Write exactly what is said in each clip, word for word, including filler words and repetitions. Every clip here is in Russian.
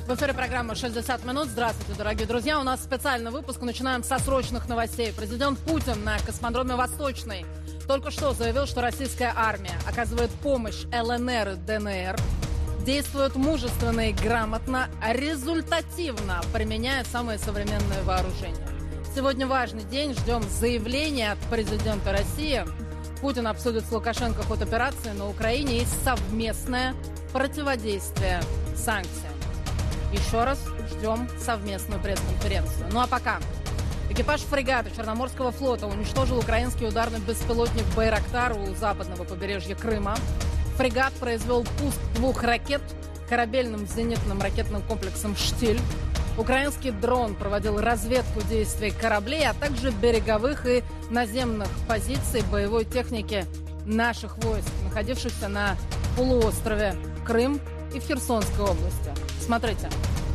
В эфире программа «шестьдесят минут». Здравствуйте, дорогие друзья. У нас специальный выпуск. Начинаем со срочных новостей. Президент Путин на космодроме Восточный только что заявил, что российская армия оказывает помощь ЛНР и ДНР, действует мужественно и грамотно, результативно применяя самые современные вооружения. Сегодня важный день. Ждем заявления от президента России. Путин обсудит с Лукашенко ход операции на Украине и совместное противодействие санкциям. Еще раз ждем совместную пресс-конференцию. Ну а пока. Экипаж фрегата Черноморского флота уничтожил украинский ударный беспилотник «Байрактар» у западного побережья Крыма. Фрегат произвел пуск двух ракет корабельным зенитным ракетным комплексом «Штиль». Украинский дрон проводил разведку действий кораблей, а также береговых и наземных позиций боевой техники наших войск, находившихся на полуострове Крым и в Херсонской области. Смотрите.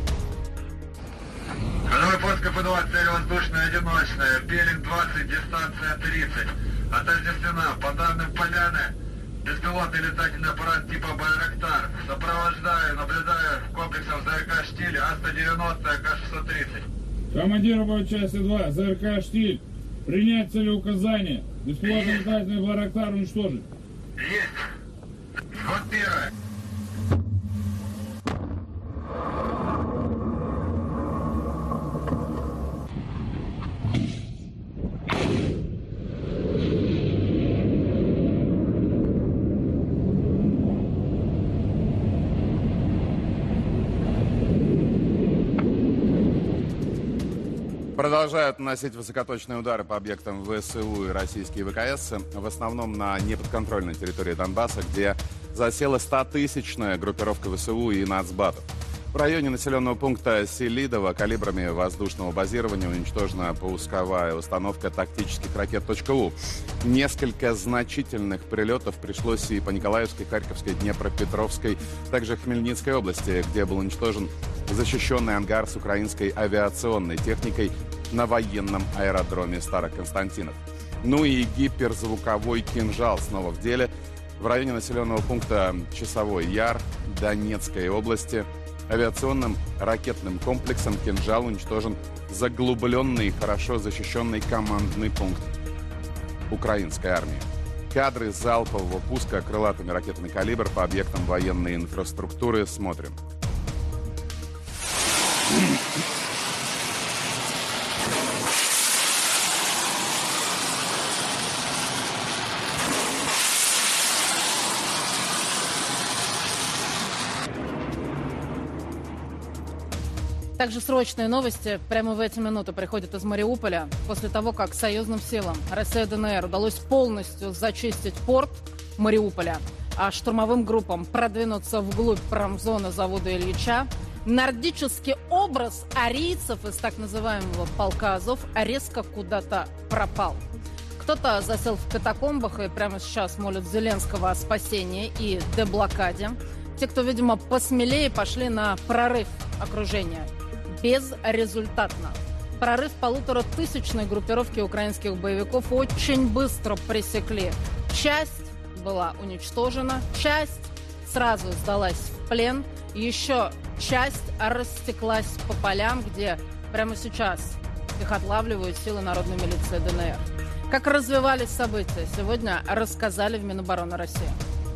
Ходовой пост КП-два, цель воздушная одиночная, берег двадцать, дистанция тридцать. Отождествлена, по данным Поляны, беспилотный летательный аппарат типа «Байрактар». Сопровождаю, наблюдаю комплексом ЗРК «Штиль», А сто девяносто, А К шестьсот тридцать. Командир боевой части два, ЗРК «Штиль». Принять целеуказание. Беспилотный летательный «Байрактар» уничтожить. Есть. Вот первое. Продолжают наносить высокоточные удары по объектам ВСУ и российские ВКС, в основном на неподконтрольной территории Донбасса, где засела стотысячная группировка ВСУ и нацбатов. В районе населенного пункта Селидово калибрами воздушного базирования уничтожена пусковая установка тактических ракет «У». Несколько значительных прилетов пришлось и по Николаевской, Харьковской, Днепропетровской, также Хмельницкой области, где был уничтожен защищенный ангар с украинской авиационной техникой на военном аэродроме Староконстантинов. Ну и гиперзвуковой кинжал снова в деле. В районе населенного пункта Часовой Яр Донецкой области авиационным ракетным комплексом «Кинжал» уничтожен заглубленный и хорошо защищенный командный пункт украинской армии. Кадры залпового пуска крылатыми ракетами «Калибр» по объектам военной инфраструктуры смотрим. Также срочные новости прямо в эти минуты приходят из Мариуполя. После того, как союзным силам Россия и ДНР удалось полностью зачистить порт Мариуполя, а штурмовым группам продвинуться вглубь промзоны завода Ильича, нордический образ арийцев из так называемого полка Азов резко куда-то пропал. Кто-то засел в катакомбах и прямо сейчас молит Зеленского о спасении и деблокаде. Те, кто, видимо, посмелее, пошли на прорыв окружения. Безрезультатно. Прорыв полуторатысячной группировки украинских боевиков очень быстро пресекли. Часть была уничтожена, часть сразу сдалась в плен, еще часть растеклась по полям, где прямо сейчас их отлавливают силы народной милиции ДНР. Как развивались события, сегодня рассказали в Минобороны России.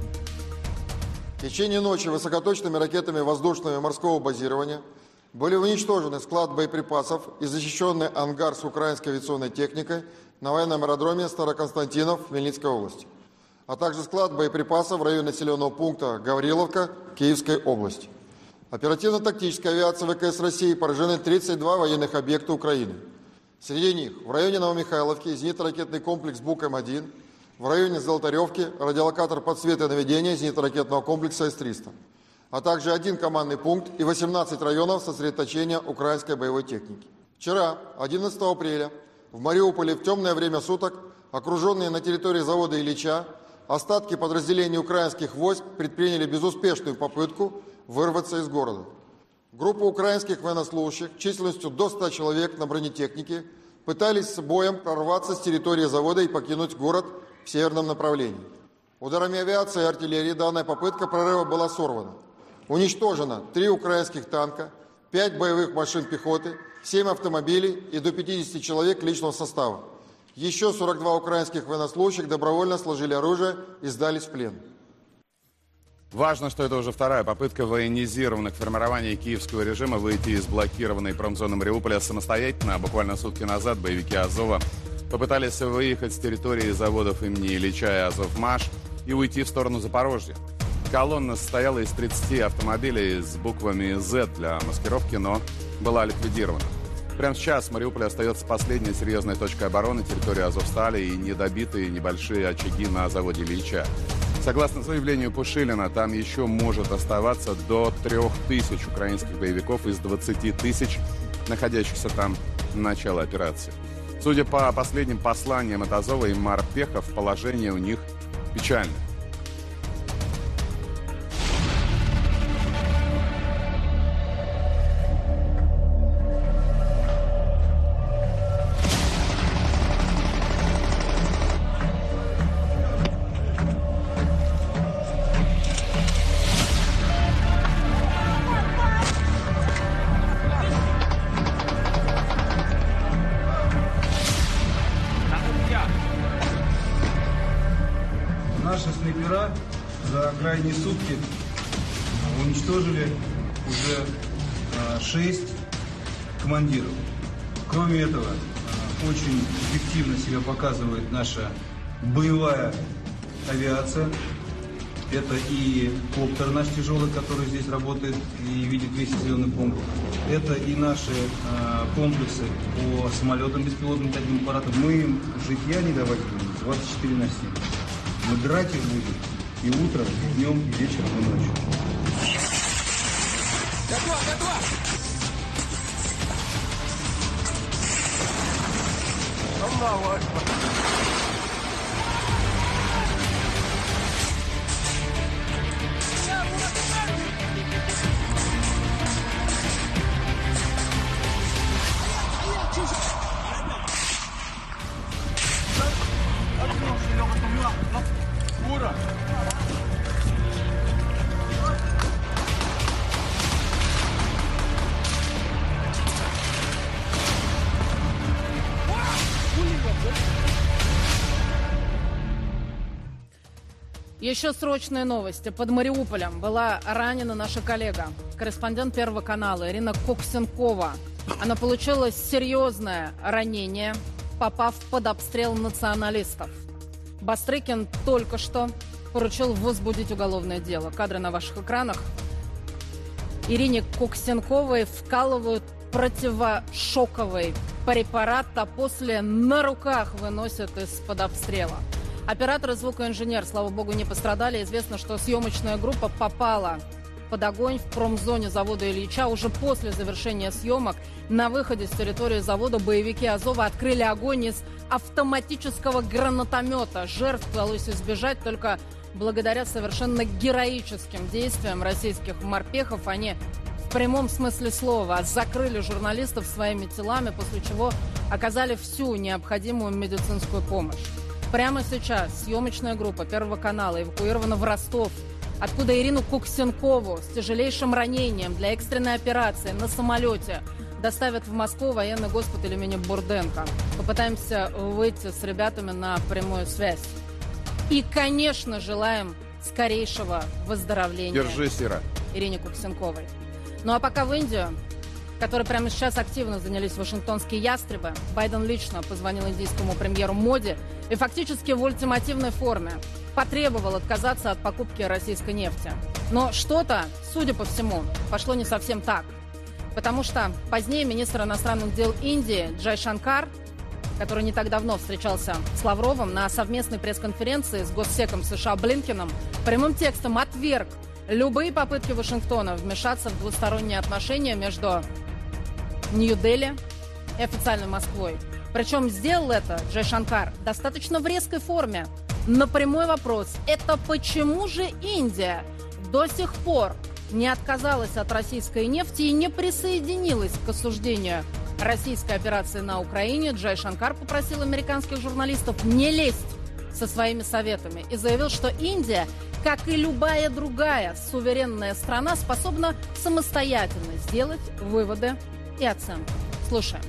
В течение ночи высокоточными ракетами воздушного и морского базирования были уничтожены склад боеприпасов и защищенный ангар с украинской авиационной техникой на военном аэродроме Староконстантинов в Хмельницкой области, а также склад боеприпасов в районе населенного пункта Гавриловка Киевской области. Оперативно-тактической авиацией ВКС России поражены тридцать два военных объекта Украины. Среди них в районе Новомихайловки зенитно-ракетный комплекс Бук М один, в районе Золотаревки радиолокатор подсвета и наведения зенитно-ракетного комплекса С триста, а также один командный пункт и восемнадцать районов сосредоточения украинской боевой техники. Вчера, одиннадцатого апреля, в Мариуполе в темное время суток, окруженные на территории завода Ильича, остатки подразделений украинских войск предприняли безуспешную попытку вырваться из города. Группа украинских военнослужащих численностью до ста человек на бронетехнике пытались с боем прорваться с территории завода и покинуть город в северном направлении. Ударами авиации и артиллерии данная попытка прорыва была сорвана. Уничтожено три украинских танка, пять боевых машин пехоты, семь автомобилей и до пятидесяти человек личного состава. Еще сорок два украинских военнослужащих добровольно сложили оружие и сдались в плен. Важно, что это уже вторая попытка военизированных формирований киевского режима выйти из блокированной промзоны Мариуполя самостоятельно. Буквально сутки назад боевики Азова попытались выехать с территории заводов имени Ильича и Азовмаш и уйти в сторону Запорожья. Колонна состояла из тридцати автомобилей с буквами «З» для маскировки, но была ликвидирована. Прямо сейчас в Мариуполе остается последняя серьезная точка обороны, территория Азовстали и недобитые небольшие очаги на заводе Ильича. Согласно заявлению Пушилина, там еще может оставаться до трех тысяч украинских боевиков из двадцати тысяч, находящихся там на начало операции. Судя по последним посланиям от Азова и морпехов, положение у них печальное. Наши снайпера за крайние сутки уничтожили уже шесть командиров. Кроме этого, очень эффективно себя показывает наша боевая авиация. Это и коптер наш тяжелый, который здесь работает и видит весь населенный пункт. Это и наши э, комплексы по самолетам, беспилотным летательным аппаратам. Мы им житья не давать будем двадцать четыре на семь. Мы драть их будем и утром, и днем, и вечером, и ночью. Готово, готово! Аллаху Акбар! Еще срочные новости. Под Мариуполем была ранена наша коллега, корреспондент Первого канала Ирина Коксенкова. Она получила серьезное ранение, попав под обстрел националистов. Бастрыкин только что поручил возбудить уголовное дело. Кадры на ваших экранах. Ирине Коксенковой вкалывают противошоковый препарат, а после на руках выносят из-под обстрела. Оператор и звукоинженер, слава богу, не пострадали. Известно, что съемочная группа попала под огонь в промзоне завода Ильича. Уже после завершения съемок на выходе с территории завода боевики Азова открыли огонь из автоматического гранатомета. Жертв удалось избежать только благодаря совершенно героическим действиям российских морпехов. Они в прямом смысле слова закрыли журналистов своими телами, после чего оказали всю необходимую медицинскую помощь. Прямо сейчас съемочная группа Первого канала эвакуирована в Ростов, откуда Ирину Коксенкову с тяжелейшим ранением для экстренной операции на самолете доставят в Москву военный госпиталь имени Бурденко. Попытаемся выйти с ребятами на прямую связь. И, конечно, желаем скорейшего выздоровления. Держись, Ира. Ирине Коксенковой. Ну а пока в Индию, которые прямо сейчас активно занялись вашингтонские ястребы, Байден лично позвонил индийскому премьеру Моди и фактически в ультимативной форме потребовал отказаться от покупки российской нефти. Но что-то, судя по всему, пошло не совсем так. Потому что позднее министр иностранных дел Индии Джай Шанкар, который не так давно встречался с Лавровым на совместной пресс-конференции с госсеком США Блинкеном, прямым текстом отверг любые попытки Вашингтона вмешаться в двусторонние отношения между Нью-Дели и официальной Москвой. Причем сделал это Джай Шанкар достаточно в резкой форме. На прямой вопрос: это почему же Индия до сих пор не отказалась от российской нефти и не присоединилась к осуждению российской операции на Украине, Джай Шанкар попросил американских журналистов не лезть со своими советами и заявил, что Индия Как и любая другая суверенная страна, способна самостоятельно сделать выводы и оценку. Слушаем.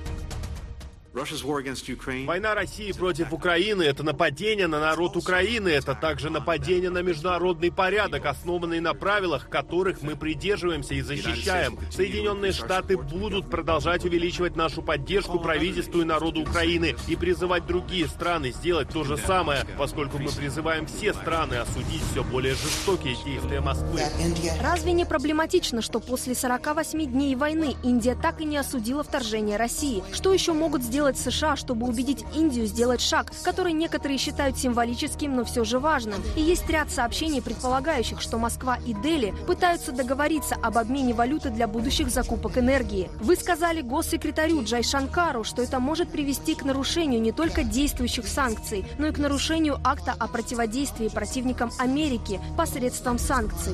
Война России против Украины – это нападение на народ Украины, это также нападение на международный порядок, основанный на правилах, которых мы придерживаемся и защищаем. Соединенные Штаты будут продолжать увеличивать нашу поддержку правительству и народу Украины и призывать другие страны сделать то же самое, поскольку мы призываем все страны осудить все более жестокие действия Москвы. Разве не проблематично, что после сорока восьми дней войны Индия так и не осудила вторжение России? Что еще могут сделать США, чтобы убедить Индию сделать шаг, который некоторые считают символическим, но все же важным? И есть ряд сообщений, предполагающих, что Москва и Дели пытаются договориться об обмене валюты для будущих закупок энергии. Вы сказали госсекретарю Джайшанкару, что это может привести к нарушению не только действующих санкций, но и к нарушению акта о противодействии противникам Америки посредством санкций.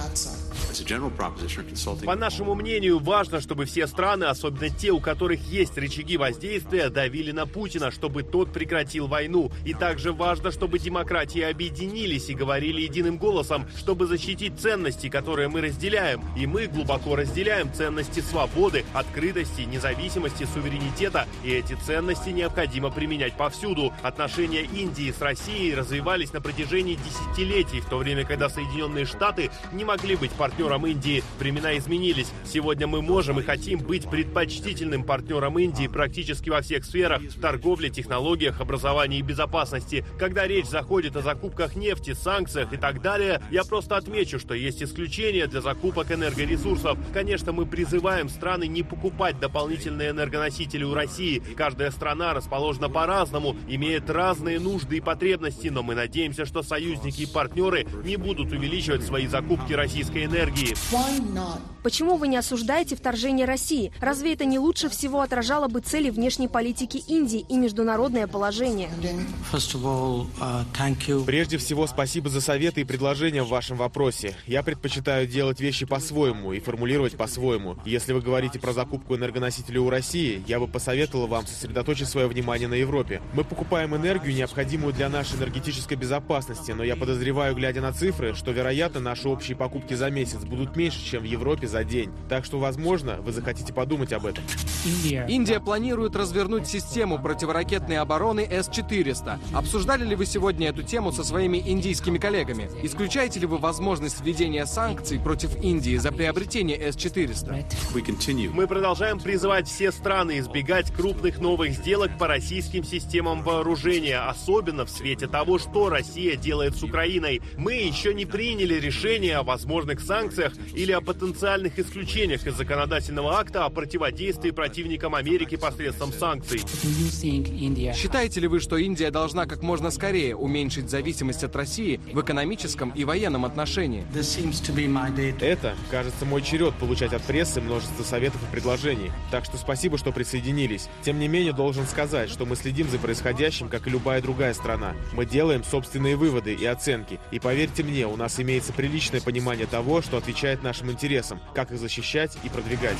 По нашему мнению, важно, чтобы все страны, особенно те, у которых есть рычаги воздействия, давили на Путина, чтобы тот прекратил войну. И также важно, чтобы демократии объединились и говорили единым голосом, чтобы защитить ценности, которые мы разделяем. И мы глубоко разделяем ценности свободы, открытости, независимости, суверенитета. И эти ценности необходимо применять повсюду. Отношения Индии с Россией развивались на протяжении десятилетий, в то время, когда Соединенные Штаты не могли быть партнером Индии. Времена изменились. Сегодня мы можем и хотим быть предпочтительным партнером Индии практически во всех сферах – торговле, технологиях, образовании и безопасности. Когда речь заходит о закупках нефти, санкциях и так далее, я просто отмечу, что есть исключения для закупок энергоресурсов. Конечно, мы призываем страны не покупать дополнительные энергоносители у России. Каждая страна расположена по-разному, имеет разные нужды и потребности, но мы надеемся, что союзники и партнеры не будут увеличивать свои закупки российской энергии. Почему вы не осуждаете вторжение России? Разве это не лучше всего отражало бы цели внешней политики Индии и международное положение? Прежде всего, спасибо за советы и предложения в вашем вопросе. Я предпочитаю делать вещи по-своему и формулировать по-своему. Если вы говорите про закупку энергоносителей у России, я бы посоветовал вам сосредоточить свое внимание на Европе. Мы покупаем энергию, необходимую для нашей энергетической безопасности, но я подозреваю, глядя на цифры, что, вероятно, наши общие покупки за месяц будут меньше, чем в Европе за день. Так что, возможно, вы захотите подумать об этом. Индия планирует развернуть систему противоракетной обороны эс четыреста. Обсуждали ли вы сегодня эту тему со своими индийскими коллегами? Исключаете ли вы возможность введения санкций против Индии за приобретение эс четыреста? Мы продолжаем призывать все страны избегать крупных новых сделок по российским системам вооружения, особенно в свете того, что Россия делает с Украиной. Мы еще не приняли решение о возможных санкциях или о потенциальных исключениях из законодательного акта о противодействии противникам Америки посредством санкций. Считаете ли вы, что Индия должна как можно скорее уменьшить зависимость от России в экономическом и военном отношении? Это, кажется, мой черед получать от прессы множество советов и предложений. Так что спасибо, что присоединились. Тем не менее, должен сказать, что мы следим за происходящим, как и любая другая страна. Мы делаем собственные выводы и оценки. И поверьте мне, у нас имеется приличное понимание того, что отвечает нашим интересам, как их защищать и продвигать.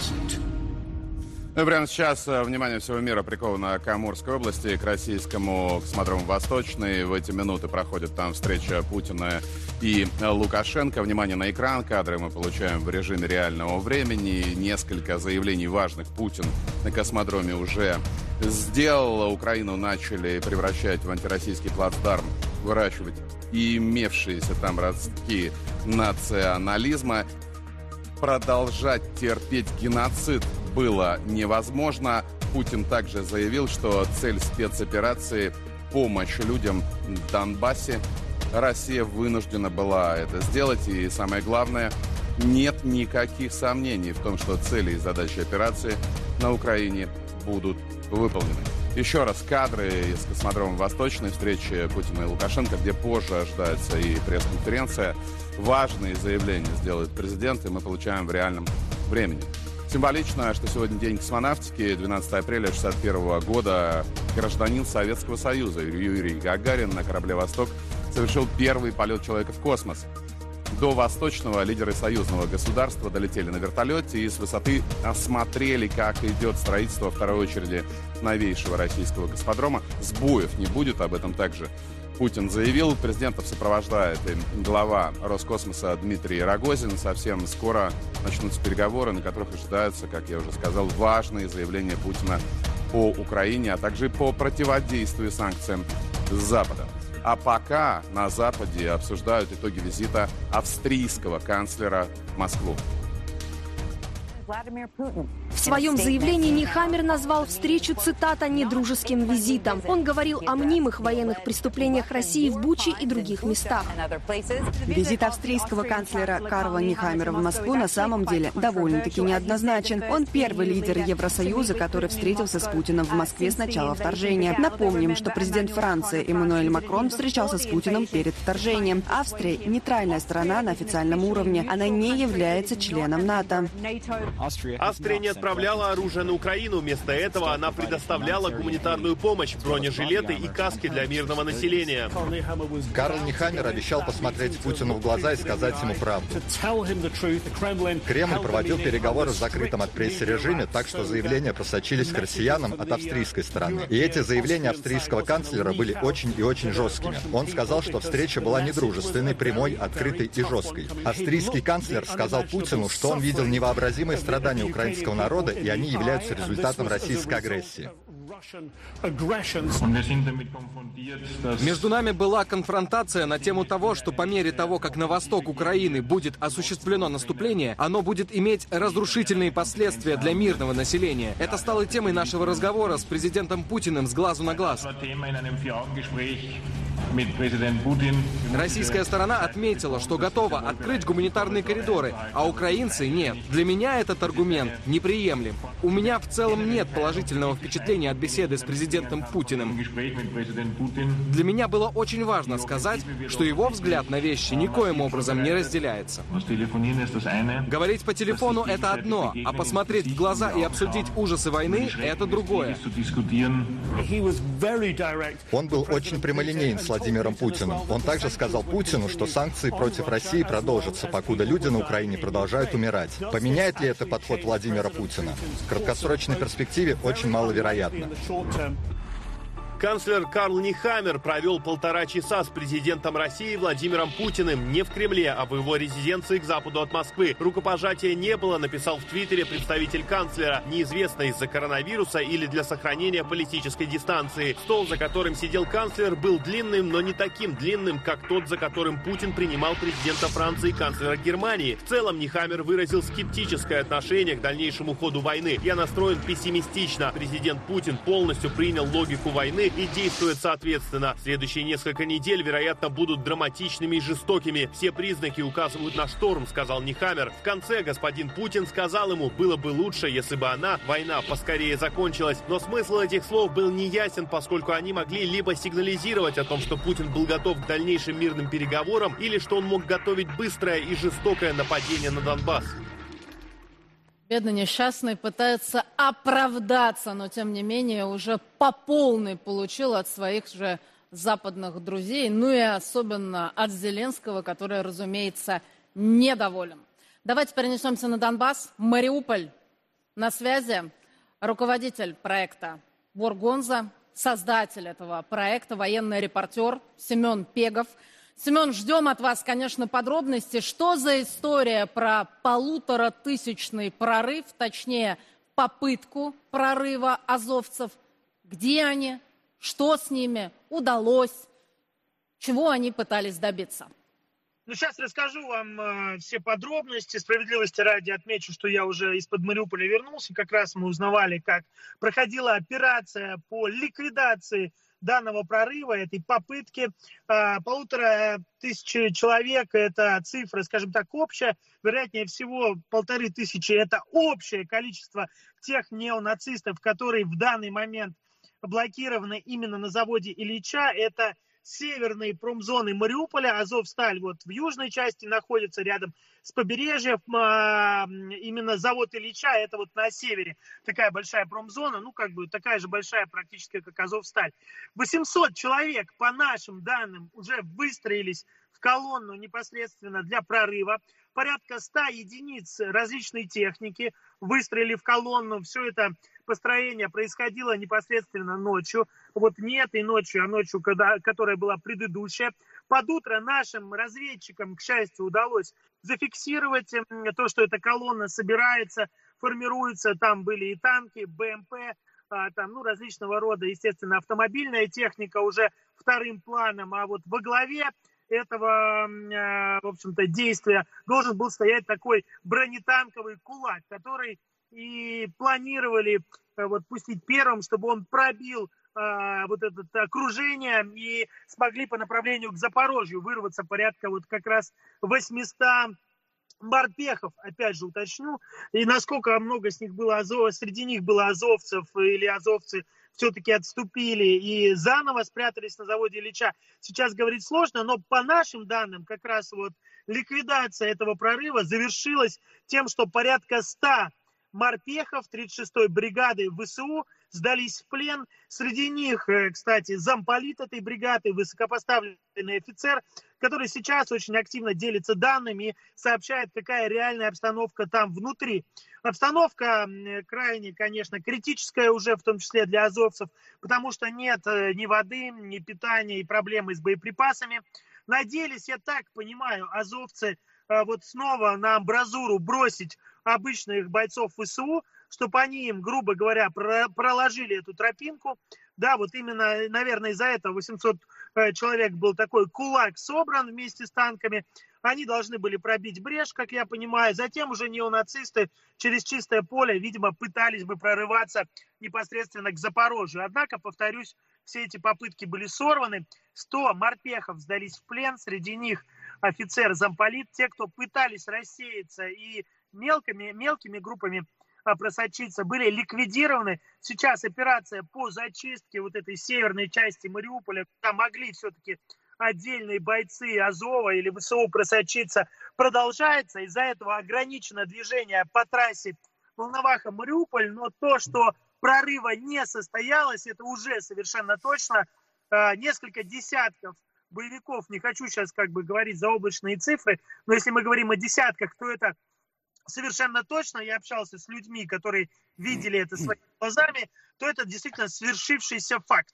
Ну и прямо сейчас внимание всего мира приковано к Амурской области, к российскому космодрому «Восточный». В эти минуты проходит там встреча Путина и Лукашенко. Внимание на экран, кадры мы получаем в режиме реального времени. Несколько заявлений важных Путин на космодроме уже сделал. Украину начали превращать в антироссийский плацдарм, выращивать и имевшиеся там ростки национализма. Продолжать терпеть геноцид было невозможно. Путин также заявил, что цель спецоперации – помощь людям в Донбассе. Россия вынуждена была это сделать. И самое главное, нет никаких сомнений в том, что цели и задачи операции на Украине будут выполнены. Еще раз кадры из космодрома «Восточной», встречи Путина и Лукашенко, где позже ожидается и пресс-конференция. Важные заявления сделает президент, и мы получаем в реальном времени. Символично, что сегодня день космонавтики, двенадцатое апреля шестьдесят первого года, гражданин Советского Союза Юрий Гагарин на корабле «Восток» совершил первый полет человека в космос. До Восточного лидеры союзного государства долетели на вертолете и с высоты осмотрели, как идет строительство второй очереди новейшего российского космодрома. Сбоев не будет, об этом также Путин заявил. Президентов сопровождает и глава Роскосмоса Дмитрий Рогозин. Совсем скоро начнутся переговоры, на которых ожидаются, как я уже сказал, важные заявления Путина по Украине, а также по противодействию санкциям с Запада. А пока на Западе обсуждают итоги визита австрийского канцлера в Москву. В своем заявлении Нихамер назвал встречу, цитата, «недружеским визитом». Он говорил о мнимых военных преступлениях России в Буче и других местах. Визит австрийского канцлера Карла Нихамера в Москву на самом деле довольно-таки неоднозначен. Он первый лидер Евросоюза, который встретился с Путиным в Москве с начала вторжения. Напомним, что президент Франции Эммануэль Макрон встречался с Путиным перед вторжением. Австрия – нейтральная страна на официальном уровне. Она не является членом НАТО. Австрия не отправляла оружие на Украину. Вместо этого она предоставляла гуманитарную помощь, бронежилеты и каски для мирного населения. Карл Нихамер обещал посмотреть Путину в глаза и сказать ему правду. Кремль проводил переговоры в закрытом от прессы режиме, так что заявления просочились к россиянам от австрийской стороны. И эти заявления австрийского канцлера были очень и очень жесткими. Он сказал, что встреча была недружественной, прямой, открытой и жесткой. Австрийский канцлер сказал Путину, что он видел невообразимые страдания украинского народа, и они являются результатом российской агрессии. Между нами была конфронтация на тему того, что по мере того, как на восток Украины будет осуществлено наступление, оно будет иметь разрушительные последствия для мирного населения. Это стало темой нашего разговора с президентом Путиным с глазу на глаз. Российская сторона отметила, что готова открыть гуманитарные коридоры, а украинцы нет. Для меня этот аргумент неприемлем. У меня в целом нет положительного впечатления от беседы с президентом Путиным. Для меня было очень важно сказать, что его взгляд на вещи никоим образом не разделяется. Говорить по телефону — это одно, а посмотреть в глаза и обсудить ужасы войны — это другое. Он был очень прямолинеен с Владимиром Путиным. Он также сказал Путину, что санкции против России продолжатся, покуда люди на Украине продолжают умирать. Поменяет ли это подход Владимира Путина? В краткосрочной перспективе очень маловероятно. Канцлер Карл Нихамер провел полтора часа с президентом России Владимиром Путиным не в Кремле, а в его резиденции к западу от Москвы. Рукопожатия не было, написал в Твиттере представитель канцлера. Неизвестно, из-за коронавируса или для сохранения политической дистанции. Стол, за которым сидел канцлер, был длинным, но не таким длинным, как тот, за которым Путин принимал президента Франции и канцлера Германии. В целом Нихамер выразил скептическое отношение к дальнейшему ходу войны. «Я настроен пессимистично. Президент Путин полностью принял логику войны и действует соответственно. Следующие несколько недель, вероятно, будут драматичными и жестокими. Все признаки указывают на шторм», — сказал Нихамер. В конце господин Путин сказал ему, было бы лучше, если бы она, война, поскорее закончилась. Но смысл этих слов был неясен, поскольку они могли либо сигнализировать о том, что Путин был готов к дальнейшим мирным переговорам, или что он мог готовить быстрое и жестокое нападение на Донбасс. Бедный несчастный пытается оправдаться, но тем не менее уже по полной получил от своих же западных друзей, ну и особенно от Зеленского, который, разумеется, недоволен. Давайте перенесемся на Донбасс. Мариуполь на связи. Руководитель проекта Боргонза, создатель этого проекта, военный репортер Семен Пегов. Семен, ждем от вас, конечно, подробностей. Что за история про полуторатысячный прорыв, точнее, попытку прорыва азовцев? Где они? Что с ними? Удалось? Чего они пытались добиться? Ну, сейчас расскажу вам э, все подробности. Справедливости ради отмечу, что я уже из-под Мариуполя вернулся. Как раз мы узнавали, как проходила операция по ликвидации данного прорыва, этой попытки. Э, полутора тысячи человек, это цифра, скажем так, общая. Вероятнее всего, полторы тысячи – это общее количество тех неонацистов, которые в данный момент блокированы именно на заводе Ильича. Это северные промзоны Мариуполя. Азовсталь вот в южной части находится рядом с побережьем. Именно завод Ильича, это вот на севере такая большая промзона, ну как бы такая же большая практически, как Азовсталь. восемьсот человек, по нашим данным, уже выстроились в колонну непосредственно для прорыва. Порядка ста единиц различной техники выстроили в колонну. Все это построение происходило непосредственно ночью. Вот не этой ночью, а ночью, когда, которая была предыдущая. Под утро нашим разведчикам, к счастью, удалось зафиксировать то, что эта колонна собирается, формируется. Там были и танки, БМП, там, ну, различного рода, естественно, автомобильная техника уже вторым планом. А вот во главе этого, в общем-то, действия должен был стоять такой бронетанковый кулак, который и планировали вот пустить первым, чтобы он пробил а, вот это окружение и смогли по направлению к Запорожью вырваться порядка вот как раз восьмисот морпехов, опять же уточню, и насколько много с них было азов, среди них было азовцев или азовцы все-таки отступили и заново спрятались на заводе Ильича. Сейчас говорить сложно, но по нашим данным как раз вот ликвидация этого прорыва завершилась тем, что порядка ста морпехов тридцать шестой бригады ВСУ сдались в плен. Среди них, кстати, замполит этой бригады, высокопоставленный офицер, который сейчас очень активно делится данными и сообщает, какая реальная обстановка там внутри. Обстановка крайне, конечно, критическая уже, в том числе для азовцев, потому что нет ни воды, ни питания и проблемы с боеприпасами. Надеялись, я так понимаю, азовцы вот снова на амбразуру бросить обычных бойцов ВСУ, чтобы они им, грубо говоря, проложили эту тропинку. Да, вот именно, наверное, из-за этого восемьсот человек был такой кулак собран вместе с танками. Они должны были пробить брешь, как я понимаю. Затем уже неонацисты через чистое поле, видимо, пытались бы прорываться непосредственно к Запорожью. Однако, повторюсь, все эти попытки были сорваны. сто морпехов сдались в плен, среди них офицер-замполит. Те, кто пытались рассеяться и мелкими, мелкими группами просочиться, были ликвидированы. Сейчас операция по зачистке вот этой северной части Мариуполя, куда могли все-таки отдельные бойцы Азова или ВСУ просочиться, продолжается. Из-за этого ограничено движение по трассе Волноваха-Мариуполь, но то, что прорыва не состоялось, это уже совершенно точно. Несколько десятков боевиков, не хочу сейчас как бы говорить заоблачные цифры, но если мы говорим о десятках, то это совершенно точно. Я общался с людьми, которые видели это своими глазами, то это действительно свершившийся факт.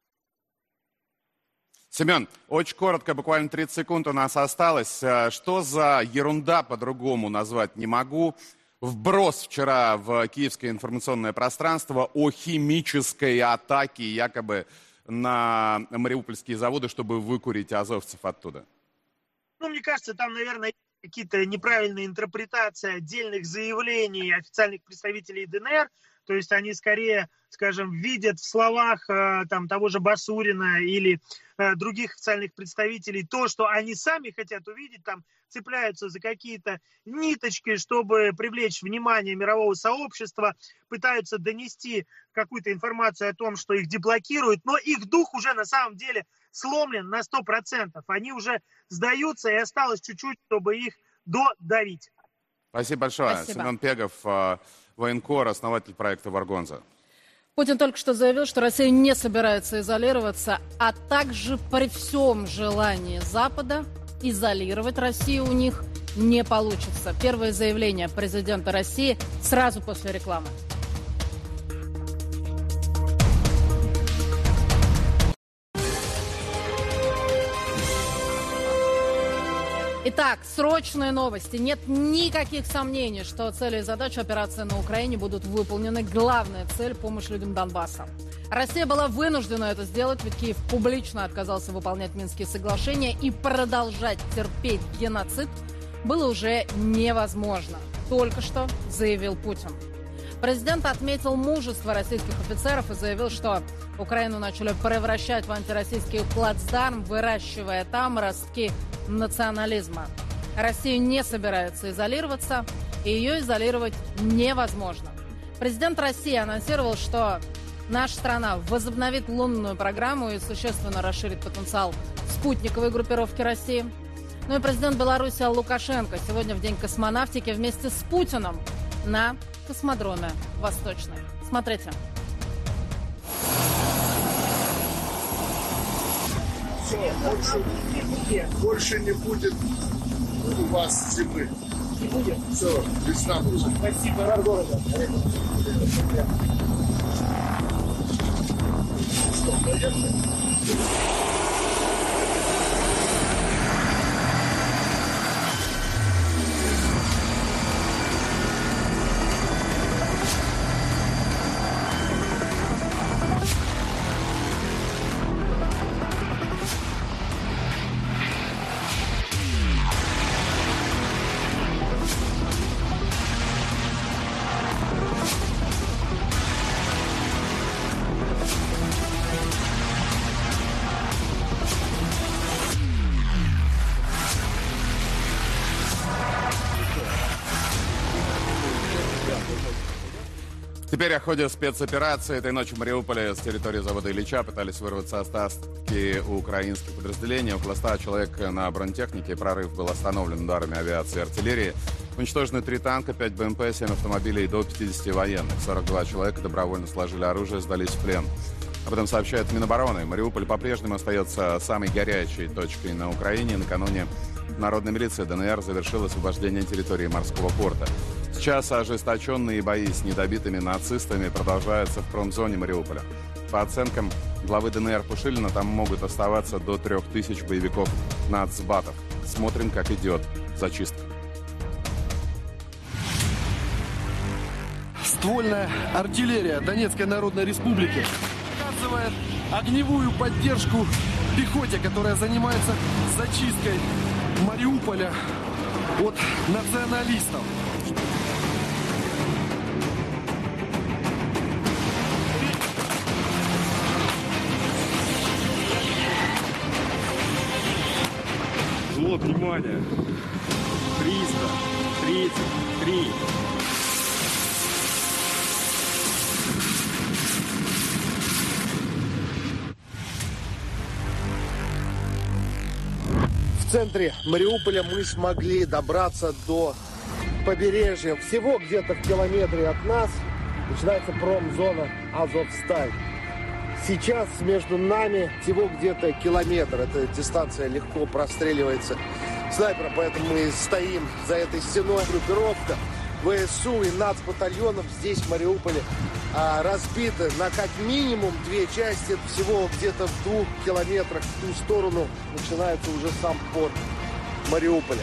Семен, очень коротко, буквально тридцать секунд у нас осталось. Что за ерунда, по-другому назвать не могу, вброс вчера в киевское информационное пространство о химической атаке якобы на мариупольские заводы, чтобы выкурить азовцев оттуда? Ну, мне кажется, там, наверное, какие-то неправильные интерпретации отдельных заявлений официальных представителей ДНР. То есть они скорее, скажем, видят в словах э, там, того же Басурина или э, других официальных представителей то, что они сами хотят увидеть, там цепляются за какие-то ниточки, чтобы привлечь внимание мирового сообщества, пытаются донести какую-то информацию о том, что их деблокируют, но их дух уже на самом деле сломлен на сто процентов. Они уже сдаются, и осталось чуть-чуть, чтобы их додавить. Спасибо большое. Спасибо. Семен Пегов, военкор, основатель проекта «Варгонза». Путин только что заявил, что Россия не собирается изолироваться, а также при всем желании Запада изолировать Россию у них не получится. Первое заявление президента России сразу после рекламы. Итак, срочные новости. Нет никаких сомнений, что цели и задачи операции на Украине будут выполнены. Главная цель – помощь людям Донбасса. Россия была вынуждена это сделать, ведь Киев публично отказался выполнять Минские соглашения, и продолжать терпеть геноцид было уже невозможно. Только что заявил Путин. Президент отметил мужество российских офицеров и заявил, что Украину начали превращать в антироссийский плацдарм, выращивая там ростки национализма. Россия не собирается изолироваться, и ее изолировать невозможно. Президент России анонсировал, что наша страна возобновит лунную программу и существенно расширит потенциал спутниковой группировки России. Ну и президент Беларуси Лукашенко сегодня в День космонавтики вместе с Путиным на космодроме Восточный. Смотрите. Все, больше, больше не будет у вас зимы. Не будет? Все, весна будет. Спасибо, рад города. Теперь о ходе спецоперации. Этой ночью в Мариуполе с территории завода Ильича пытались вырваться остатки украинских подразделений. Около ста человек на бронетехнике. Прорыв был остановлен ударами авиации и артиллерии. Уничтожены три танка, пять БМП, семь автомобилей и до пятидесяти военных. сорок два человека добровольно сложили оружие, сдались в плен. Об этом сообщает Минобороны. Мариуполь по-прежнему остается самой горячей точкой на Украине. Накануне народная милиция ДНР завершила освобождение территории морского порта. Сейчас ожесточенные бои с недобитыми нацистами продолжаются в промзоне Мариуполя. По оценкам главы ДНР Пушилина, там могут оставаться до трех тысяч боевиков нацбатов. Смотрим, как идет зачистка. Ствольная артиллерия Донецкой Народной Республики оказывает огневую поддержку пехоте, которая занимается зачисткой Мариуполя от националистов. Взвод, внимание! триста тридцать три. В центре Мариуполя мы смогли добраться до побережья. Всего где-то в километре от нас начинается промзона Азовсталь. Сейчас между нами всего где-то километр. Эта дистанция легко простреливается снайпером, поэтому мы стоим за этой стеной. Группировка ВСУ и нацбатальонов здесь, в Мариуполе, разбиты на как минимум две части. Это всего где-то в двух километрах в ту сторону начинается уже сам порт Мариуполя.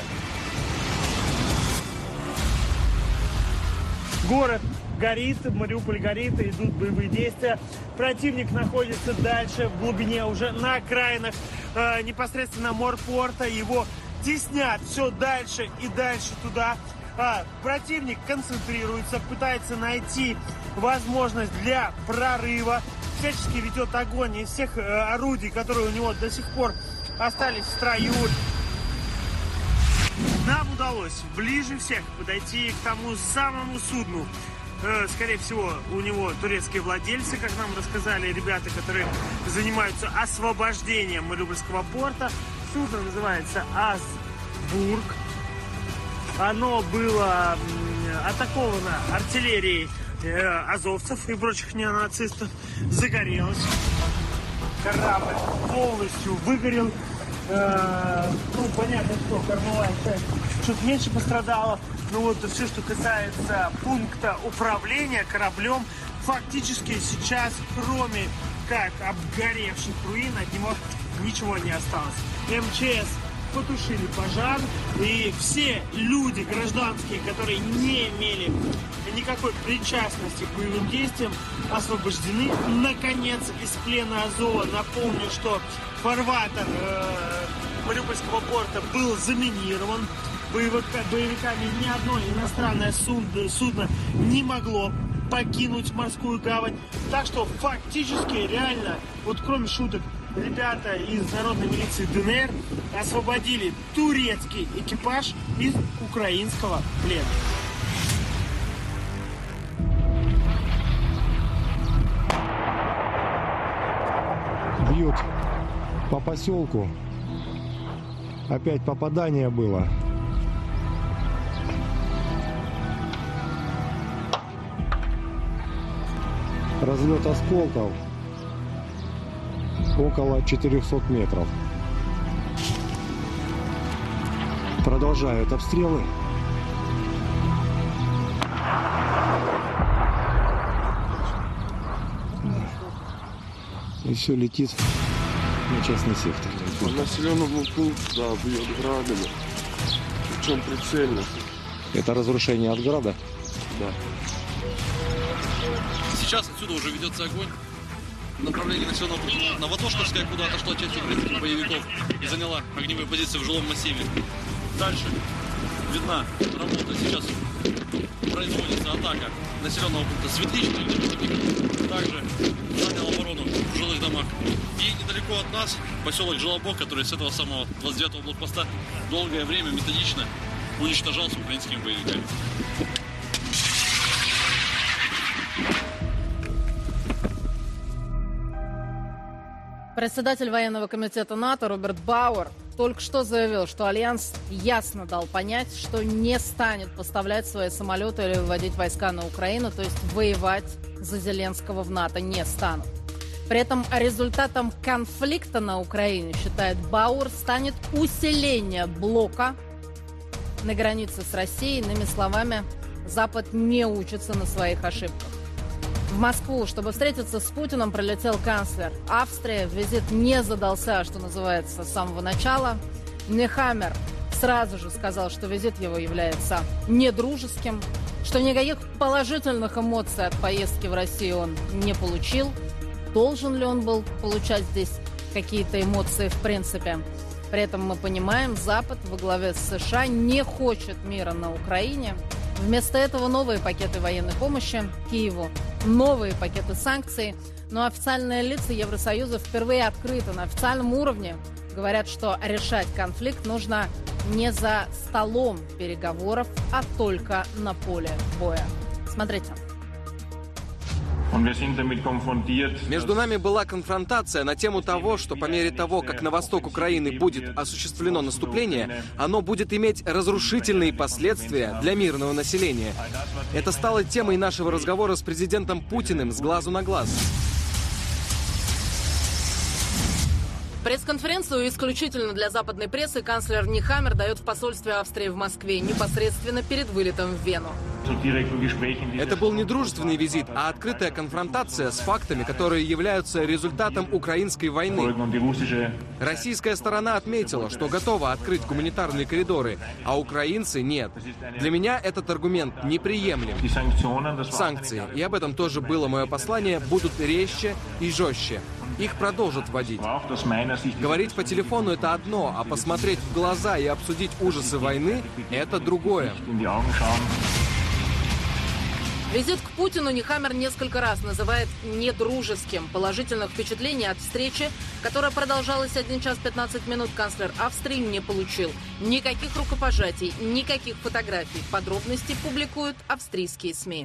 Город горит, Мариуполь горит, идут боевые действия. Противник находится дальше, в глубине, уже на окраинах э, непосредственно морпорта. Его теснят все дальше и дальше туда. А, противник концентрируется, пытается найти возможность для прорыва. Всячески ведет огонь из всех э, орудий, которые у него до сих пор остались в строю. Нам удалось ближе всех подойти к тому самому судну. Скорее всего, у него турецкие владельцы, как нам рассказали ребята, которые занимаются освобождением Мариупольского порта. Судно называется Азбург. Оно было атаковано артиллерией азовцев и прочих неонацистов. Загорелось. Корабль полностью выгорел. Ну, понятно, что кормовая часть чуть меньше пострадала. Но вот все, что касается пункта управления кораблем, фактически сейчас, кроме как обгоревших руин, от него ничего не осталось. МЧС потушили пожар, и все люди гражданские, которые не имели никакой причастности к боевым действиям, освобождены, наконец, из плена Азова. Напомню, что фарватер э, Мариупольского порта был заминирован боевиками. Ни одно иностранное судно, судно не могло покинуть морскую гавань. Так что фактически, реально, вот кроме шуток, ребята из народной милиции ДНР освободили турецкий экипаж из украинского плена. Бьют по поселку. Опять попадание было. Разлет осколков около четырехсот метров. продолжают обстрелы. И все летит на частный сектор. По населенному пункту, да, бьет градами. Причем прицельно. Это разрушение от града? Да. Сейчас отсюда уже ведется огонь. Направление населенного пункта на Ватошковское, куда отошла часть украинских боевиков и заняла огневые позиции в жилом массиве. Дальше видна работа. Сейчас производится атака населенного пункта Светличный, где противник также занял оборону в жилых домах. И недалеко от нас поселок Желобок, который с этого самого двадцать девятого блокпоста долгое время методично уничтожался украинскими боевиками. Председатель военного комитета НАТО Роберт Бауэр только что заявил, что Альянс ясно дал понять, что не станет поставлять свои самолеты или выводить войска на Украину, то есть воевать за Зеленского в НАТО не станут. При этом результатом конфликта на Украине, считает Бауэр, станет усиление блока на границе с Россией. Иными словами, Запад не учится на своих ошибках. В Москву, чтобы встретиться с Путиным, прилетел канцлер Австрии. Визит не задался, что называется, с самого начала. Нехаммер сразу же сказал, что визит его является недружеским, что никаких положительных эмоций от поездки в Россию он не получил. Должен ли он был получать здесь какие-то эмоции в принципе? При этом мы понимаем, Запад во главе с США не хочет мира на Украине. Вместо этого новые пакеты военной помощи Киеву, новые пакеты санкций. Но официальные лица Евросоюза впервые открыто на официальном уровне говорят, что решать конфликт нужно не за столом переговоров, а только на поле боя. Смотрите. Между нами была конфронтация на тему того, что по мере того, как на восток Украины будет осуществлено наступление, оно будет иметь разрушительные последствия для мирного населения. Это стало темой нашего разговора с президентом Путиным с глазу на глаз. Пресс-конференцию исключительно для западной прессы канцлер Нехаммер дает в посольстве Австрии в Москве непосредственно перед вылетом в Вену. Это был не дружественный визит, а открытая конфронтация с фактами, которые являются результатом украинской войны. Российская сторона отметила, что готова открыть гуманитарные коридоры, а украинцы нет. Для меня этот аргумент неприемлем. Санкции, и об этом тоже было мое послание, будут резче и жестче. Их продолжат вводить. Говорить по телефону — это одно, а посмотреть в глаза и обсудить ужасы войны — это другое. Визит к Путину Нехаммер несколько раз называет недружеским. Положительных впечатлений от встречи, которая продолжалась один час пятнадцать минут, канцлер Австрии не получил. Никаких рукопожатий, никаких фотографий. Подробности публикуют австрийские СМИ.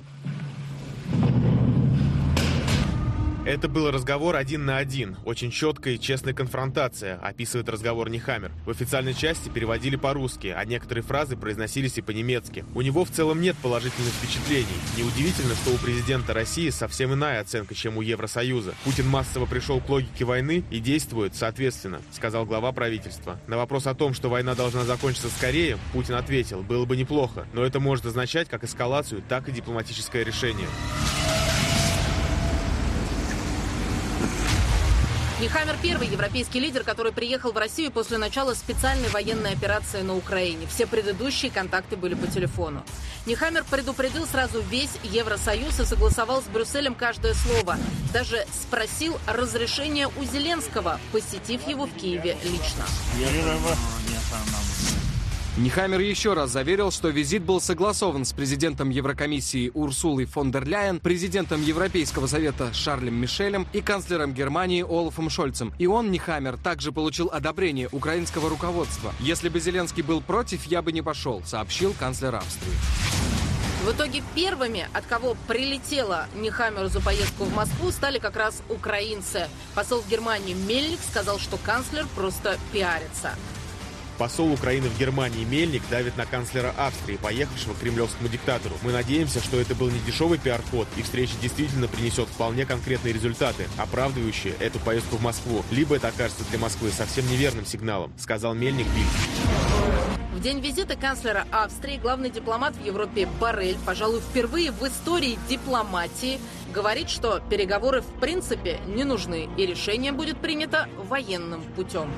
Это был разговор один на один. Очень четкая и честная конфронтация, описывает разговор Нехаммер. В официальной части переводили по-русски, а некоторые фразы произносились и по-немецки. У него в целом нет положительных впечатлений. Неудивительно, что у президента России совсем иная оценка, чем у Евросоюза. Путин массово пришел к логике войны и действует соответственно, сказал глава правительства. На вопрос о том, что война должна закончиться скорее, Путин ответил: было бы неплохо, но это может означать как эскалацию, так и дипломатическое решение. Нехаммер – первый европейский лидер, который приехал в Россию после начала специальной военной операции на Украине. Все предыдущие контакты были по телефону. Нехаммер предупредил сразу весь Евросоюз и согласовал с Брюсселем каждое слово. Даже спросил разрешения у Зеленского, посетив его в Киеве лично. Нехаммер еще раз заверил, что визит был согласован с президентом Еврокомиссии Урсулой фон дер Ляйен, президентом Европейского совета Шарлем Мишелем и канцлером Германии Олафом Шольцем. И он, Нехаммер, также получил одобрение украинского руководства. Если бы Зеленский был против, я бы не пошел, сообщил канцлер Австрии. В итоге первыми, от кого прилетела Нехаммеру за поездку в Москву, стали как раз украинцы. Посол в Германии Мельник сказал, что канцлер просто пиарится. Посол Украины в Германии Мельник давит на канцлера Австрии, поехавшего к кремлевскому диктатору. Мы надеемся, что это был не дешевый пиар-ход, и встреча действительно принесет вполне конкретные результаты, оправдывающие эту поездку в Москву. Либо это окажется для Москвы совсем неверным сигналом, сказал Мельник Бильд. В день визита канцлера Австрии главный дипломат в Европе Боррель, пожалуй, впервые в истории дипломатии, говорит, что переговоры в принципе не нужны, и решение будет принято военным путем.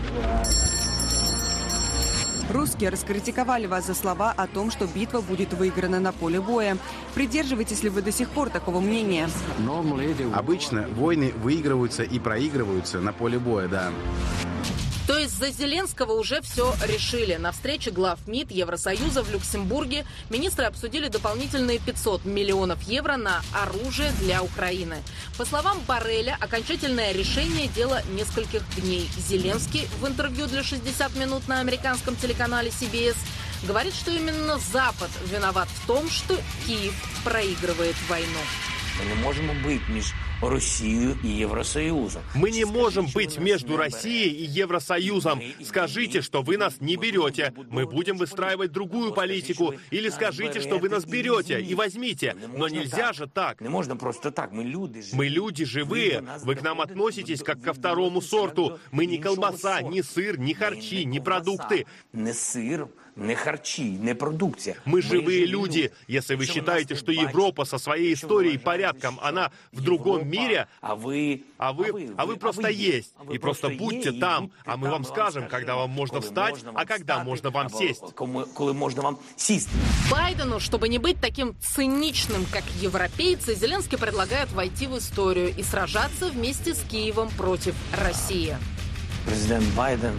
Русские раскритиковали вас за слова о том, что битва будет выиграна на поле боя. Придерживаетесь ли вы до сих пор такого мнения? Обычно войны выигрываются и проигрываются на поле боя, да. То есть за Зеленского уже все решили. На встрече глав МИД Евросоюза в Люксембурге министры обсудили дополнительные пятьсот миллионов евро на оружие для Украины. По словам Борреля, окончательное решение – дело нескольких дней. Зеленский в интервью для шестьдесят минут на американском телеканале си би эс говорит, что именно Запад виноват в том, что Киев проигрывает войну. Мы не можем быть между Россией и Евросоюзом. Мы не можем быть между Россией и Евросоюзом. Скажите, что вы нас не берете. Мы будем выстраивать другую политику. Или скажите, что вы нас берете и возьмите. Но нельзя же так. Не можно просто так. Мы люди. Мы люди живые. Вы к нам относитесь как ко второму сорту. Мы не колбаса, не сыр, не харчи, не продукты. Не сыр, не харчи, не продукция. Мы живые люди. Если вы считаете, что Европа со своей историей и порядком, она в другом мире, а вы, а вы, а вы просто есть. И просто будьте там, а мы вам скажем, когда вам можно встать, а когда можно вам сесть. Коли можно вам сесть. Байдену, чтобы не быть таким циничным, как европейцы, Зеленский предлагает войти в историю и сражаться вместе с Киевом против России. Президент Байден...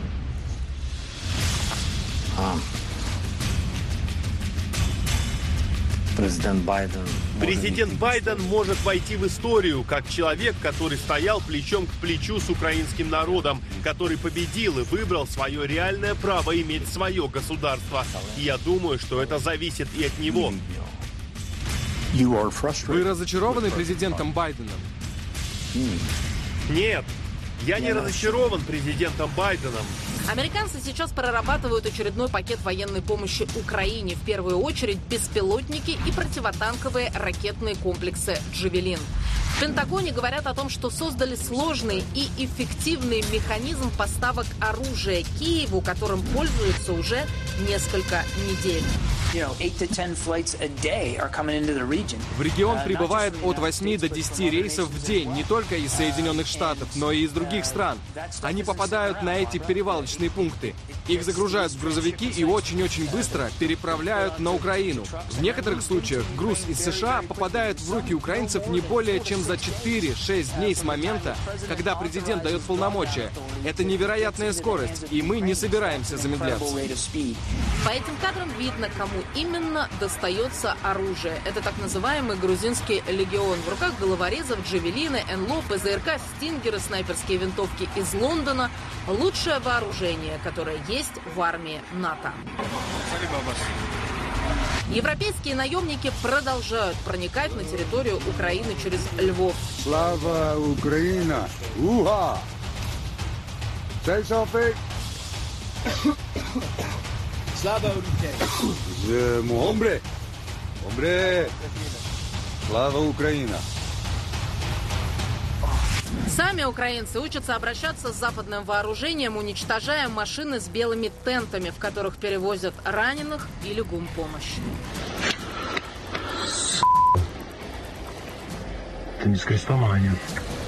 А. Президент Байден... Президент Байден может войти в историю как человек, который стоял плечом к плечу с украинским народом, который победил и выбрал свое реальное право иметь свое государство. И я думаю, что это зависит и от него. Вы разочарованы президентом Байденом? Нет, я не разочарован президентом Байденом. Американцы сейчас прорабатывают очередной пакет военной помощи Украине. В первую очередь беспилотники и противотанковые ракетные комплексы «Джавелин». В Пентагоне говорят о том, что создали сложный и эффективный механизм поставок оружия Киеву, которым пользуются уже несколько недель. В регион прибывает от восьми до десяти рейсов в день, не только из Соединенных Штатов, но и из других стран. Они попадают на эти перевалочные пункты. Их загружают в грузовики и очень-очень быстро переправляют на Украину. В некоторых случаях груз из США попадает в руки украинцев не более чем за четыре-шесть дней с момента, когда президент дает полномочия. Это невероятная скорость, и мы не собираемся замедляться. По этим кадрам видно, кому именно достается оружие. Это так называемый грузинский легион. В руках головорезов джавелины, эн-эл о, ПЗРК, стингеры, снайперские винтовки из Лондона. Лучшее вооружение, которое есть в армии НАТО. Европейские наемники продолжают проникать на территорию Украины через Львов. Слава Украина! Уха! Say something! Слава Украина! Hombre! Hombre! Слава Украина! Сами украинцы учатся обращаться с западным вооружением, уничтожая машины с белыми тентами, в которых перевозят раненых или гумпомощь. Ты не с крестом, а нет.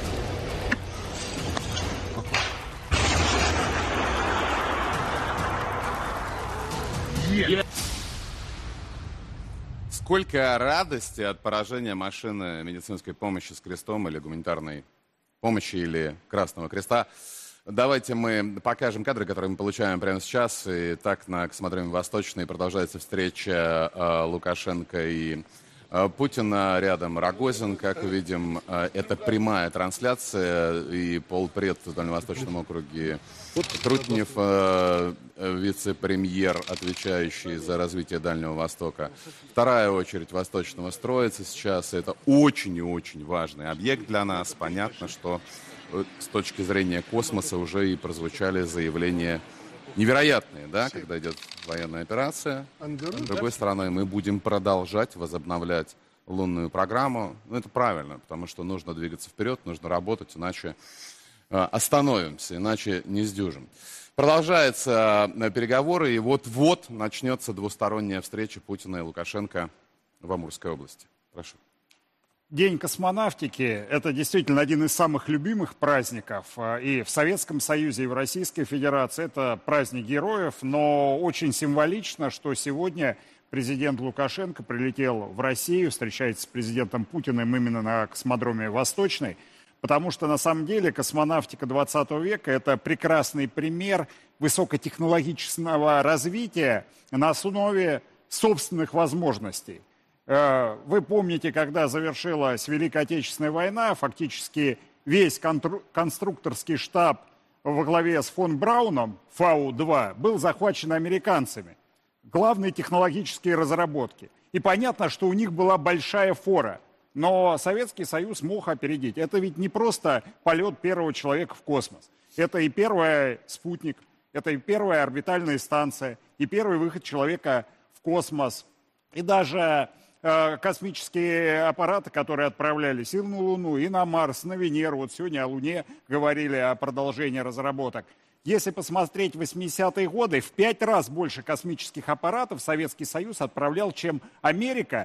Сколько радости от поражения машины медицинской помощи с крестом или гуманитарной помощи или Красного Креста. Давайте мы покажем кадры, которые мы получаем прямо сейчас. И так на Космодроме Восточный продолжается встреча э, Лукашенко и э, Путина. Рядом Рогозин, как увидим, э, это прямая трансляция. И полпред в Дальневосточном округе Трутнев, э, вице-премьер, отвечающий за развитие Дальнего Востока. Вторая очередь Восточного строится сейчас. Это очень и очень важный объект для нас. Понятно, что с точки зрения космоса уже и прозвучали заявления невероятные, да, когда идет военная операция. С другой стороны, мы будем продолжать возобновлять лунную программу. Ну, это правильно, потому что нужно двигаться вперед, нужно работать, иначе остановимся, иначе не сдюжим. Продолжаются переговоры, и вот-вот начнется двусторонняя встреча Путина и Лукашенко в Амурской области. Прошу. День космонавтики – это действительно один из самых любимых праздников и в Советском Союзе, и в Российской Федерации. Это праздник героев, но очень символично, что сегодня президент Лукашенко прилетел в Россию, встречается с президентом Путиным именно на космодроме Восточный, потому что на самом деле космонавтика двадцатого века – это прекрасный пример высокотехнологичного развития на основе собственных возможностей. Вы помните, когда завершилась Великая Отечественная война, фактически весь конструкторский штаб во главе с фон Брауном, Фау два, был захвачен американцами. Главные технологические разработки. И понятно, что у них была большая фора. Но Советский Союз мог опередить. Это ведь не просто полет первого человека в космос. Это и первый спутник, это и первая орбитальная станция, и первый выход человека в космос. И даже э, космические аппараты, которые отправлялись и на Луну, и на Марс, на Венеру. Вот сегодня о Луне говорили, о продолжении разработок. Если посмотреть восьмидесятые годы, в пять раз больше космических аппаратов Советский Союз отправлял, чем Америка,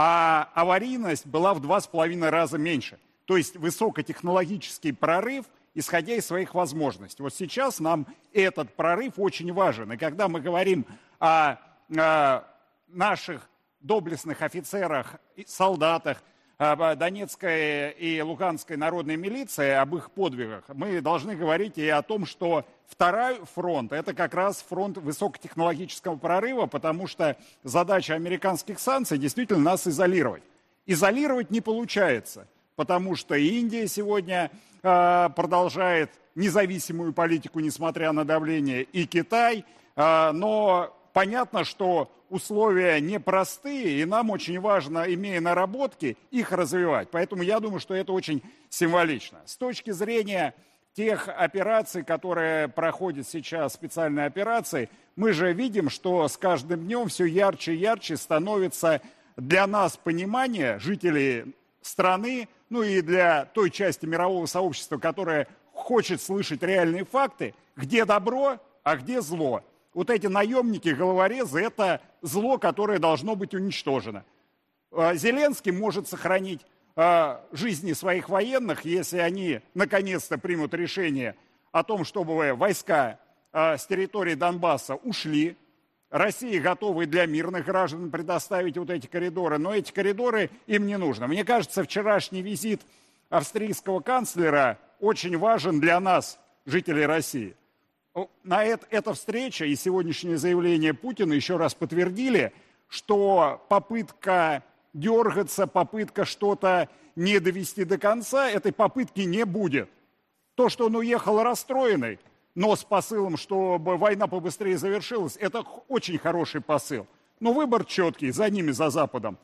а аварийность была в два с половиной раза меньше. То есть высокотехнологический прорыв, исходя из своих возможностей. Вот сейчас нам этот прорыв очень важен. И когда мы говорим о, о наших доблестных офицерах, солдатах, об Донецкой и Луганской народной милиции, об их подвигах, мы должны говорить и о том, что второй фронт – это как раз фронт высокотехнологического прорыва, потому что задача американских санкций действительно нас изолировать. Изолировать не получается, потому что Индия сегодня э, продолжает независимую политику, несмотря на давление, и Китай, э, но понятно, что условия непростые, и нам очень важно, имея наработки, их развивать. Поэтому я думаю, что это очень символично. С точки зрения тех операций, которые проходят сейчас, специальные операции, мы же видим, что с каждым днем все ярче и ярче становится для нас понимание, жителей страны, ну и для той части мирового сообщества, которая хочет слышать реальные факты, где добро, а где зло. Вот эти наемники, головорезы – это зло, которое должно быть уничтожено. Зеленский может сохранить жизни своих военных, если они наконец-то примут решение о том, чтобы войска с территории Донбасса ушли. Россия готова для мирных граждан предоставить вот эти коридоры, но эти коридоры им не нужно. Мне кажется, вчерашний визит австрийского канцлера очень важен для нас, жителей России. На это, эта встреча и сегодняшнее заявление Путина еще раз подтвердили, что попытка дергаться, попытка что-то не довести до конца, этой попытки не будет. То, что он уехал расстроенный, но с посылом, чтобы война побыстрее завершилась, это очень хороший посыл. Но выбор четкий, за ними, за Западом.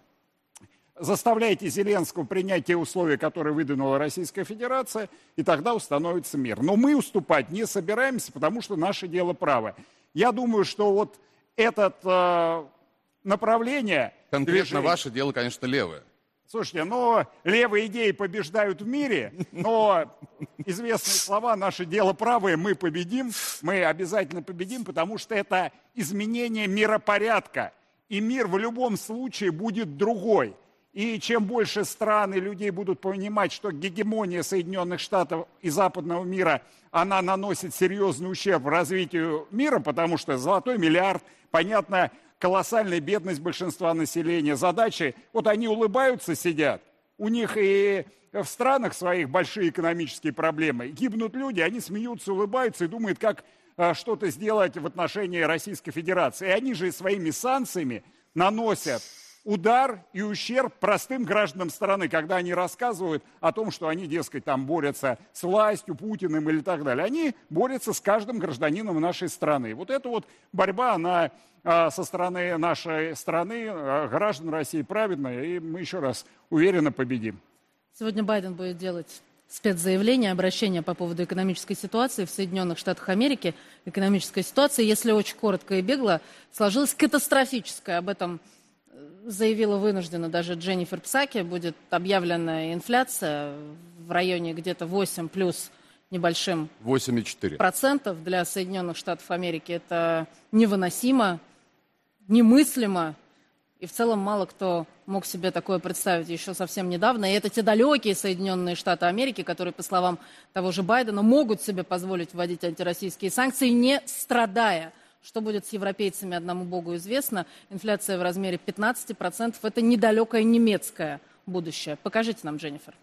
Заставляйте Зеленского принять те условия, которые выдвинула Российская Федерация, и тогда установится мир. Но мы уступать не собираемся, потому что наше дело правое. Я думаю, что вот это э, направление... Конкретно движения... ваше дело, конечно, левое. Слушайте, ну, левые идеи побеждают в мире, но известные слова «наше дело правое», мы победим, мы обязательно победим, потому что это изменение миропорядка, и мир в любом случае будет другой. И чем больше стран и людей будут понимать, что гегемония Соединенных Штатов и западного мира, она наносит серьезный ущерб развитию мира, потому что золотой миллиард, понятно, колоссальная бедность большинства населения, задачи, вот они улыбаются, сидят, у них и в странах своих большие экономические проблемы, гибнут люди, они смеются, улыбаются и думают, как что-то сделать в отношении Российской Федерации. И они же своими санкциями наносят удар и ущерб простым гражданам страны, когда они рассказывают о том, что они, дескать, там борются с властью, Путиным или так далее. Они борются с каждым гражданином нашей страны. Вот эта вот борьба, она со стороны нашей страны, граждан России, праведная, и мы еще раз уверенно победим. Сегодня Байден будет делать спецзаявление, обращение по поводу экономической ситуации в Соединенных Штатах Америки. Экономическая ситуация, если очень коротко и бегло, сложилась катастрофическая. Об этом заявила вынуждена даже Дженнифер Псаки. Будет объявлена инфляция в районе где-то восемь плюс небольшим восемь целых четыре десятых процентов для Соединенных Штатов Америки. Это невыносимо, немыслимо. И в целом мало кто мог себе такое представить еще совсем недавно. И это те далекие Соединенные Штаты Америки, которые, по словам того же Байдена, могут себе позволить вводить антироссийские санкции, не страдая. Что будет с европейцами, одному богу известно. Инфляция в размере пятнадцать процентов – это недалекое немецкое будущее. Покажите нам, Дженнифер.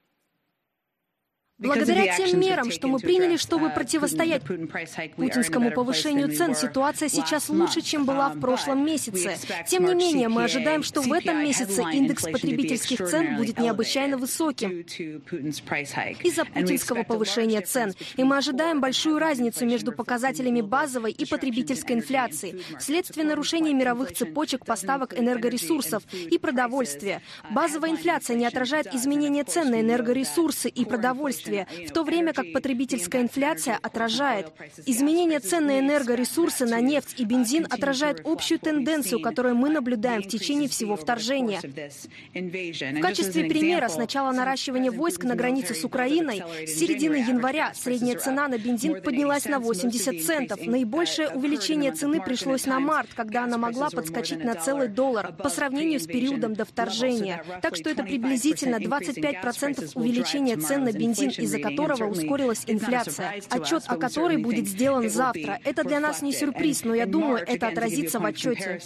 Благодаря тем мерам, что мы приняли, чтобы противостоять путинскому повышению цен, ситуация сейчас лучше, чем была в прошлом месяце. Тем не менее, мы ожидаем, что в этом месяце индекс потребительских цен будет необычайно высоким из-за путинского повышения цен. И мы ожидаем большую разницу между показателями базовой и потребительской инфляции вследствие нарушения мировых цепочек поставок энергоресурсов и продовольствия. Базовая инфляция не отражает изменения цен на энергоресурсы и продовольствие, в то время как потребительская инфляция отражает. Изменение цен на энергоресурсы, на нефть и бензин отражает общую тенденцию, которую мы наблюдаем в течение всего вторжения. В качестве примера, с начала наращивания войск на границе с Украиной, с середины января средняя цена на бензин поднялась на восемьдесят центов. Наибольшее увеличение цены пришлось на март, когда она могла подскочить на целый доллар по сравнению с периодом до вторжения. Так что это приблизительно двадцать пять процентов увеличения цен на бензин, из-за которого ускорилась инфляция. Отчет о которой будет сделан завтра. Это для нас не сюрприз, но я думаю, это отразится в отчете.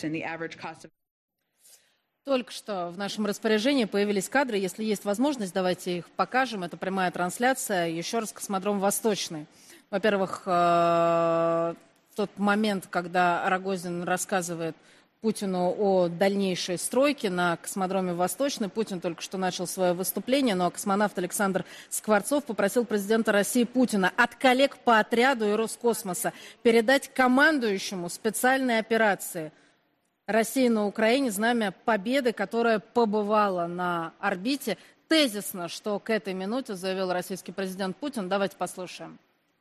Только что в нашем распоряжении появились кадры. Если есть возможность, давайте их покажем. Это прямая трансляция. Еще раз, космодром Восточный. Во-первых, тот момент, когда Рогозин рассказывает Путину о дальнейшей стройке на космодроме Восточный. Путин только что начал свое выступление, но космонавт Александр Скворцов попросил президента России Путина от коллег по отряду и Роскосмоса передать командующему специальной операции России на Украине знамя победы, которая побывала на орбите. Тезисно, что к этой минуте заявил российский президент Путин. Давайте послушаем.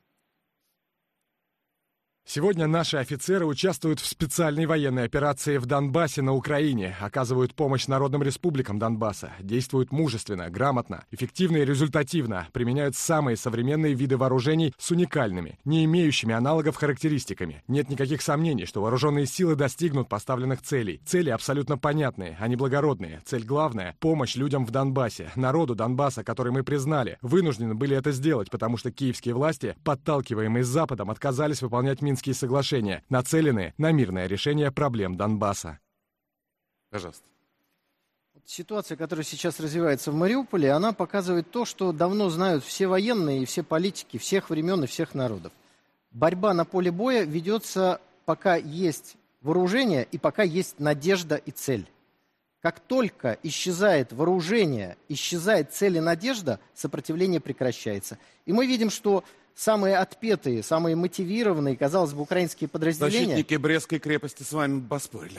Сегодня наши офицеры участвуют в специальной военной операции в Донбассе на Украине, оказывают помощь народным республикам Донбасса, действуют мужественно, грамотно, эффективно и результативно, применяют самые современные виды вооружений с уникальными, не имеющими аналогов характеристиками. Нет никаких сомнений, что вооруженные силы достигнут поставленных целей. Цели абсолютно понятные, они благородные. Цель главная — помощь людям в Донбассе, народу Донбасса, который мы признали. Вынуждены были это сделать, потому что киевские власти, подталкиваемые Западом, отказались выполнять Минские соглашения, нацеленные на мирное решение проблем Донбасса. Пожалуйста. Ситуация, которая сейчас развивается в Мариуполе, она показывает то, что давно знают все военные и все политики всех времен и всех народов. Борьба на поле боя ведется, пока есть вооружение и пока есть надежда и цель. Как только исчезает вооружение, исчезает цель и надежда, сопротивление прекращается. И мы видим, что самые отпетые, самые мотивированные, казалось бы, украинские подразделения... Защитники Брестской крепости с вами поспорили.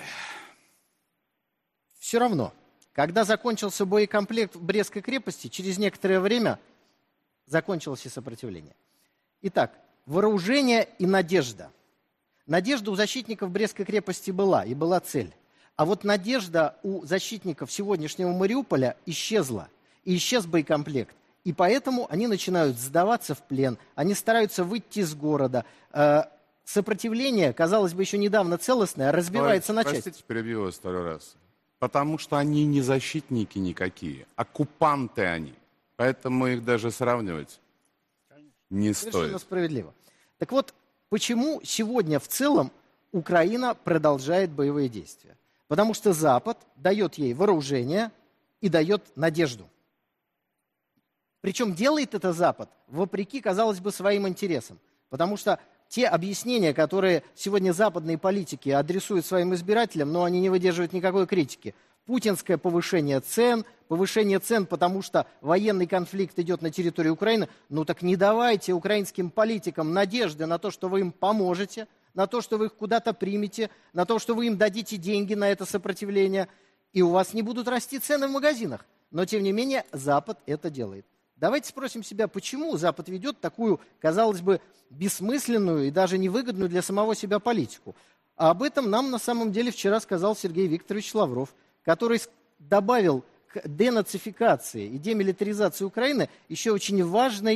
Все равно, когда закончился боекомплект в Брестской крепости, через некоторое время закончилось и сопротивление. Итак, вооружение и надежда. Надежда у защитников Брестской крепости была, и была цель. А вот надежда у защитников сегодняшнего Мариуполя исчезла. И исчез боекомплект. И поэтому они начинают сдаваться в плен, они стараются выйти из города. Сопротивление, казалось бы, еще недавно целостное, разбивается на части. Простите, перебью вас второй раз. Потому что они не защитники никакие, оккупанты они. Поэтому их даже сравнивать не стоит. Совершенно справедливо. Так вот, почему сегодня в целом Украина продолжает боевые действия? Потому что Запад дает ей вооружение и дает надежду. Причем делает это Запад вопреки, казалось бы, своим интересам. Потому что те объяснения, которые сегодня западные политики адресуют своим избирателям, но они не выдерживают никакой критики. Путинское повышение цен, повышение цен, потому что военный конфликт идет на территории Украины. Ну так не давайте украинским политикам надежды на то, что вы им поможете, на то, что вы их куда-то примете, на то, что вы им дадите деньги на это сопротивление, и у вас не будут расти цены в магазинах. Но, тем не менее, Запад это делает. Давайте спросим себя, почему Запад ведет такую, казалось бы, бессмысленную и даже невыгодную для самого себя политику. А об этом нам на самом деле вчера сказал Сергей Викторович Лавров, который добавил к денацификации и демилитаризации Украины еще очень важный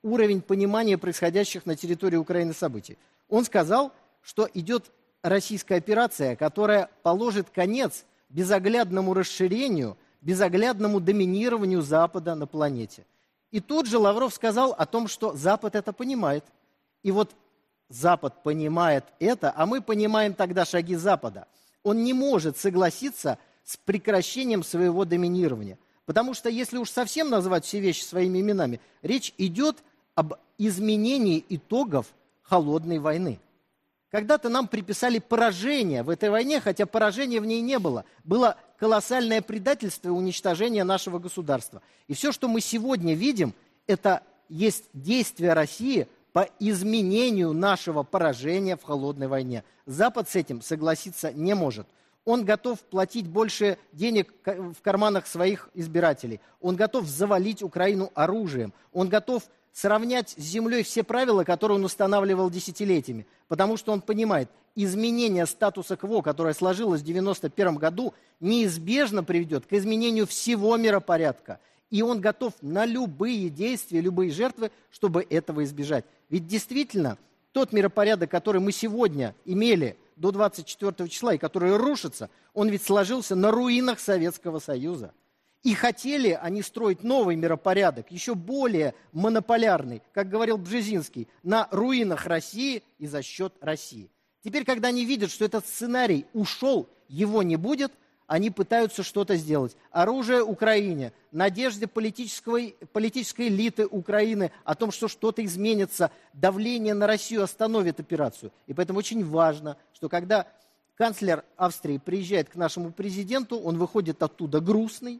уровень понимания происходящих на территории Украины событий. Он сказал, что идет российская операция, которая положит конец безоглядному расширению, безоглядному доминированию Запада на планете. И тут же Лавров сказал о том, что Запад это понимает. И вот Запад понимает это, а мы понимаем тогда шаги Запада. Он не может согласиться с прекращением своего доминирования. Потому что если уж совсем назвать все вещи своими именами, речь идет об изменении итогов холодной войны. Когда-то нам приписали поражение в этой войне, хотя поражения в ней не было. Было колоссальное предательство и уничтожение нашего государства. И все, что мы сегодня видим, это есть действия России по изменению нашего поражения в холодной войне. Запад с этим согласиться не может. Он готов платить больше денег в карманах своих избирателей. Он готов завалить Украину оружием. Он готов сравнять с землей все правила, которые он устанавливал десятилетиями. Потому что он понимает, изменение статуса кво, которое сложилось в девяносто первом году, неизбежно приведет к изменению всего миропорядка. И он готов на любые действия, любые жертвы, чтобы этого избежать. Ведь действительно, тот миропорядок, который мы сегодня имели до двадцать четвёртого числа и который рушится, он ведь сложился на руинах Советского Союза. И хотели они строить новый миропорядок, еще более монополярный, как говорил Бжезинский, на руинах России и за счет России. Теперь, когда они видят, что этот сценарий ушел, его не будет, они пытаются что-то сделать. Оружие Украине, надежде политической, политической элиты Украины о том, что что-то изменится, давление на Россию остановит операцию. И поэтому очень важно, что когда канцлер Австрии приезжает к нашему президенту, он выходит оттуда грустный,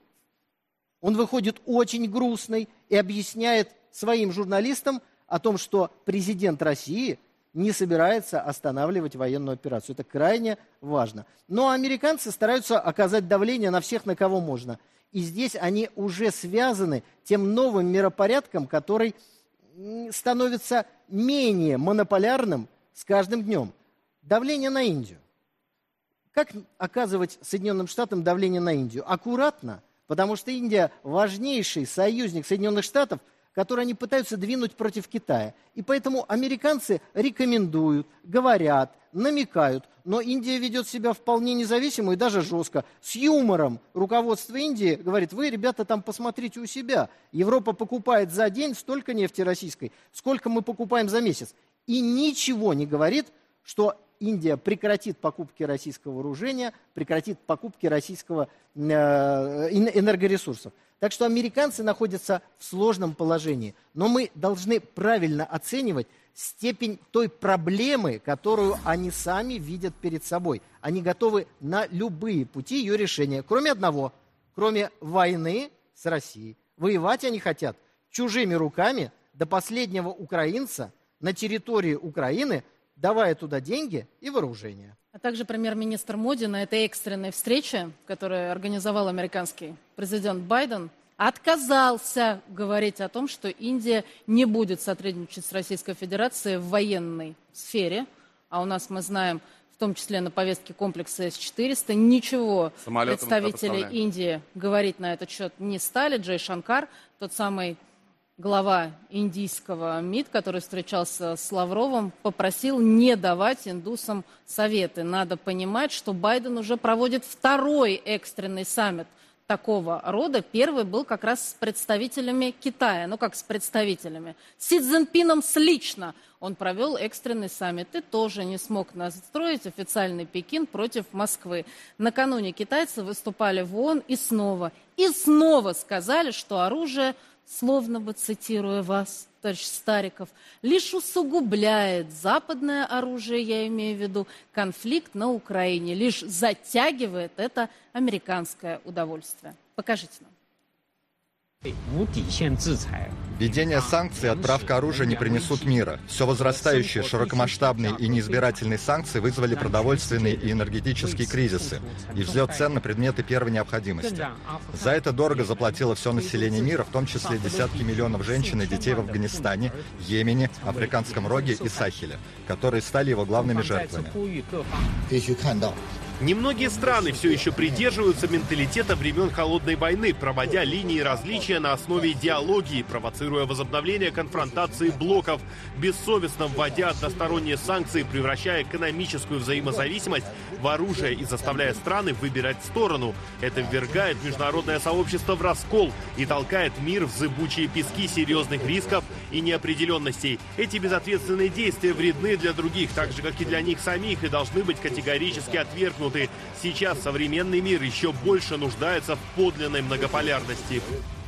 он выходит очень грустный и объясняет своим журналистам о том, что президент России не собирается останавливать военную операцию. Это крайне важно. Но американцы стараются оказать давление на всех, на кого можно. И здесь они уже связаны тем новым миропорядком, который становится менее монополярным с каждым днем. Давление на Индию. Как оказывать Соединенным Штатам давление на Индию? Аккуратно, потому что Индия важнейший союзник Соединенных Штатов, которые они пытаются двинуть против Китая. И поэтому американцы рекомендуют, говорят, намекают, но Индия ведет себя вполне независимо и даже жестко. С юмором руководство Индии говорит: вы, ребята, там посмотрите у себя. Европа покупает за день столько нефти российской, сколько мы покупаем за месяц. И ничего не говорит, что Индия прекратит покупки российского вооружения, прекратит покупки российского э, энергоресурсов. Так что американцы находятся в сложном положении. Но мы должны правильно оценивать степень той проблемы, которую они сами видят перед собой. Они готовы на любые пути ее решения, кроме одного, кроме войны с Россией. Воевать они хотят чужими руками до последнего украинца на территории Украины, давая туда деньги и вооружение. А также премьер-министр Моди на этой экстренной встрече, которую организовал американский президент Байден, отказался говорить о том, что Индия не будет сотрудничать с Российской Федерацией в военной сфере. А у нас, мы знаем, в том числе на повестке комплекса эс четыреста, ничего Самолетом представители Индии говорить на этот счет не стали. Джей Шанкар, тот самый глава индийского МИД, который встречался с Лавровым, попросил не давать индусам советы. Надо понимать, что Байден уже проводит второй экстренный саммит такого рода. Первый был как раз с представителями Китая. Ну, как с представителями. С Си Цзиньпином лично он провел экстренный саммит и тоже не смог настроить официальный Пекин против Москвы. Накануне китайцы выступали в ООН и снова, и снова сказали, что оружие, словно бы цитируя вас, товарищ Стариков, лишь усугубляет западное оружие, я имею в виду, конфликт на Украине, лишь затягивает это американское удовольствие. Покажите нам. Введение санкций и отправка оружия не принесут мира. Все возрастающие широкомасштабные и неизбирательные санкции вызвали продовольственные и энергетические кризисы и взлет цен на предметы первой необходимости. За это дорого заплатило все население мира, в том числе десятки миллионов женщин и детей в Афганистане, Йемене, Африканском Роге и Сахеле, которые стали его главными жертвами. Немногие страны все еще придерживаются менталитета времен Холодной войны, проводя линии различия на основе идеологии, провоцируя возобновление конфронтации блоков, бессовестно вводя односторонние санкции, превращая экономическую взаимозависимость в оружие и заставляя страны выбирать сторону. Это ввергает международное сообщество в раскол и толкает мир в зыбучие пески серьезных рисков и неопределенностей. Эти безответственные действия вредны для других, так же, как и для них самих, и должны быть категорически отвергнуты. Сейчас современный мир еще больше нуждается в подлинной многополярности.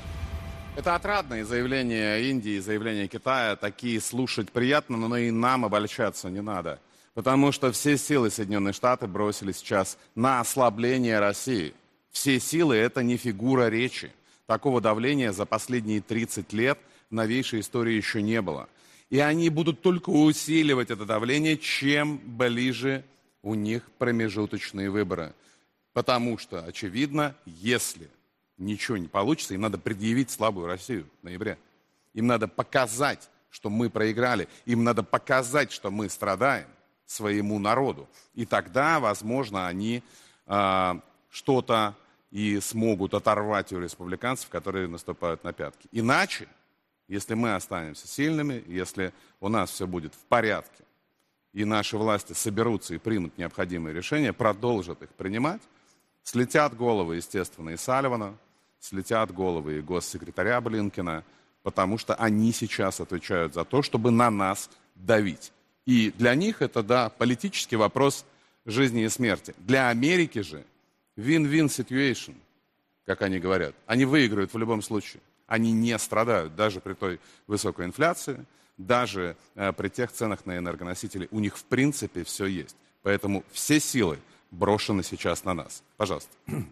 Это отрадные заявления Индии, заявления Китая. Такие слушать приятно, но и нам обольщаться не надо. Потому что все силы Соединенных Штатов бросили сейчас на ослабление России. Все силы – это не фигура речи. Такого давления за последние тридцать лет в новейшей истории еще не было. И они будут только усиливать это давление, чем ближе у них промежуточные выборы. Потому что, очевидно, если ничего не получится, им надо предъявить слабую Россию в ноябре. Им надо показать, что мы проиграли. Им надо показать, что мы страдаем своему народу. И тогда, возможно, они э, что-то и смогут оторвать у республиканцев, которые наступают на пятки. Иначе, если мы останемся сильными, если у нас все будет в порядке, и наши власти соберутся и примут необходимые решения, продолжат их принимать, слетят головы, естественно, и Салливана, слетят головы и госсекретаря Блинкена, потому что они сейчас отвечают за то, чтобы на нас давить. И для них это, да, политический вопрос жизни и смерти. Для Америки же win-win situation, как они говорят. Они выиграют в любом случае. Они не страдают даже при той высокой инфляции, даже э, при тех ценах на энергоносители. У них в принципе все есть. Поэтому все силы брошены сейчас на нас. Пожалуйста.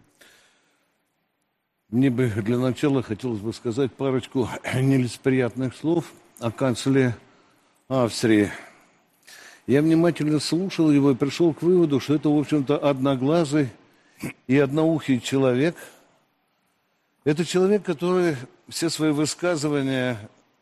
Мне бы для начала хотелось бы сказать парочку нелицеприятных слов о канцлере Австрии. Я внимательно слушал его и пришел к выводу, что это, в общем-то, одноглазый и одноухий человек. Это человек, который все свои высказывания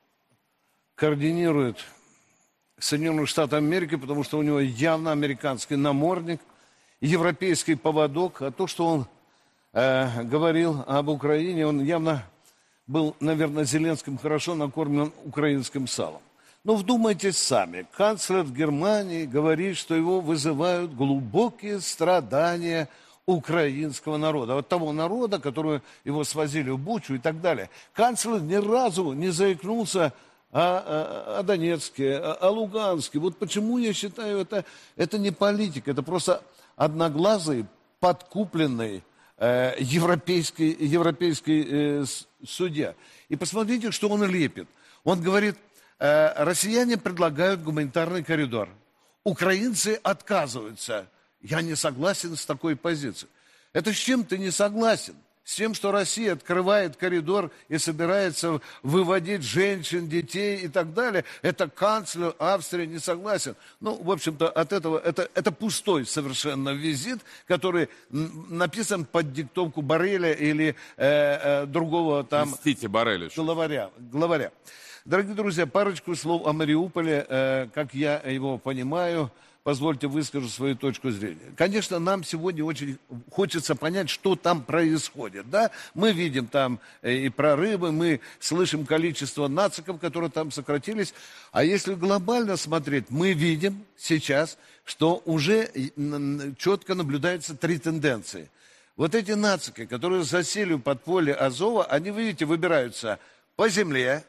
координирует Соединенных Штатов Америки, потому что у него явно американский намордник, европейский поводок. А то, что он э, говорил об Украине, он явно был, наверное, Зеленским хорошо накормлен украинским салом. Но вдумайтесь сами, канцлер Германии говорит, что его вызывают глубокие страдания украинского народа. Вот того народа, который его свозили в Бучу и так далее. Канцлер ни разу не заикнулся о, о, о Донецке, о, о Луганске. Вот почему я считаю, это, это не политика, это просто одноглазый, подкупленный э, европейский, европейский э, судья. И посмотрите, что он лепит. Он говорит, э, россияне предлагают гуманитарный коридор. Украинцы отказываются. Я не согласен с такой позицией. Это с чем ты не согласен? С тем, что Россия открывает коридор и собирается выводить женщин, детей и так далее. Это канцлер Австрии не согласен. Ну, в общем-то, от этого, это, это пустой совершенно визит, который написан под диктовку Борреля или э, э, другого там... Мстите Боррелю. Главаря, главаря. Дорогие друзья, парочку слов о Мариуполе, э, как я его понимаю. Позвольте выскажу свою точку зрения. Конечно, нам сегодня очень хочется понять, что там происходит. Да? Мы видим там и прорывы, мы слышим количество нациков, которые там сократились. А если глобально смотреть, мы видим сейчас, что уже четко наблюдаются три тенденции. Вот эти нацики, которые засели в подполье Азова, они, видите, выбираются по земле,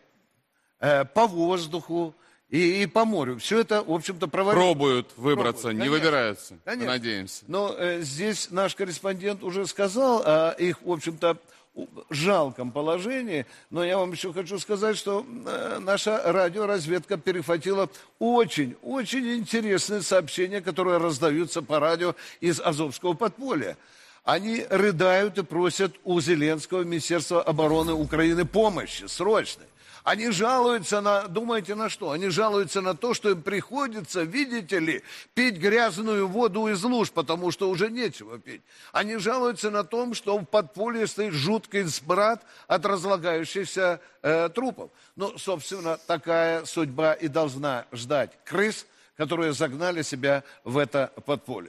по воздуху, И, и по морю. Все это, в общем-то, проводят. Пробуют выбраться, Пробуют, не выбираются. Конечно. Надеемся. Но э, здесь наш корреспондент уже сказал о их, в общем-то, жалком положении. Но я вам еще хочу сказать, что э, наша радиоразведка перехватила очень, очень интересные сообщения, которые раздаются по радио из Азовского подполья. Они рыдают и просят у Зеленского Министерства обороны Украины помощи, срочной. Они жалуются на, думаете, на что? Они жалуются на то, что им приходится, видите ли, пить грязную воду из луж, потому что уже нечего пить. Они жалуются на том, что в подполье стоит жуткий смрад от разлагающихся э, трупов. Ну, собственно, такая судьба и должна ждать крыс, которые загнали себя в это подполье.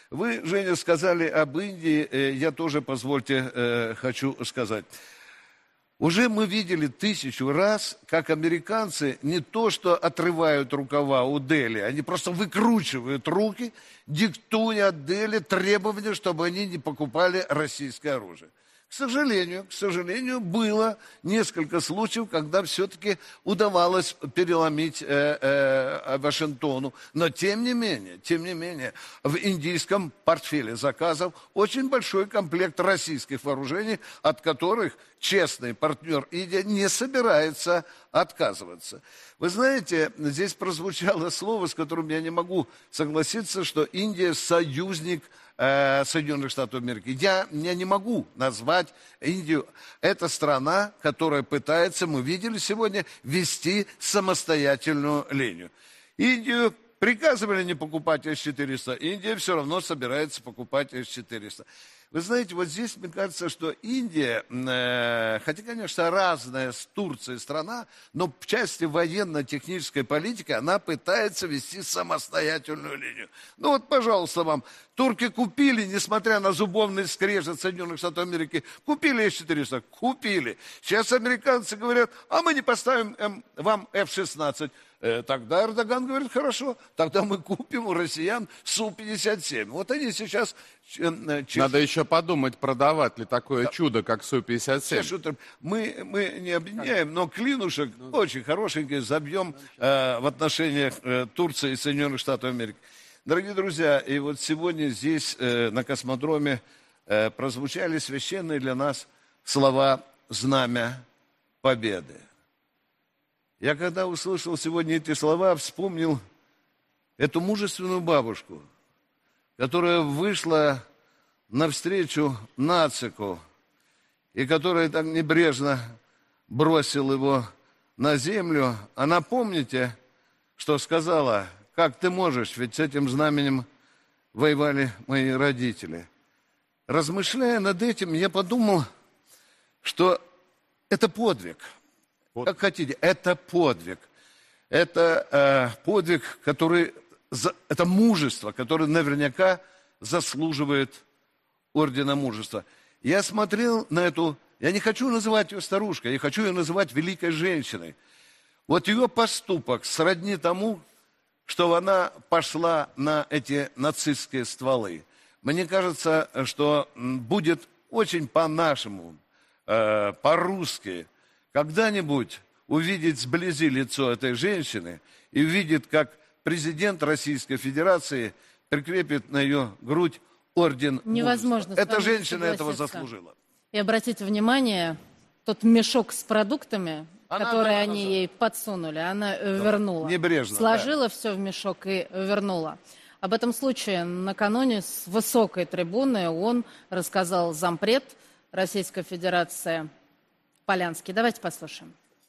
Вы, Женя, сказали об Индии, я тоже, позвольте, хочу сказать. Уже мы видели тысячу раз, как американцы не то что отрывают рукава у Дели, они просто выкручивают руки, диктуя Дели требования, чтобы они не покупали российское оружие. К сожалению, к сожалению, было несколько случаев, когда все-таки удавалось переломить э, э, Вашингтону. Но тем не менее, тем не менее, в индийском портфеле заказов очень большой комплект российских вооружений, от которых честный партнер Индия не собирается отказываться. Вы знаете, здесь прозвучало слово, с которым я не могу согласиться, что Индия союзник Соединенных Штатов Америки. Я, я не могу назвать Индию. Это страна, которая пытается, мы видели сегодня, вести самостоятельную линию. Индию приказывали не покупать эс четыреста. Индия все равно собирается покупать эс четыреста. Вы знаете, вот здесь, мне кажется, что Индия, э, хотя, конечно, разная с Турцией страна, но в части военно-технической политики она пытается вести самостоятельную линию. Ну вот, пожалуйста, вам. Турки купили, несмотря на зубовный скрежет Соединенных Штатов Америки, купили эс четыреста, купили. Сейчас американцы говорят, а мы не поставим эм, вам эф шестнадцать. Э, тогда Эрдоган говорит, хорошо, тогда мы купим у россиян Су пятьдесят семь. Вот они сейчас... Э, чест... Надо еще подумать, продавать ли такое да. чудо, как Су пятьдесят семь. Мы, мы не объединяем, но клинушек очень хорошенький забьем э, в отношениях э, Турции и Соединенных Штатов Америки. Дорогие друзья, и вот сегодня здесь, э, на космодроме, э, прозвучали священные для нас слова «Знамя Победы». Я когда услышал сегодня эти слова, вспомнил эту мужественную бабушку, которая вышла навстречу нацику, и которая так небрежно бросила его на землю. Она, помните, что сказала... Как ты можешь? Ведь с этим знаменем воевали мои родители. Размышляя над этим, я подумал, что это подвиг. Вот. Как хотите, это подвиг. Это э, подвиг, который... За, это мужество, которое наверняка заслуживает ордена мужества. Я смотрел на эту... Я не хочу называть ее старушкой, я хочу ее называть великой женщиной. Вот ее поступок сродни тому, что она пошла на эти нацистские стволы. Мне кажется, что будет очень по-нашему, э, по-русски, когда-нибудь увидеть сблизи лицо этой женщины и увидеть, как президент Российской Федерации прикрепит на ее грудь орден Невозможно. Эта женщина этого заслужила. И обратите внимание, тот мешок с продуктами... Она которые они назад. ей подсунули, она да. вернула. Небрежно. Сложила да. все в мешок и вернула. Об этом случае накануне с высокой трибуны он рассказал зампред Российской Федерации Полянский. Давайте послушаем.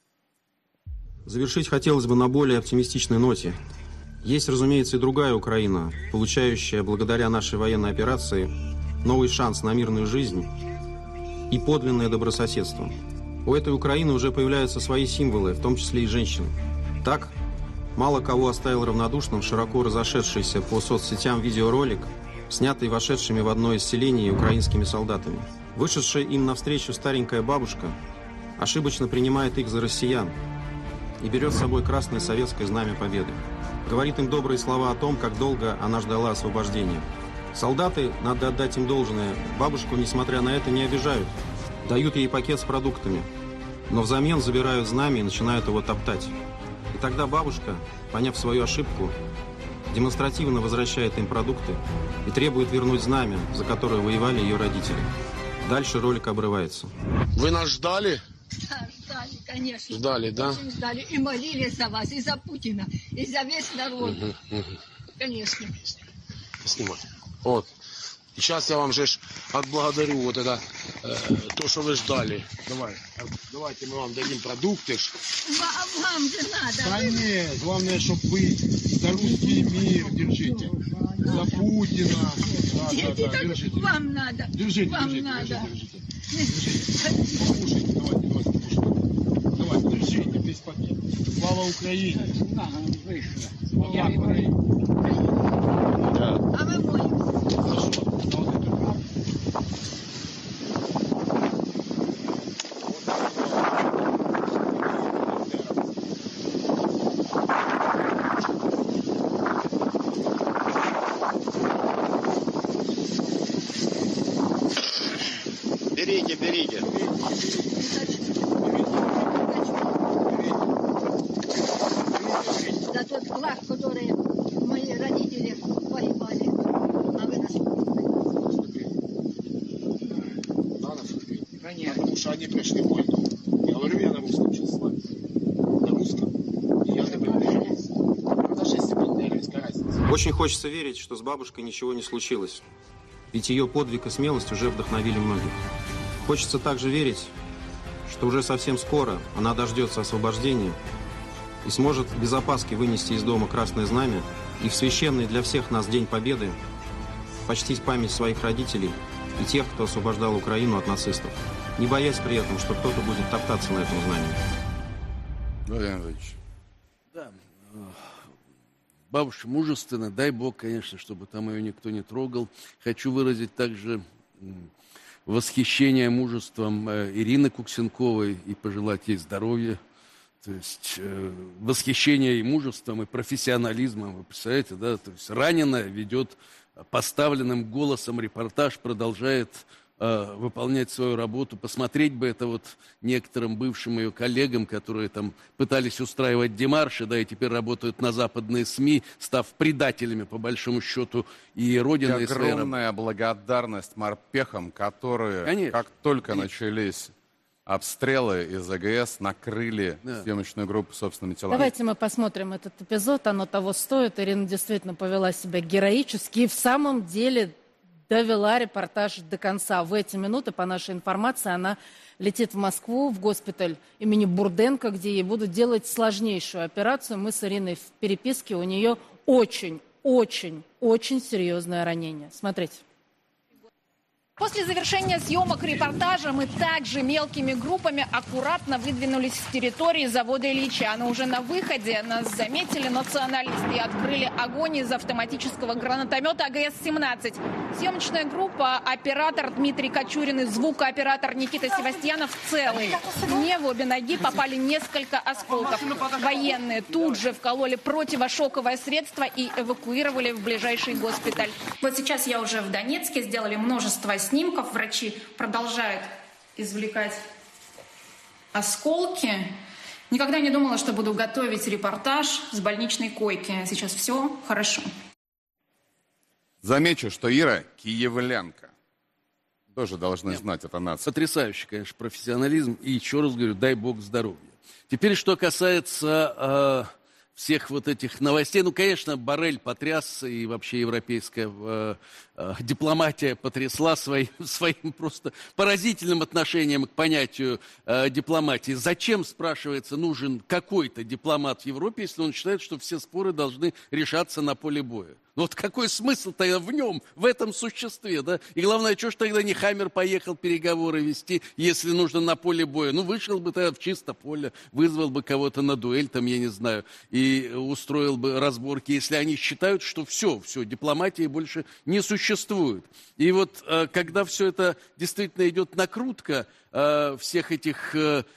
Завершить хотелось бы на более оптимистичной ноте. Есть, разумеется, и другая Украина, получающая благодаря нашей военной операции новый шанс на мирную жизнь и подлинное добрососедство. У этой Украины уже появляются свои символы, в том числе и женщины. Так, мало кого оставил равнодушным широко разошедшийся по соцсетям видеоролик, снятый вошедшими в одно из селений украинскими солдатами. Вышедшая им навстречу старенькая бабушка ошибочно принимает их за россиян и берет с собой красное советское знамя победы. Говорит им добрые слова о том, как долго она ждала освобождения. Солдаты, надо отдать им должное, бабушку, несмотря на это, не обижают. Дают ей пакет с продуктами, но взамен забирают знамя и начинают его топтать. И тогда бабушка, поняв свою ошибку, демонстративно возвращает им продукты и требует вернуть знамя, за которое воевали ее родители. Дальше ролик обрывается. Вы нас ждали? Да, ждали, конечно. Ждали, да? Очень ждали. И молились за вас, и за Путина, и за весь народ. Угу, угу. Конечно. Снимай. Вот. Сейчас я вам же отблагодарю вот это, э, то, что вы ждали. Давай, давайте мы вам дадим продукты. Вам, вам же надо. Да нет, главное, чтобы вы за русский мир держите. За Путина. Да, Дети, да, да, держите. Вам надо. Держите, вам держите, надо. держите, держите. Покушайте, давайте, давайте, покушайте. Давайте, держите весь пакет. Слава Украине. Слава Украине. А вы молитесь. Берите, берите. За тот флаг, который мои родители погибали. А вы нас Конечно. Потому что они пришли в войну. Я говорю, я на русском сейчас с вами. На русском. Я не понимаю. Даже если бендеровская разница. Очень хочется верить, что с бабушкой ничего не случилось. Ведь ее подвиг и смелость уже вдохновили многих. Хочется также верить, что уже совсем скоро она дождется освобождения и сможет без опаски вынести из дома красное знамя и в священный для всех нас День Победы почтить память своих родителей и тех, кто освобождал Украину от нацистов, не боясь при этом, что кто-то будет топтаться на этом знамени. Владимир Владимирович. Да. Бабушка мужественна, дай бог, конечно, чтобы там ее никто не трогал. Хочу выразить также восхищение мужеством Ирины Куксенковой и пожелать ей здоровья. То есть э, восхищение и мужеством, и профессионализмом. Вы представляете, да? То есть раненая ведет поставленным голосом репортаж, продолжает э, выполнять свою работу. Посмотреть бы это вот некоторым бывшим ее коллегам, которые там пытались устраивать демарши, да, и теперь работают на западные СМИ, став предателями, по большому счету, и Родины, и своей. Огромная благодарность морпехам, которые, Конечно. как только Конечно. начались обстрелы из АГС, накрыли да. съемочную группу собственными телами. Давайте мы посмотрим этот эпизод, оно того стоит. Ирина действительно повела себя героически и в самом деле довела репортаж до конца. В эти минуты, по нашей информации, она летит в Москву, в госпиталь имени Бурденко, где ей будут делать сложнейшую операцию. Мы с Ириной в переписке, у нее очень, очень, очень серьезное ранение. Смотрите. После завершения съемок репортажа мы также мелкими группами аккуратно выдвинулись с территории завода Ильича. Но уже на выходе нас заметили националисты и открыли огонь из автоматического гранатомета А Г С семнадцать. Съемочная группа, оператор Дмитрий Кочурин и звукооператор Никита Севастьянов целые. Мне в обе ноги попали несколько осколков. Военные тут же вкололи противошоковое средство и эвакуировали в ближайший госпиталь. Вот сейчас я уже в Донецке, сделали множество снимков, врачи продолжают извлекать осколки. Никогда не думала, что буду готовить репортаж с больничной койки. Сейчас все хорошо. Замечу, что Ира киевлянка. Тоже должны Нет. знать это нация. Потрясающий, конечно, профессионализм. И еще раз говорю, дай бог здоровья. Теперь, что касается... Э всех вот этих новостей. Ну, конечно, Боррель потряс, и вообще европейская э, э, дипломатия потрясла своим, своим просто поразительным отношением к понятию э, дипломатии. Зачем, спрашивается, нужен какой-то дипломат в Европе, если он считает, что все споры должны решаться на поле боя? Ну, вот какой смысл-то в нем, в этом существе, да? И главное, что ж тогда не Хаммер поехал переговоры вести, если нужно на поле боя? Ну, вышел бы тогда в чисто поле, вызвал бы кого-то на дуэль, там, я не знаю, и устроил бы разборки, если они считают, что все, все, дипломатии больше не существует. И вот, когда все это действительно идет накрутка всех этих...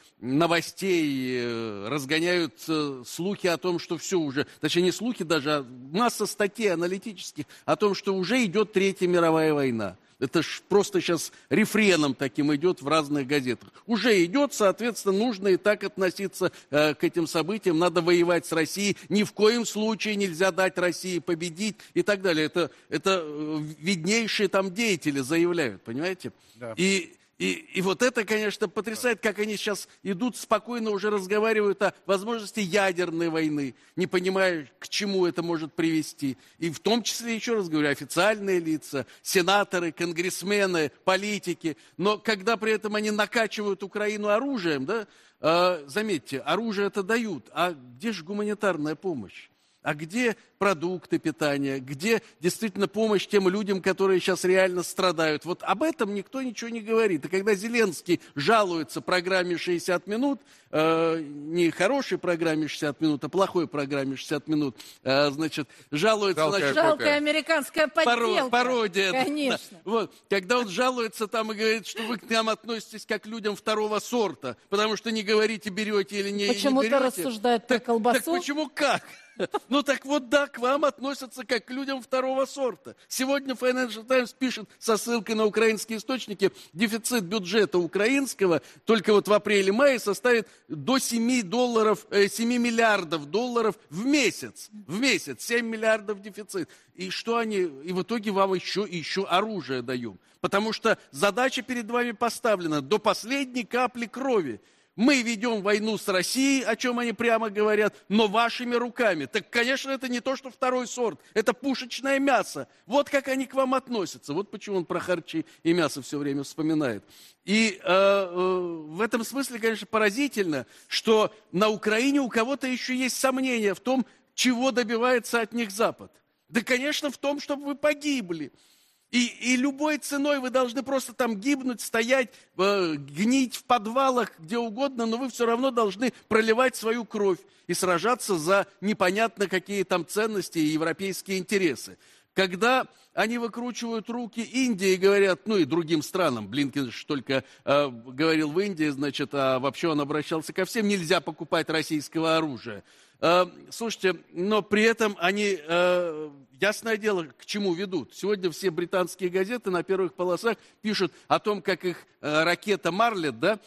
новостей, разгоняют слухи о том, что все уже, точнее не слухи даже, а масса статей аналитических о том, что уже идет Третья мировая война. Это ж просто сейчас рефреном таким идет в разных газетах. Уже идет, соответственно, нужно и так относиться э, к этим событиям. Надо воевать с Россией. Ни в коем случае нельзя дать России победить и так далее. Это, это виднейшие там деятели заявляют, понимаете? Да. И И, и вот это, конечно, потрясает, как они сейчас идут, спокойно уже разговаривают о возможности ядерной войны, не понимая, к чему это может привести. И в том числе, еще раз говорю, официальные лица, сенаторы, конгрессмены, политики. Но когда при этом они накачивают Украину оружием, да, э, заметьте, оружие это дают, а где же гуманитарная помощь? А где продукты питания, где действительно помощь тем людям, которые сейчас реально страдают? Вот об этом никто ничего не говорит. И когда Зеленский жалуется программе шестьдесят минут, э, не хорошей программе шестьдесят минут, а плохой программе шестьдесят минут, э, значит, жалуется... Жалкая, на... Жалкая американская подделка. Пародия. Конечно. Да. Вот. Когда он жалуется там и говорит, что вы к нам относитесь как к людям второго сорта, потому что не говорите, берете или не, Почему-то не берете. рассуждает про колбасу. Так почему как? Ну так вот, да, к вам относятся как к людям второго сорта. Сегодня Financial Times пишет со ссылкой на украинские источники, дефицит бюджета украинского только вот в апреле-мае составит до семи долларов, семи миллиардов долларов в месяц. В месяц семь миллиардов дефицит. И что они, и в итоге вам еще и еще оружие даем. Потому что задача перед вами поставлена до последней капли крови. Мы ведем войну с Россией, о чем они прямо говорят, но вашими руками. Так, конечно, это не то, что второй сорт. Это пушечное мясо. Вот как они к вам относятся. Вот почему он про харчи и мясо все время вспоминает. И э, э, в этом смысле, конечно, поразительно, что на Украине у кого-то еще есть сомнения в том, чего добивается от них Запад. Да, конечно, в том, чтобы вы погибли. И, и любой ценой вы должны просто там гибнуть, стоять, э, гнить в подвалах, где угодно, но вы все равно должны проливать свою кровь и сражаться за непонятно какие там ценности и европейские интересы. Когда они выкручивают руки Индии и говорят, ну и другим странам, Блинкен же только э, говорил в Индии, значит, а вообще он обращался ко всем, нельзя покупать российского оружия. Э, слушайте, но при этом они... Э, Ясное дело, к чему ведут. Сегодня все британские газеты на первых полосах пишут о том, как их э, ракета «Марлет», да,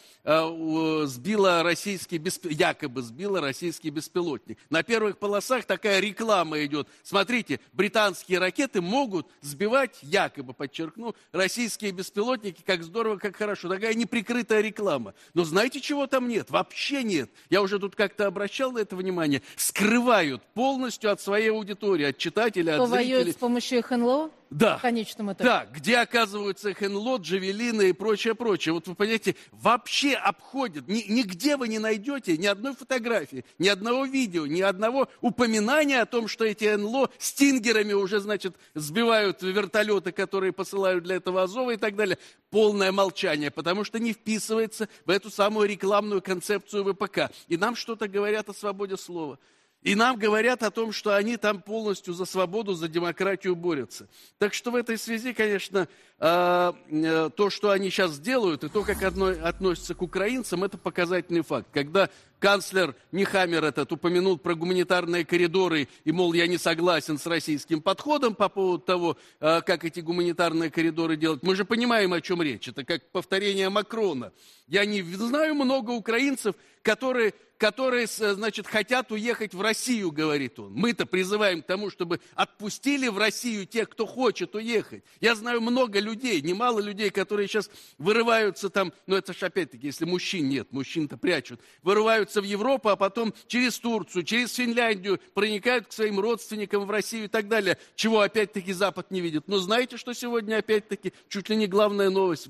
э, сбила российский, бесп... якобы сбила российский беспилотник. На первых полосах такая реклама идет. Смотрите, британские ракеты могут сбивать, якобы, подчеркну, российские беспилотники, как здорово, как хорошо. Такая неприкрытая реклама. Но знаете, чего там нет? Вообще нет. Я уже тут как-то обращал на это внимание. Скрывают полностью от своей аудитории, от читателя, от Кто воюет с помощью их эн эл о? Да. В конечном итоге. Да, где оказываются их эн эл о, джавелины и прочее, прочее. Вот вы понимаете, вообще обходят. Ни, нигде вы не найдете ни одной фотографии, ни одного видео, ни одного упоминания о том, что эти эн эл о стингерами уже, значит, сбивают вертолеты, которые посылают для этого Азова и так далее. Полное молчание, потому что не вписывается в эту самую рекламную концепцию вэ пэ ка. И нам что-то говорят о свободе слова. И нам говорят о том, что они там полностью за свободу, за демократию борются. Так что в этой связи, конечно, то, что они сейчас делают, и то, как относятся к украинцам, это показательный факт. Когда канцлер Нехаммер этот упомянул про гуманитарные коридоры, и, мол, я не согласен с российским подходом по поводу того, как эти гуманитарные коридоры делать, мы же понимаем, о чем речь. Это как повторение Макрона. Я не знаю много украинцев, которые... которые, значит, хотят уехать в Россию, говорит он. Мы-то призываем к тому, чтобы отпустили в Россию тех, кто хочет уехать. Я знаю много людей, немало людей, которые сейчас вырываются там, ну это же опять-таки, если мужчин нет, мужчин-то прячут, вырываются в Европу, а потом через Турцию, через Финляндию проникают к своим родственникам в Россию и так далее, чего опять-таки Запад не видит. Но знаете, что сегодня опять-таки, чуть ли не главная новость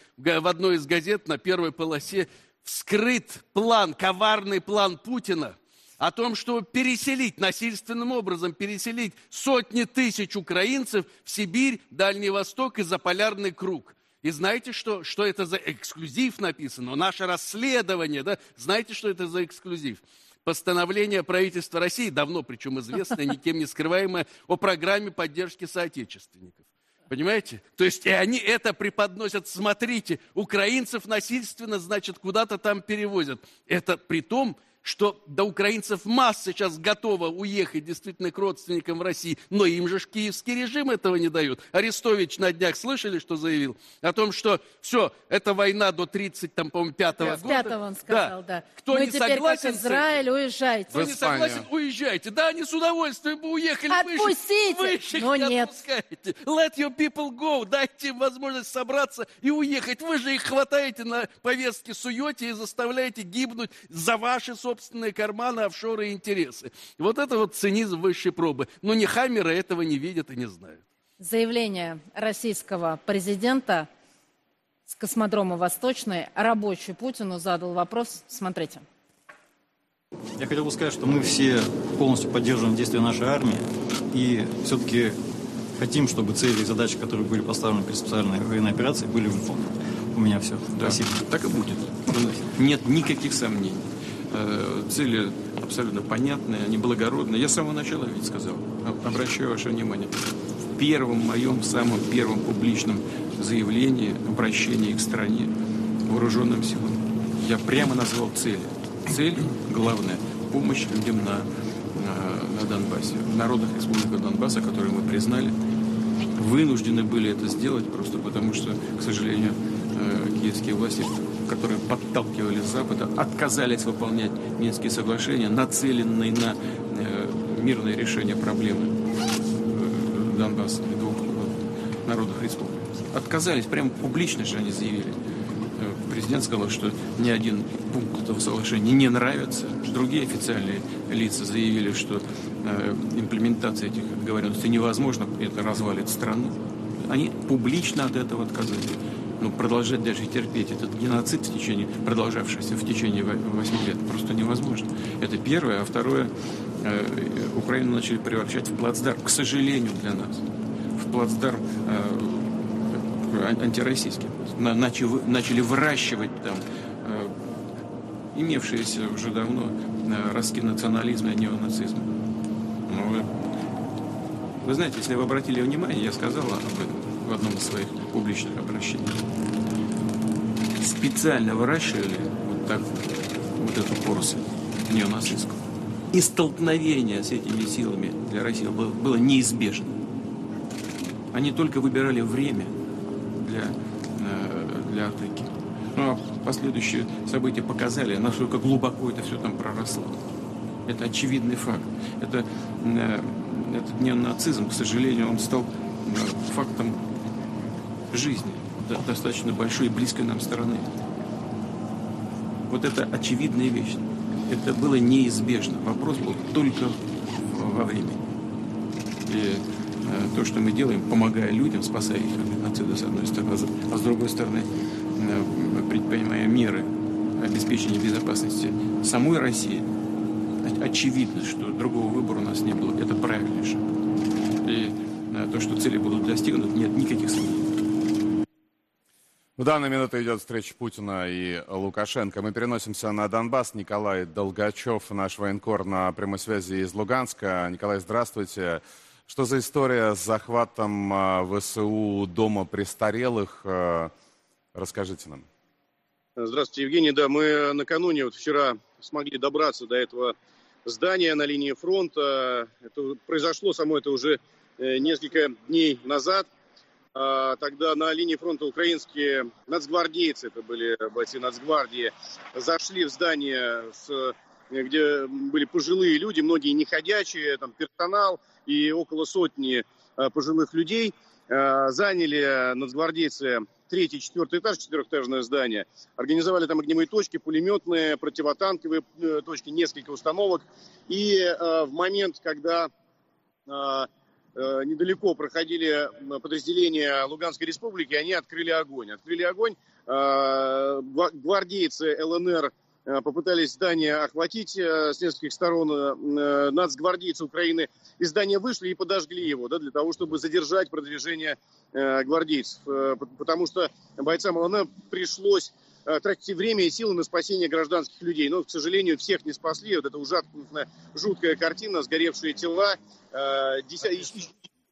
в одной из газет на первой полосе, вскрыт план, коварный план Путина о том, чтобы переселить, насильственным образом переселить сотни тысяч украинцев в Сибирь, Дальний Восток и Заполярный круг. И знаете, что, что это за эксклюзив написано? Наше расследование, да? Знаете, что это за эксклюзив? Постановление правительства России, давно причем известное, никем не скрываемое, о программе поддержки соотечественников. Понимаете? То есть и они это преподносят. Смотрите, украинцев насильственно, значит, куда-то там перевозят. Это при том, что до украинцев масса сейчас готова уехать действительно к родственникам в России, но им же киевский режим этого не дает. Арестович на днях слышали, что заявил? О том, что все, это война до тридцать пятого года. пятого он сказал, да. да. Кто Мы не теперь, согласен как Израиль, уезжайте. Кто не согласен, уезжайте. Да, они с удовольствием бы уехали. Отпустите, вы их но не нет. отпускаете. Let your people go. Дайте им возможность собраться и уехать. Вы же их хватаете на повестке, суете и заставляете гибнуть за ваши собственные карманы, офшоры и интересы. Вот это вот цинизм высшей пробы. Но ни Хаммера этого не видят и не знают. Заявление российского президента с космодрома Восточный рабочий Путину задал вопрос. Смотрите. Я хотел бы сказать, что мы все полностью поддерживаем действия нашей армии и все-таки хотим, чтобы цели и задачи, которые были поставлены при специальной военной операции, были выполнены. У меня все. Да, спасибо. Так и будет. Нет никаких сомнений. Цели абсолютно понятные, они благородные. Я с самого начала ведь сказал, обращаю ваше внимание, в первом моем, самом первом публичном заявлении, обращении к стране, вооруженным силам, я прямо назвал цели. Цель, главное, помощь людям на на Донбассе, в народных республиках Донбасса, которые мы признали. Вынуждены были это сделать просто потому, что, к сожалению, киевские власти, которые подталкивали с Запада, отказались выполнять Минские соглашения, нацеленные на мирное решение проблемы Донбасса и двух народных республик. Отказались, прямо публично же они заявили. Президент сказал, что ни один пункт этого соглашения не нравится. Другие официальные лица заявили, что э, имплементация этих договоренностей невозможна, это развалит страну. Они публично от этого отказались. Но продолжать даже терпеть этот геноцид в течение, продолжавшийся в течение восьми лет, просто невозможно. Это первое. А второе, э, Украину начали превращать в плацдарм, к сожалению для нас, в плацдарм э, антироссийский. Начали, начали выращивать там э, имевшиеся уже давно э, ростки национализма и неонацизма. Ну, вы, вы знаете, если вы обратили внимание, я сказал об этом в одном из своих публичных обращений. Специально выращивали вот так вот эту поросль неонацистскую. И столкновение с этими силами для России было, было неизбежно. Они только выбирали время для для Африки. Ну, а последующие события показали, насколько глубоко это все там проросло. Это очевидный факт. Это, этот неонацизм, к сожалению, он стал фактом жизни достаточно большой и близкой нам стороны. Вот это очевидная вещь. Это было неизбежно. Вопрос был только во времени. И то, что мы делаем, помогая людям, спасая их от геноцида, с одной стороны, а с другой стороны, предпринимая меры обеспечения безопасности самой России, очевидно, что другого выбора у нас не было. Это правильный шаг. И то, что цели будут достигнуты, нет никаких сомнений. В данную минуту идет встреча Путина и Лукашенко. Мы переносимся на Донбасс. Николай Долгачев, наш военкор, на прямой связи из Луганска. Николай, здравствуйте. Что за история с захватом ВСУ дома престарелых? Расскажите нам. Здравствуйте, Евгений. Да, мы накануне, вот вчера, смогли добраться до этого здания на линии фронта. Это произошло само это уже несколько дней назад. Тогда на линии фронта украинские нацгвардейцы, это были бойцы нацгвардии, зашли в здание, где были пожилые люди, многие неходячие, там персонал, и около сотни э, пожилых людей. Э, заняли нацгвардейцы третий, четвертый этаж, четырехэтажное здание. Организовали там огневые точки, пулеметные, противотанковые э, точки, несколько установок. И э, в момент, когда э, э, недалеко проходили подразделения Луганской республики, они открыли огонь. Открыли огонь. Э, гвардейцы ЛНР попытались здание охватить с нескольких сторон. Нацгвардейцы Украины из здания вышли и подожгли его, да, для того, чтобы задержать продвижение гвардейцев. Потому что бойцам ЛНР пришлось тратить время и силы на спасение гражданских людей. Но, к сожалению, всех не спасли. Вот эта ужасная, жуткая картина, сгоревшие тела. Еще,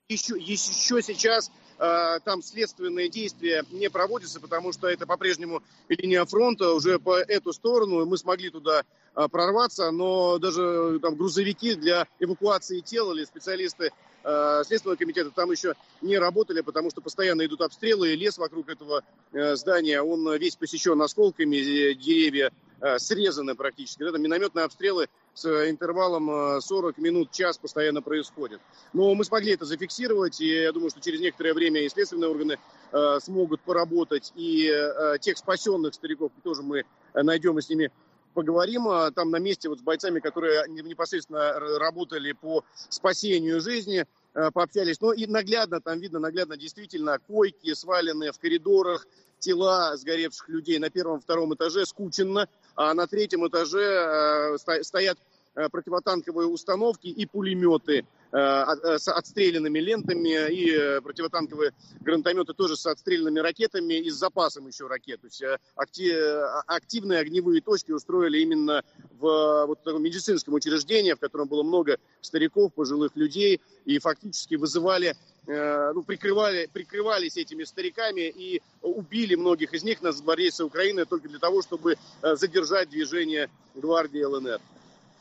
еще сейчас там следственные действия не проводятся, потому что это по-прежнему линия фронта, уже по эту сторону мы смогли туда прорваться, но даже там грузовики для эвакуации тела или специалисты э, Следственного комитета там еще не работали, потому что постоянно идут обстрелы, и лес вокруг этого э, здания, он весь посечен осколками, деревья э, срезаны практически. Это минометные обстрелы с интервалом сорок минут, час постоянно происходят. Но мы смогли это зафиксировать, и я думаю, что через некоторое время и следственные органы э, смогут поработать, и э, тех спасенных стариков тоже мы найдем и с ними поговорим. Там на месте вот с бойцами, которые непосредственно работали по спасению жизни, э, пообщались. Но и наглядно, там видно наглядно действительно койки, сваленные в коридорах, тела сгоревших людей на первом, втором этаже скученно, а на третьем этаже э, стоят э, противотанковые установки и пулеметы э, с отстрелянными лентами, и э, противотанковые гранатометы тоже с отстрелянными ракетами и с запасом еще ракет. То есть э, актив, активные огневые точки устроили именно в вот таком медицинском учреждении, в котором было много стариков, пожилых людей, и фактически вызывали, э, ну, прикрывали, прикрывались этими стариками и убили многих из них нацгвардейцы Украины только для того, чтобы э, задержать движение гвардии ЛНР.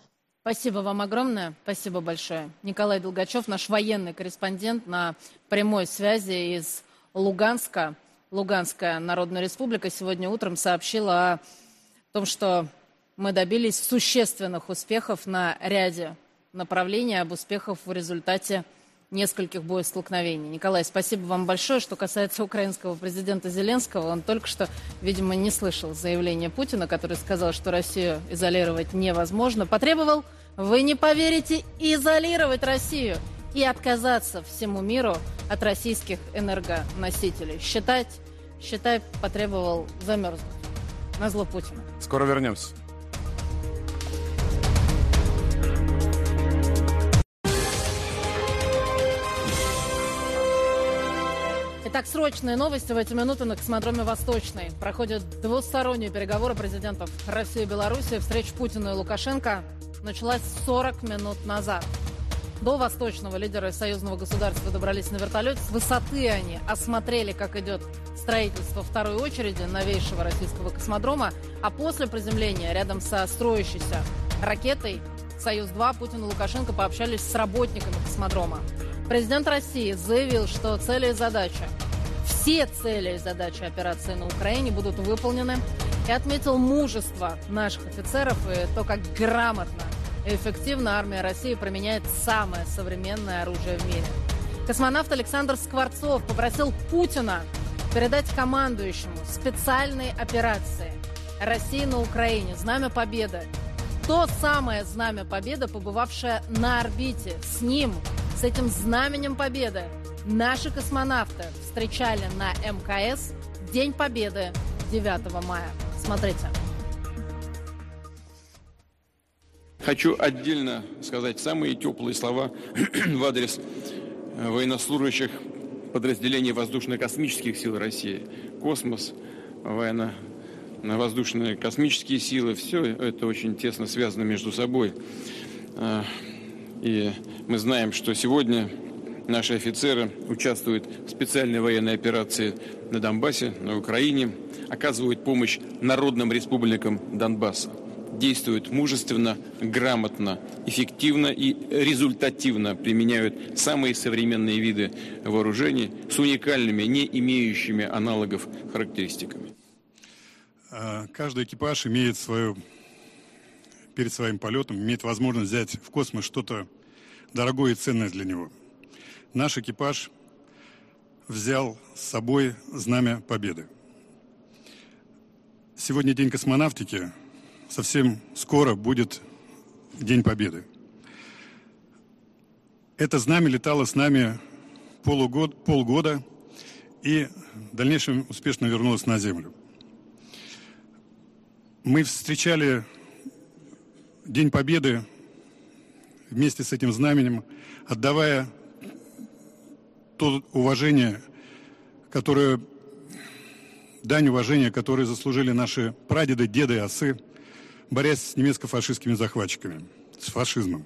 Спасибо вам огромное. Спасибо большое. Николай Долгачев, наш военный корреспондент на прямой связи из Луганска. Луганская Народная Республика сегодня утром сообщила о том, что мы добились существенных успехов на ряде направлений, об успехах в результате нескольких боестолкновений. Николай, спасибо вам большое. Что касается украинского президента Зеленского, он только что, видимо, не слышал заявления Путина, который сказал, что Россию изолировать невозможно. Потребовал, вы не поверите, изолировать Россию и отказаться всему миру от российских энергоносителей. Считать, считай, потребовал замерзнуть. Назло Путина. Скоро вернемся. Итак, срочные новости в эти минуты на космодроме Восточный. Проходят двусторонние переговоры президентов России и Беларуси. Встреча Путина и Лукашенко началась сорок минут назад. До Восточного лидеры союзного государства добрались на вертолете. С высоты они осмотрели, как идет строительство второй очереди новейшего российского космодрома. А после приземления рядом со строящейся ракетой «Союз-два» Путин и Лукашенко пообщались с работниками космодрома. Президент России заявил, что цели и задачи, все цели и задачи операции на Украине будут выполнены, и отметил мужество наших офицеров и то, как грамотно и эффективно армия России применяет самое современное оружие в мире. Космонавт Александр Скворцов попросил Путина передать командующему специальной операции России на Украине «Знамя Победы». То самое Знамя Победы, побывавшее на орбите. С ним, с этим Знаменем Победы, наши космонавты встречали на эм ка эс День Победы девятого мая. Смотрите. Хочу отдельно сказать самые теплые слова в адрес военнослужащих подразделений воздушно-космических сил России. Космос, военно-воздушные космические силы, все это очень тесно связано между собой. И мы знаем, что сегодня наши офицеры участвуют в специальной военной операции на Донбассе, на Украине, оказывают помощь народным республикам Донбасса, действуют мужественно, грамотно, эффективно и результативно применяют самые современные виды вооружений с уникальными, не имеющими аналогов характеристиками. Каждый экипаж имеет свою, перед своим полетом, имеет возможность взять в космос что-то дорогое и ценное для него. Наш экипаж взял с собой Знамя Победы. Сегодня День космонавтики, совсем скоро будет День Победы. Это знамя летало с нами полугод, полгода и в дальнейшем успешно вернулось на Землю. Мы встречали День Победы вместе с этим знаменем, отдавая то уважение, которое, дань уважения, которое заслужили наши прадеды, деды и отцы, борясь с немецко-фашистскими захватчиками, с фашизмом.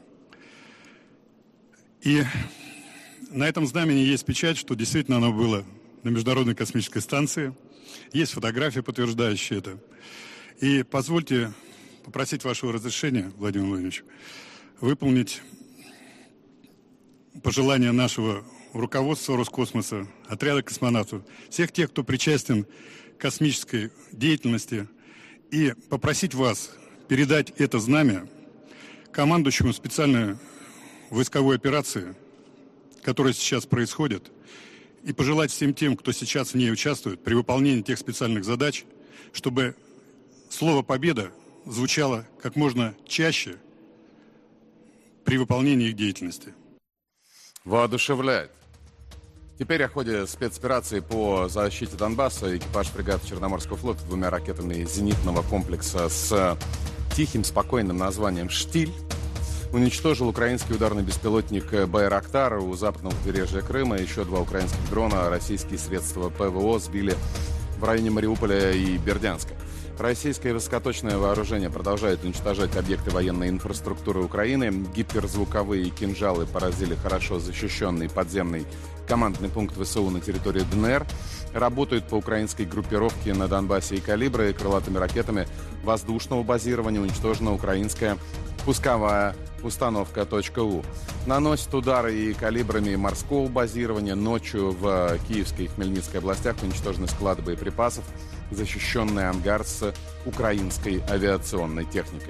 И на этом знамени есть печать, что действительно оно было на Международной космической станции. Есть фотография, подтверждающая это. И позвольте попросить вашего разрешения, Владимир Владимирович, выполнить пожелания нашего руководства Роскосмоса, отряда космонавтов, всех тех, кто причастен к космической деятельности, и попросить вас передать это знамя командующему специальной войсковой операции, которая сейчас происходит, и пожелать всем тем, кто сейчас в ней участвует, при выполнении тех специальных задач, чтобы слово «победа» звучало как можно чаще при выполнении их деятельности. Воодушевляет. Теперь о ходе спецоперации по защите Донбасса экипаж фрегата Черноморского флота двумя ракетами зенитного комплекса с тихим, спокойным названием «Штиль» уничтожил украинский ударный беспилотник «Байрактар» у западного побережья Крыма. Еще два украинских дрона российские средства ПВО сбили в районе Мариуполя и Бердянска. Российское высокоточное вооружение продолжает уничтожать объекты военной инфраструктуры Украины. Гиперзвуковые кинжалы поразили хорошо защищенный подземный командный пункт ВСУ на территории ДНР, работают по украинской группировке на Донбассе и «Калибры» и крылатыми ракетами воздушного базирования уничтожена украинская пусковая установка .у. Наносят удары и калибрами морского базирования. Ночью в Киевской и Хмельницкой областях уничтожены склады боеприпасов, защищенный ангар с украинской авиационной техникой.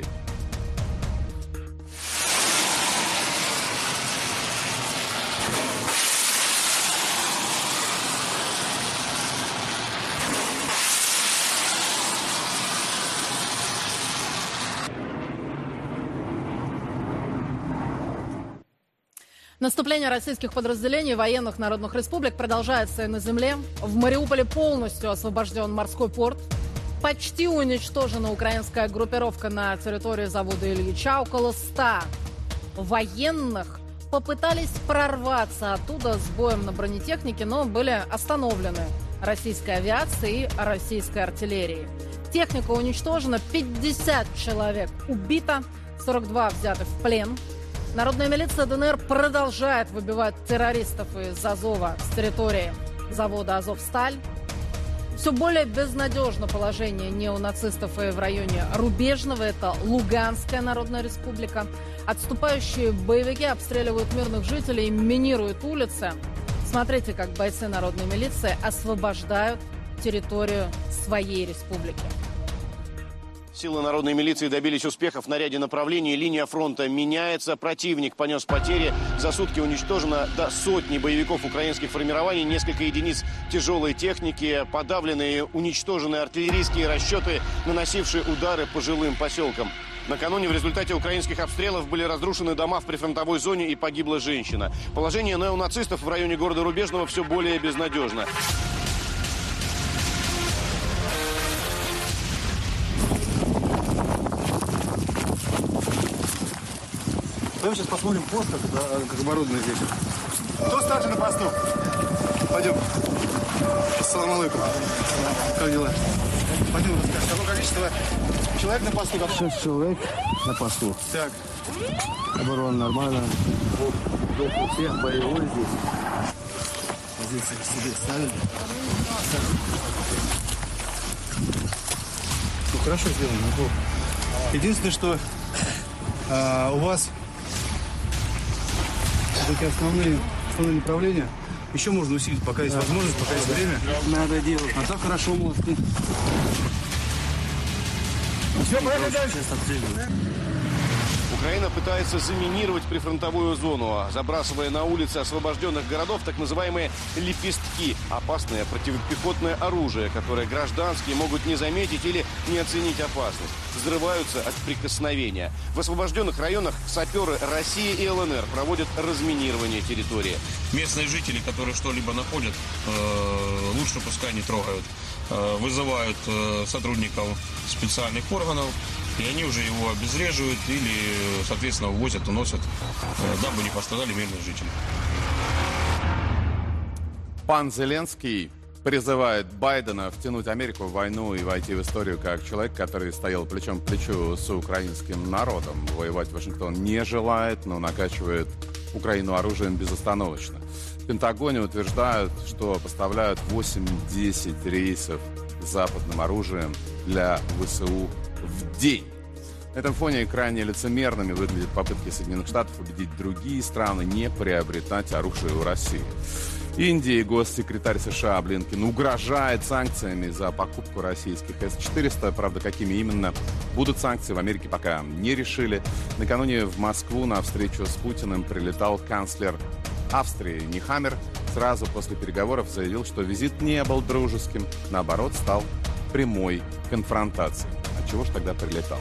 Наступление российских подразделений военных народных республик продолжается и на земле. В Мариуполе полностью освобожден морской порт. Почти уничтожена украинская группировка на территории завода Ильича. Около ста военных попытались прорваться оттуда с боем на бронетехнике, но были остановлены российской авиацией и российской артиллерией. Техника уничтожена, пятьдесят человек убито, сорок два взяты в плен. Народная милиция ДНР продолжает выбивать террористов из Азова с территории завода «Азовсталь». Все более безнадежно положение неонацистов и в районе Рубежного. Это Луганская Народная Республика. Отступающие боевики обстреливают мирных жителей, минируют улицы. Смотрите, как бойцы народной милиции освобождают территорию своей республики. Силы народной милиции добились успехов на ряде направлений. Линия фронта меняется. Противник понес потери. За сутки уничтожено до сотни боевиков украинских формирований, несколько единиц тяжелой техники, подавленные, уничтоженные артиллерийские расчеты, наносившие удары по жилым поселкам. Накануне в результате украинских обстрелов были разрушены дома в прифронтовой зоне и погибла женщина. Положение неонацистов в районе города Рубежного все более безнадежно. Пойдем сейчас посмотрим пост, как, как оборудовано здесь. Кто старший на посту? Пойдем. Ассаламу алейкум. Как дела? Пойдем, расскажем. Какое количество человек на посту? Шесть человек на посту. Так. Оборона нормально. У всех боевой здесь. Позиции себе ставили. Ну, хорошо сделано. Единственное, что а, у вас такие основные, основные направления еще можно усилить, пока есть возможность, пока есть время. Надо делать. А так хорошо, мозги. Все, поехали дальше. Украина пытается заминировать прифронтовую зону, забрасывая на улицы освобожденных городов так называемые лепестки. Опасное противопехотное оружие, которое гражданские могут не заметить или не оценить опасность. Взрываются от прикосновения. В освобожденных районах саперы России и ЛНР проводят разминирование территории. Местные жители, которые что-либо находят, лучше пускай не трогают. Вызывают сотрудников специальных органов, и они уже его обезвреживают или, соответственно, увозят, уносят, дабы не пострадали мирные жители. Пан Зеленский призывает Байдена втянуть Америку в войну и войти в историю как человек, который стоял плечом к плечу с украинским народом. Воевать Вашингтон не желает, но накачивает Украину оружием безостановочно. В Пентагоне утверждают, что поставляют восемь-десять рейсов с западным оружием для ВСУ в день. На этом фоне крайне лицемерными выглядят попытки Соединенных Штатов убедить другие страны не приобретать оружие у России. Индии госсекретарь США Блинкен угрожает санкциями за покупку российских эс четыреста. Правда, какими именно будут санкции, в Америке пока не решили. Накануне в Москву на встречу с Путиным прилетал канцлер Австрии Нихамер. Сразу после переговоров заявил, что визит не был дружеским, наоборот, стал прямой конфронтацией. А чего ж тогда прилетал?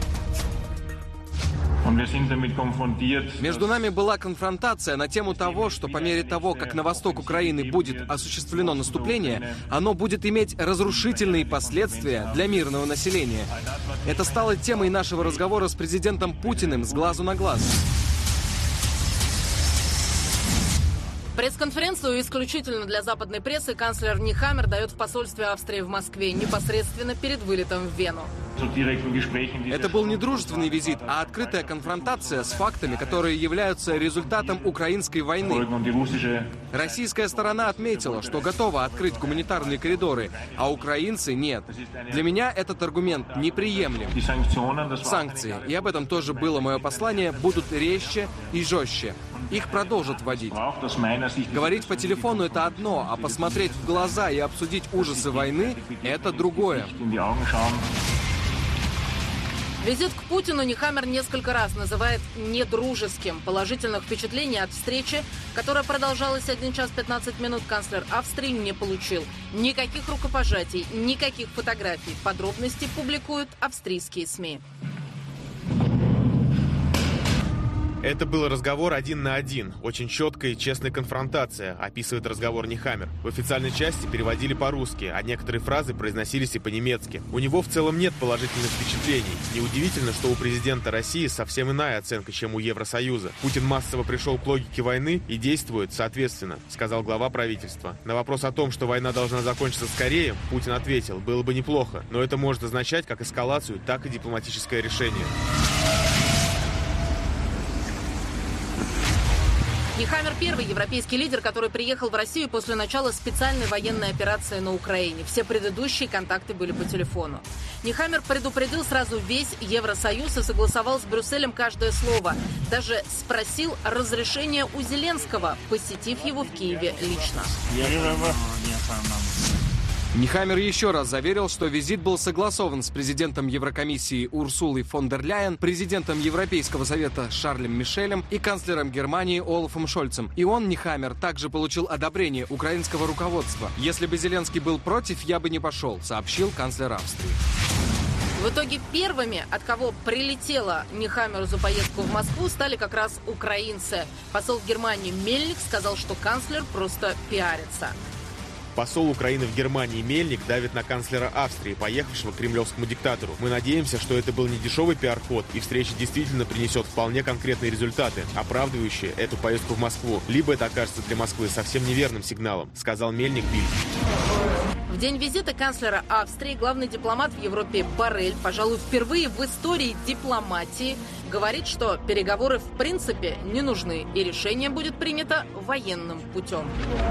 Между нами была конфронтация на тему того, что по мере того, как на восток Украины будет осуществлено наступление, оно будет иметь разрушительные последствия для мирного населения. Это стало темой нашего разговора с президентом Путиным с глазу на глаз. Пресс-конференцию исключительно для западной прессы канцлер Нихамер дает в посольстве Австрии в Москве непосредственно перед вылетом в Вену. Это был не дружественный визит, а открытая конфронтация с фактами, которые являются результатом украинской войны. Российская сторона отметила, что готова открыть гуманитарные коридоры, а украинцы нет. Для меня этот аргумент неприемлем. Санкции, и об этом тоже было мое послание, будут резче и жестче. Их продолжат вводить. Говорить по телефону — это одно, а посмотреть в глаза и обсудить ужасы войны — это другое. Визит к Путину Нихаммер несколько раз называет недружеским. Положительных впечатлений от встречи, которая продолжалась один час пятнадцать минут, канцлер Австрии не получил. Никаких рукопожатий, никаких фотографий. Подробности публикуют австрийские СМИ. Это был разговор один на один. Очень четкая и честная конфронтация, описывает разговор Нихаммер. В официальной части переводили по-русски, а некоторые фразы произносились и по-немецки. У него в целом нет положительных впечатлений. Неудивительно, что у президента России совсем иная оценка, чем у Евросоюза. Путин массово пришел к логике войны и действует соответственно, сказал глава правительства. На вопрос о том, что война должна закончиться скорее, Путин ответил: было бы неплохо, но это может означать как эскалацию, так и дипломатическое решение. Нихаммер – первый европейский лидер, который приехал в Россию после начала специальной военной операции на Украине. Все предыдущие контакты были по телефону. Нихаммер предупредил сразу весь Евросоюз и согласовал с Брюсселем каждое слово. Даже спросил разрешения у Зеленского, посетив его в Киеве лично. Нихаммер еще раз заверил, что визит был согласован с президентом Еврокомиссии Урсулой фон дер Ляйен, президентом Европейского совета Шарлем Мишелем и канцлером Германии Олафом Шольцем. И он, Нихаммер, также получил одобрение украинского руководства. Если бы Зеленский был против, я бы не пошел, сообщил канцлер Австрии. В итоге первыми, от кого прилетела Нихаммеру за поездку в Москву, стали как раз украинцы. Посол в Германии Мельник сказал, что канцлер просто пиарится. Посол Украины в Германии Мельник давит на канцлера Австрии, поехавшего к кремлевскому диктатору. Мы надеемся, что это был не дешевый пиар-ход, и встреча действительно принесет вполне конкретные результаты, оправдывающие эту поездку в Москву. Либо это окажется для Москвы совсем неверным сигналом, сказал Мельник Бильд. В день визита канцлера Австрии главный дипломат в Европе Боррель, пожалуй, впервые в истории дипломатии, говорит, что переговоры в принципе не нужны, и решение будет принято военным путем.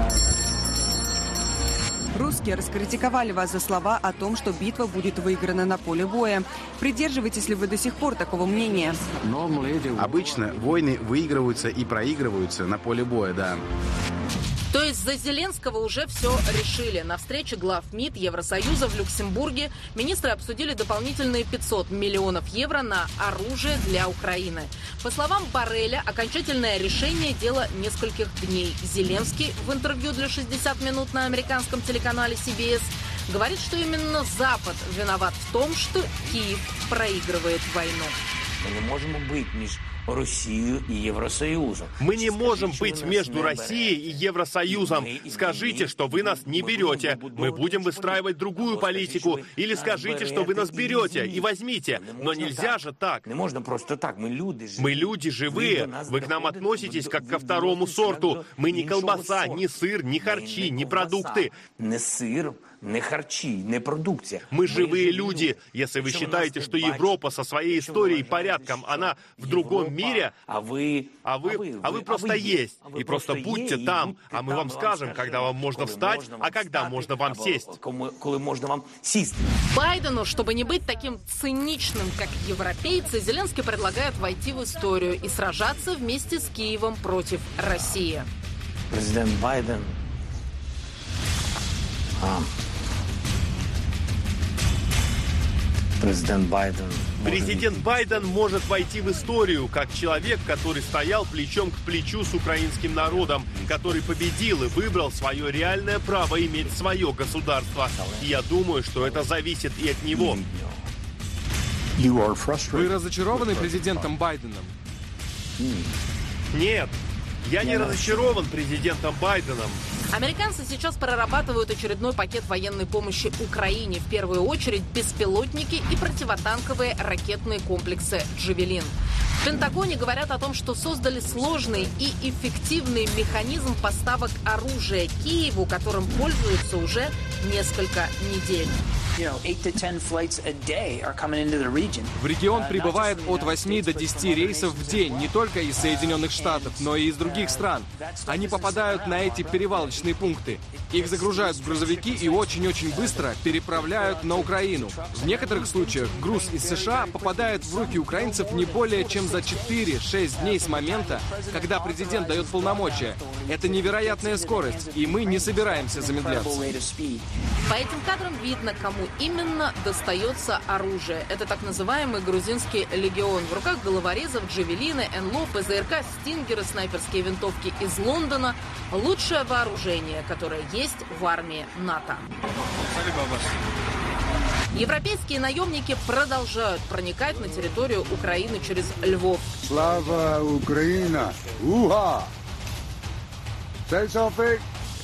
Русские раскритиковали вас за слова о том, что битва будет выиграна на поле боя. Придерживаетесь ли вы до сих пор такого мнения? Обычно войны выигрываются и проигрываются на поле боя, да. То есть за Зеленского уже все решили. На встрече глав МИД Евросоюза в Люксембурге министры обсудили дополнительные пятьсот миллионов евро на оружие для Украины. По словам Борреля, окончательное решение – дело нескольких дней. Зеленский в интервью для шестьдесят минут на американском телеканале си би эс говорит, что именно Запад виноват в том, что Киев проигрывает войну. Мы не можем быть между Россией и Евросоюзом. Мы не можем быть между Россией и Евросоюзом. Скажите, что вы нас не берете. Мы будем выстраивать другую политику. Или скажите, что вы нас берете и возьмите. Но нельзя же так. Не можно просто так. Мы люди живые. Мы люди живые. Вы к нам относитесь как ко второму сорту. Мы не колбаса, не сыр, не харчи, не продукты. Не сыр, не харчи, не продукция. Мы живые люди. Если вы считаете, что Европа со своей историей и порядком, она в другом мире, а вы, а вы, а вы, а вы просто а вы есть. А вы и просто будьте есть, там, а мы вам скажем, скажем, когда вам можно встать, можно а когда встать, можно вам сесть. Когда можно вам сесть. Байдену, чтобы не быть таким циничным, как европейцы, Зеленский предлагает войти в историю и сражаться вместе с Киевом против России. Президент Байден... А. Президент Байден... Президент Байден может войти в историю как человек, который стоял плечом к плечу с украинским народом, который победил и выбрал свое реальное право иметь свое государство. И я думаю, что это зависит и от него. Вы разочарованы президентом Байденом? Нет, я не разочарован президентом Байденом. Американцы сейчас прорабатывают очередной пакет военной помощи Украине. В первую очередь беспилотники и противотанковые ракетные комплексы «Джавелин». В Пентагоне говорят о том, что создали сложный и эффективный механизм поставок оружия Киеву, которым пользуются уже несколько недель. В регион прибывает от восьми до десяти рейсов в день, не только из Соединенных Штатов, но и из других стран. Они попадают на эти перевалочные пункты. Их загружают в грузовики и очень-очень быстро переправляют на Украину. В некоторых случаях груз из США попадает в руки украинцев не более чем за четыре-шесть дней с момента, когда президент дает полномочия. Это невероятная скорость, и мы не собираемся замедляться. По этим кадрам видно, кому именно достается оружие. Это так называемый грузинский легион. В руках головорезов, джавелины, эн-эл о, ПЗРК, стингеры, снайперские винтовки из Лондона. Лучшее вооружение, которое есть в армии НАТО. Европейские наемники продолжают проникать на территорию Украины через Львов. Слава Украина! Уха! Say something!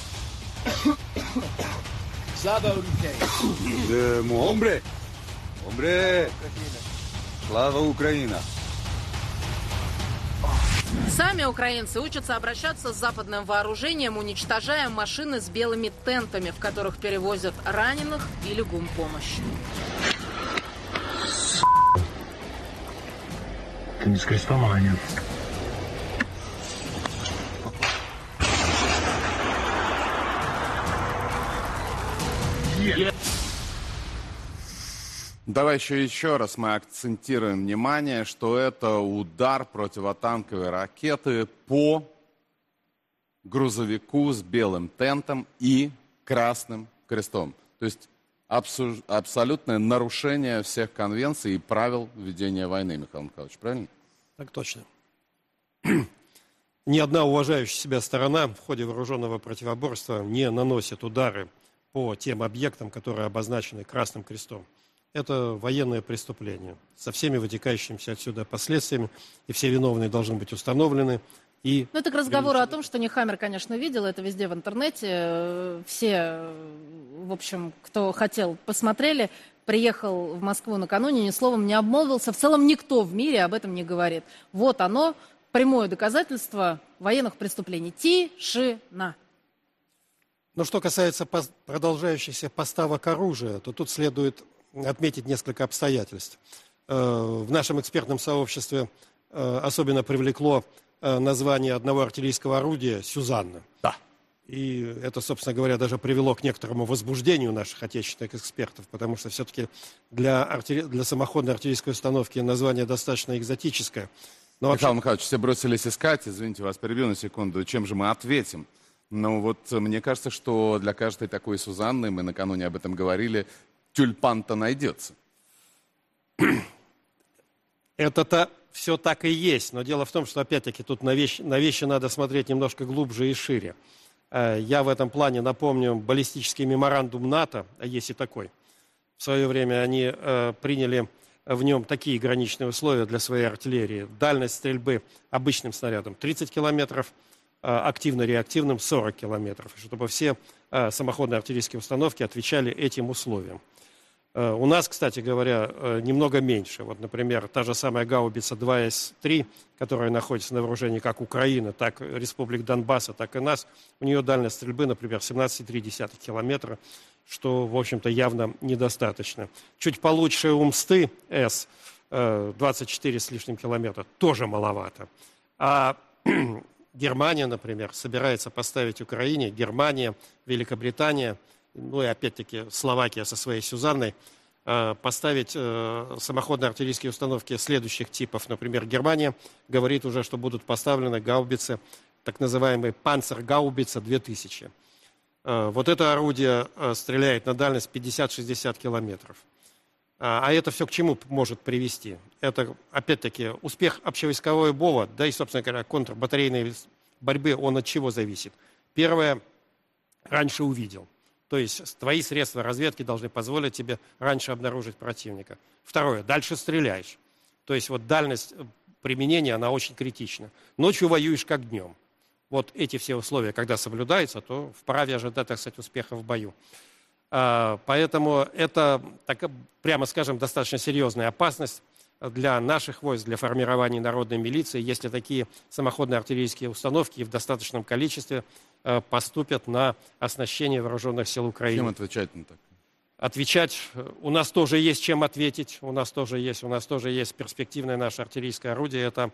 Слава Украина! Hombre! Hombre! Слава Украина! Сами украинцы учатся обращаться с западным вооружением, уничтожая машины с белыми тентами, в которых перевозят раненых или гумпомощь. Ты не с крестом, а нет. Давай еще еще раз мы акцентируем внимание, что это удар противотанковой ракеты по грузовику с белым тентом и красным крестом. То есть абсу- абсолютное нарушение всех конвенций и правил ведения войны, Михаил Михайлович, правильно? Так точно. Ни одна уважающая себя сторона в ходе вооруженного противоборства не наносит удары по тем объектам, которые обозначены Красным Крестом. Это военное преступление со всеми вытекающимися отсюда последствиями, и все виновные должны быть установлены. И... Ну, это к разговору о том, что Нехаммер, конечно, видел, это везде в интернете. Все, в общем, кто хотел, посмотрели. Приехал в Москву накануне, ни словом не обмолвился. В целом никто в мире об этом не говорит. Вот оно, прямое доказательство военных преступлений. Тишина. Но что касается продолжающихся поставок оружия, то тут следует отметить несколько обстоятельств. В нашем экспертном сообществе особенно привлекло название одного артиллерийского орудия «Сюзанна». Да. И это, собственно говоря, даже привело к некоторому возбуждению наших отечественных экспертов, потому что все-таки для, артиллер... для самоходной артиллерийской установки название достаточно экзотическое. Но Михаил вообще... Михайлович, все бросились искать, извините, вас перебью на секунду, чем же мы ответим? Ну вот мне кажется, что для каждой такой Сюзанны, мы накануне об этом говорили, тюльпан-то найдется. Это-то все так и есть, но дело в том, что опять-таки тут на вещи, на вещи надо смотреть немножко глубже и шире. Я в этом плане напомню баллистический меморандум НАТО, а есть и такой. В свое время они приняли в нем такие граничные условия для своей артиллерии. Дальность стрельбы обычным снарядом тридцать километров, активно-реактивным сорок километров, чтобы все самоходные артиллерийские установки отвечали этим условиям. У нас, кстати говоря, немного меньше. Вот, например, та же самая гаубица два эс три, которая находится на вооружении как Украины, так и Республик Донбасса, так и нас, у нее дальность стрельбы, например, семнадцать целых три десятых километра, что, в общем-то, явно недостаточно. Чуть получше у Мсты С, двадцать четыре с лишним километра, тоже маловато. А Германия, например, собирается поставить Украине, Германия, Великобритания, ну и опять-таки Словакия со своей Сюзанной, поставить самоходные артиллерийские установки следующих типов. Например, Германия говорит уже, что будут поставлены гаубицы, так называемые «Панцергаубица две тысячи». Вот это орудие стреляет на дальность пятьдесят-шестьдесят километров. А это все к чему может привести? Это, опять-таки, успех общевойскового боя, да и, собственно говоря, контрбатарейной борьбы, он от чего зависит? Первое, раньше увидел. То есть твои средства разведки должны позволить тебе раньше обнаружить противника. Второе, дальше стреляешь. То есть вот дальность применения, она очень критична. Ночью воюешь как днем. Вот эти все условия, когда соблюдаются, то вправе ожидать, так сказать, успеха в бою. Поэтому это, так, прямо скажем, достаточно серьезная опасность. для наших войск, для формирования народной милиции, если такие самоходные артиллерийские установки в достаточном количестве э, поступят на оснащение вооруженных сил Украины. Чем отвечать на так? Отвечать, у нас тоже есть чем ответить, у нас тоже есть, у нас тоже есть перспективное наше артиллерийское орудие, это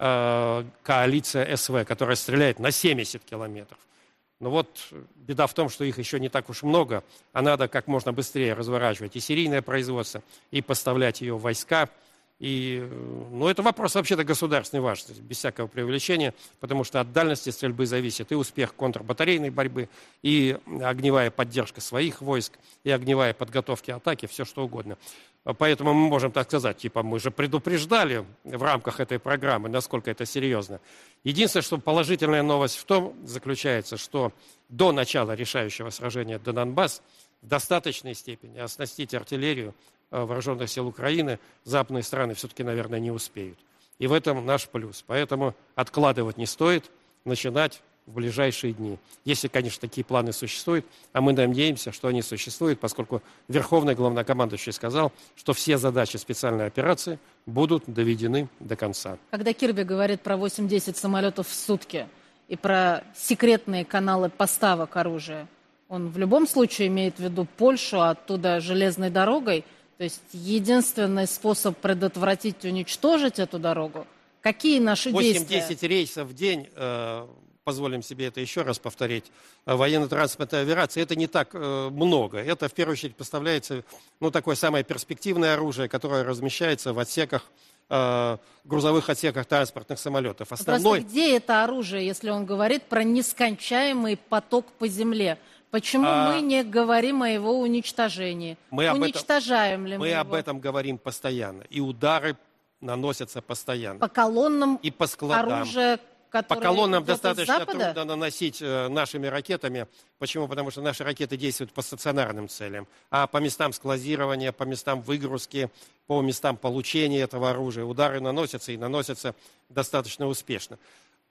э, коалиция СВ, которая стреляет на семьдесят километров. Но вот беда в том, что их еще не так уж много, а надо как можно быстрее разворачивать и серийное производство, и поставлять ее в войска. И, ну, это вопрос вообще-то государственной важности, без всякого преувеличения, потому что от дальности стрельбы зависит и успех контрбатарейной борьбы, и огневая поддержка своих войск, и огневая подготовка атаки, все что угодно. Поэтому мы можем так сказать, типа, мы же предупреждали в рамках этой программы, насколько это серьезно. Единственное, что положительная новость в том заключается, что до начала решающего сражения до Донбасс в достаточной степени оснастить артиллерию вооруженных сил Украины западные страны все-таки, наверное, не успеют. И в этом наш плюс. Поэтому откладывать не стоит, начинать в ближайшие дни. Если, конечно, такие планы существуют, а мы надеемся, что они существуют, поскольку Верховный главнокомандующий сказал, что все задачи специальной операции будут доведены до конца. Когда Кирби говорит про восемь-десять самолетов в сутки и про секретные каналы поставок оружия, он в любом случае имеет в виду Польшу, а оттуда железной дорогой. То есть единственный способ предотвратить, уничтожить эту дорогу. Какие наши действия? восемь-десять рейсов в день, э, позволим себе это еще раз повторить, военно-транспортной авиации, это не так э, много. Это в первую очередь поставляется, ну, такое самое перспективное оружие, которое размещается в отсеках, э, грузовых отсеках транспортных самолетов. Основной... Просто где это оружие, если он говорит про нескончаемый поток по земле? Почему а... мы не говорим о его уничтожении? Мы Уничтожаем этом... ли мы, мы его? об этом говорим постоянно. И удары наносятся постоянно. По колоннам и по складам. Оружие, по колоннам достаточно трудно наносить э, нашими ракетами. Почему? Потому что наши ракеты действуют по стационарным целям. А по местам складирования, по местам выгрузки, по местам получения этого оружия удары наносятся и наносятся достаточно успешно.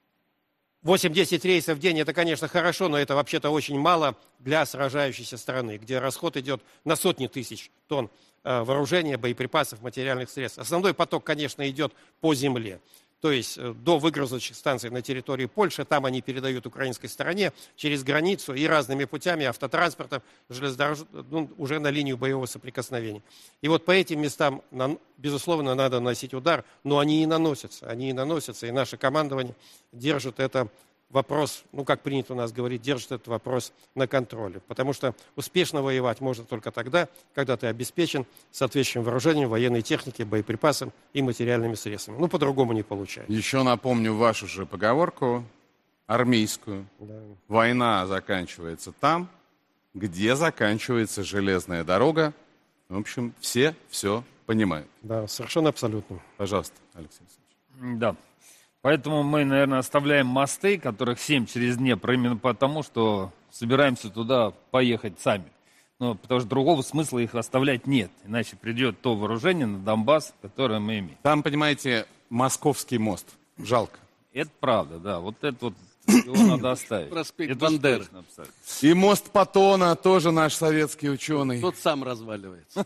восемь-десять рейсов в день, это, конечно, хорошо, но это вообще-то очень мало для сражающейся страны, где расход идет на сотни тысяч тонн э, вооружения, боеприпасов, материальных средств. Основной поток, конечно, идет по земле. То есть э, до выгрузочных станций на территории Польши, там они передают украинской стороне через границу и разными путями, автотранспортом, железнодорож... ну, уже на линию боевого соприкосновения. И вот по этим местам, безусловно, надо наносить удар, но они и наносятся, они и наносятся, и наше командование держит это вопрос, ну, как принято у нас говорить, держит этот вопрос на контроле. Потому что успешно воевать можно только тогда, когда ты обеспечен соответствующим вооружением, военной техникой, боеприпасом и материальными средствами. Ну, по-другому не получается. Еще напомню вашу же поговорку армейскую. Да. Война заканчивается там, где заканчивается железная дорога. В общем, все все понимают. Да, совершенно абсолютно. Пожалуйста, Алексей Алексеевич. Да. Поэтому мы, наверное, оставляем мосты, которых семь через Днепр, именно потому, что собираемся туда поехать сами. Ну, потому что другого смысла их оставлять нет. Иначе придет то вооружение на Донбасс, которое мы имеем. Там, понимаете, Московский мост. Жалко. Это правда, да. Вот это вот его надо оставить. Проспект Бандеры. И мост Паттона тоже наш советский ученый. Тот сам разваливается.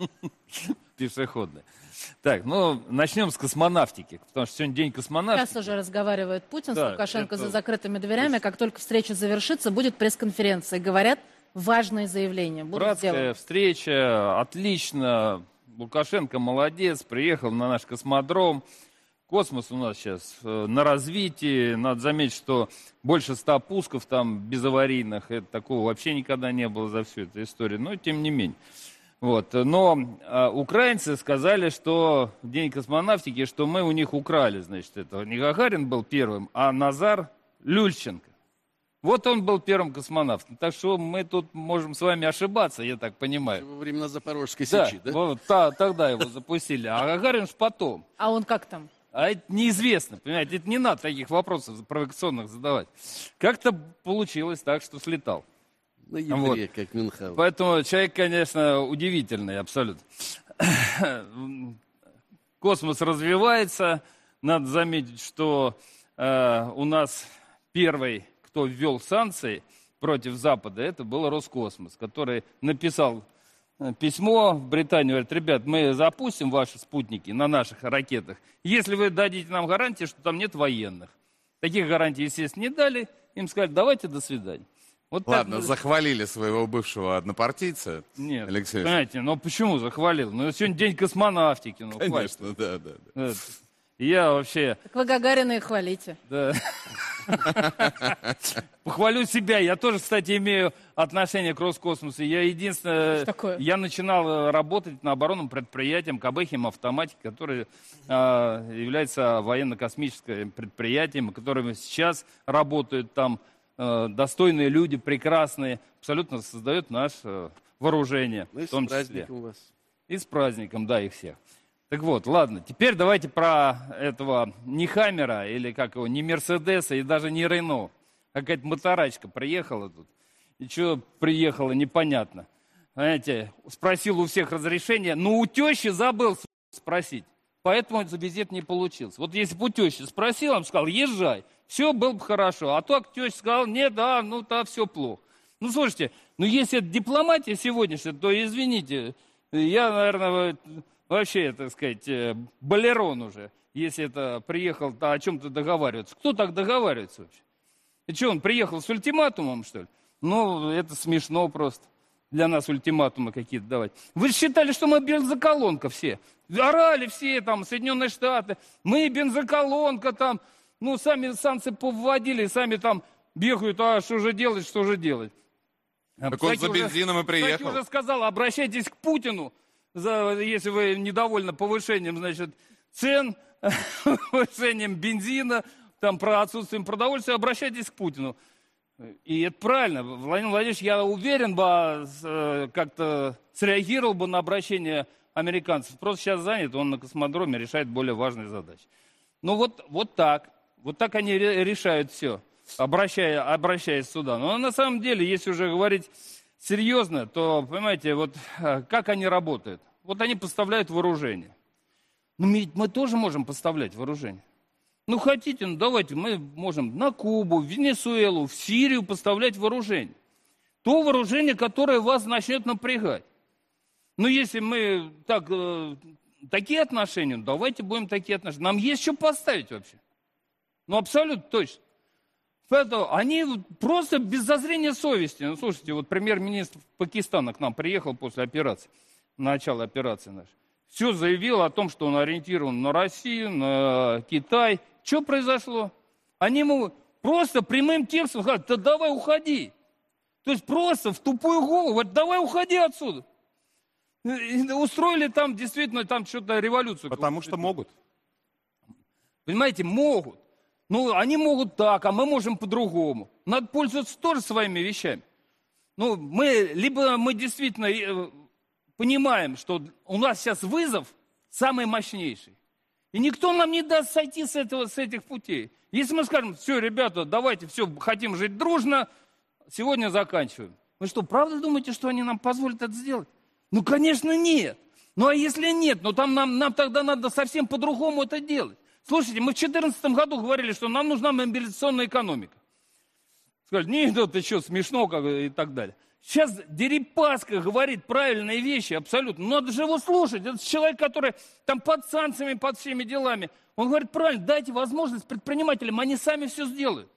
Пешеходный. Так, ну, начнем с космонавтики, потому что сегодня день космонавтики. Сейчас уже разговаривает Путин да, с Лукашенко это... за закрытыми дверями. Как только встреча завершится, будет пресс-конференция. Говорят, важные заявления будут Братская сделаны. встреча, отлично. Лукашенко молодец, приехал на наш космодром. Космос у нас сейчас на развитии. Надо заметить, что больше ста пусков там безаварийных. Это такого вообще никогда не было за всю эту историю. Но тем не менее. Вот. Но а, украинцы сказали, что День космонавтики, что мы у них украли, значит, этого. Не Гагарин был первым, а Назар Люльченко. Вот он был первым космонавтом. Так что мы тут можем с вами ошибаться, я так понимаю. Во времена Запорожской сечи, да? Да, вот, та, тогда его запустили. А Гагарин ж потом. А он как там? А это неизвестно, понимаете, это не надо таких вопросов провокационных задавать. Как-то получилось так, что слетал. На ядре, вот. Как Мюнхгаузен. Поэтому человек, конечно, удивительный абсолютно. Космос развивается. Надо заметить, что э, у нас первый, кто ввел санкции против Запада, это был Роскосмос, который написал письмо в Британию, говорят, ребят, мы запустим ваши спутники на наших ракетах, если вы дадите нам гарантии, что там нет военных. Таких гарантий, естественно, не дали, им сказали, давайте, до свидания. Вот Ладно, так... захвалили своего бывшего однопартийца. Нет, Алексей. понимаете, ну почему захвалил? Ну сегодня день космонавтики. Ну, конечно, хватит. да, да, да. Я вообще... Так вы Гагарина и хвалите. Да. Похвалю себя. Я тоже, кстати, имею отношение к Роскосмосу. Я единственное... Я начинал работать на оборонном предприятии КБ «Химавтоматик», который э, является военно-космическим предприятием, которым сейчас работают там э, достойные люди, прекрасные, абсолютно создают наше вооружение. Ну и в том с праздником числе. у вас. И с праздником, да, их всех. Так вот, ладно, теперь давайте про этого не Хаммера, или как его, не Мерседеса и даже не Рено. Какая-то моторачка приехала тут. И что приехала, непонятно. Знаете, спросил у всех разрешения, но у тещи забыл спросить. Поэтому визит не получился. Вот если бы у тещи спросил, он сказал, езжай, все было бы хорошо. А то теща сказала, нет, да, ну да, все плохо. Ну, слушайте, ну если это дипломатия сегодняшняя, то извините, я, наверное... Вообще, так сказать, балерон уже, если это приехал о чем-то договариваться. Кто так договаривается вообще? И что, он приехал с ультиматумом, что ли? Ну, это смешно просто. Для нас ультиматумы какие-то давать. Вы считали, что мы бензоколонка все. Орали все там, Соединенные Штаты. Мы бензоколонка там. Ну, сами санкции повводили, сами там бегают, а что же делать, что же делать. Так кстати, он за бензином уже, и приехал. Кстати, уже сказал, обращайтесь к Путину. За, если вы недовольны повышением, значит, цен, повышением бензина, там, про отсутствием продовольствия, обращайтесь к Путину. И это правильно. Владимир Владимирович, я уверен, бы, как-то среагировал бы на обращение американцев. Просто сейчас занят, он на космодроме решает более важные задачи. Ну вот, вот так. Вот так они решают все, обращая, обращаясь сюда. Но на самом деле, если уже говорить серьезно, то, понимаете, вот как они работают. Вот они поставляют вооружение. Ну, мы, мы тоже можем поставлять вооружение. Ну, хотите, ну, давайте, мы можем на Кубу, в Венесуэлу, в Сирию поставлять вооружение. То вооружение, которое вас начнет напрягать. Ну, если мы так, э, такие отношения, давайте будем такие отношения. Нам есть что поставить вообще. Ну, абсолютно точно. Поэтому они просто без зазрения совести. Ну, слушайте, вот премьер-министр Пакистана к нам приехал после операции, начала операции нашей. Все заявил о том, что он ориентирован на Россию, на Китай. Что произошло? Они ему просто прямым текстом сказали, да давай уходи. То есть просто в тупую голову, вот давай уходи отсюда. И устроили там действительно там что-то революцию. Потому что могут. Понимаете, могут. Ну, они могут так, а мы можем по-другому. Надо пользоваться тоже своими вещами. Ну, мы, либо мы действительно э, понимаем, что у нас сейчас вызов самый мощнейший. И никто нам не даст сойти с, этого, с этих путей. Если мы скажем, все, ребята, давайте, все, хотим жить дружно, сегодня заканчиваем. Вы что, правда думаете, что они нам позволят это сделать? Ну, конечно, нет. Ну, а если нет, ну, там нам, нам тогда надо совсем по-другому это делать. Слушайте, мы в две тысячи четырнадцатом году говорили, что нам нужна мобилизационная экономика. Сказали, нет, это что, смешно как, и так далее. Сейчас Дерипаска говорит правильные вещи абсолютно. Надо же его слушать. Это человек, который там под санкциями, под всеми делами. Он говорит правильно, дайте возможность предпринимателям, они сами все сделают.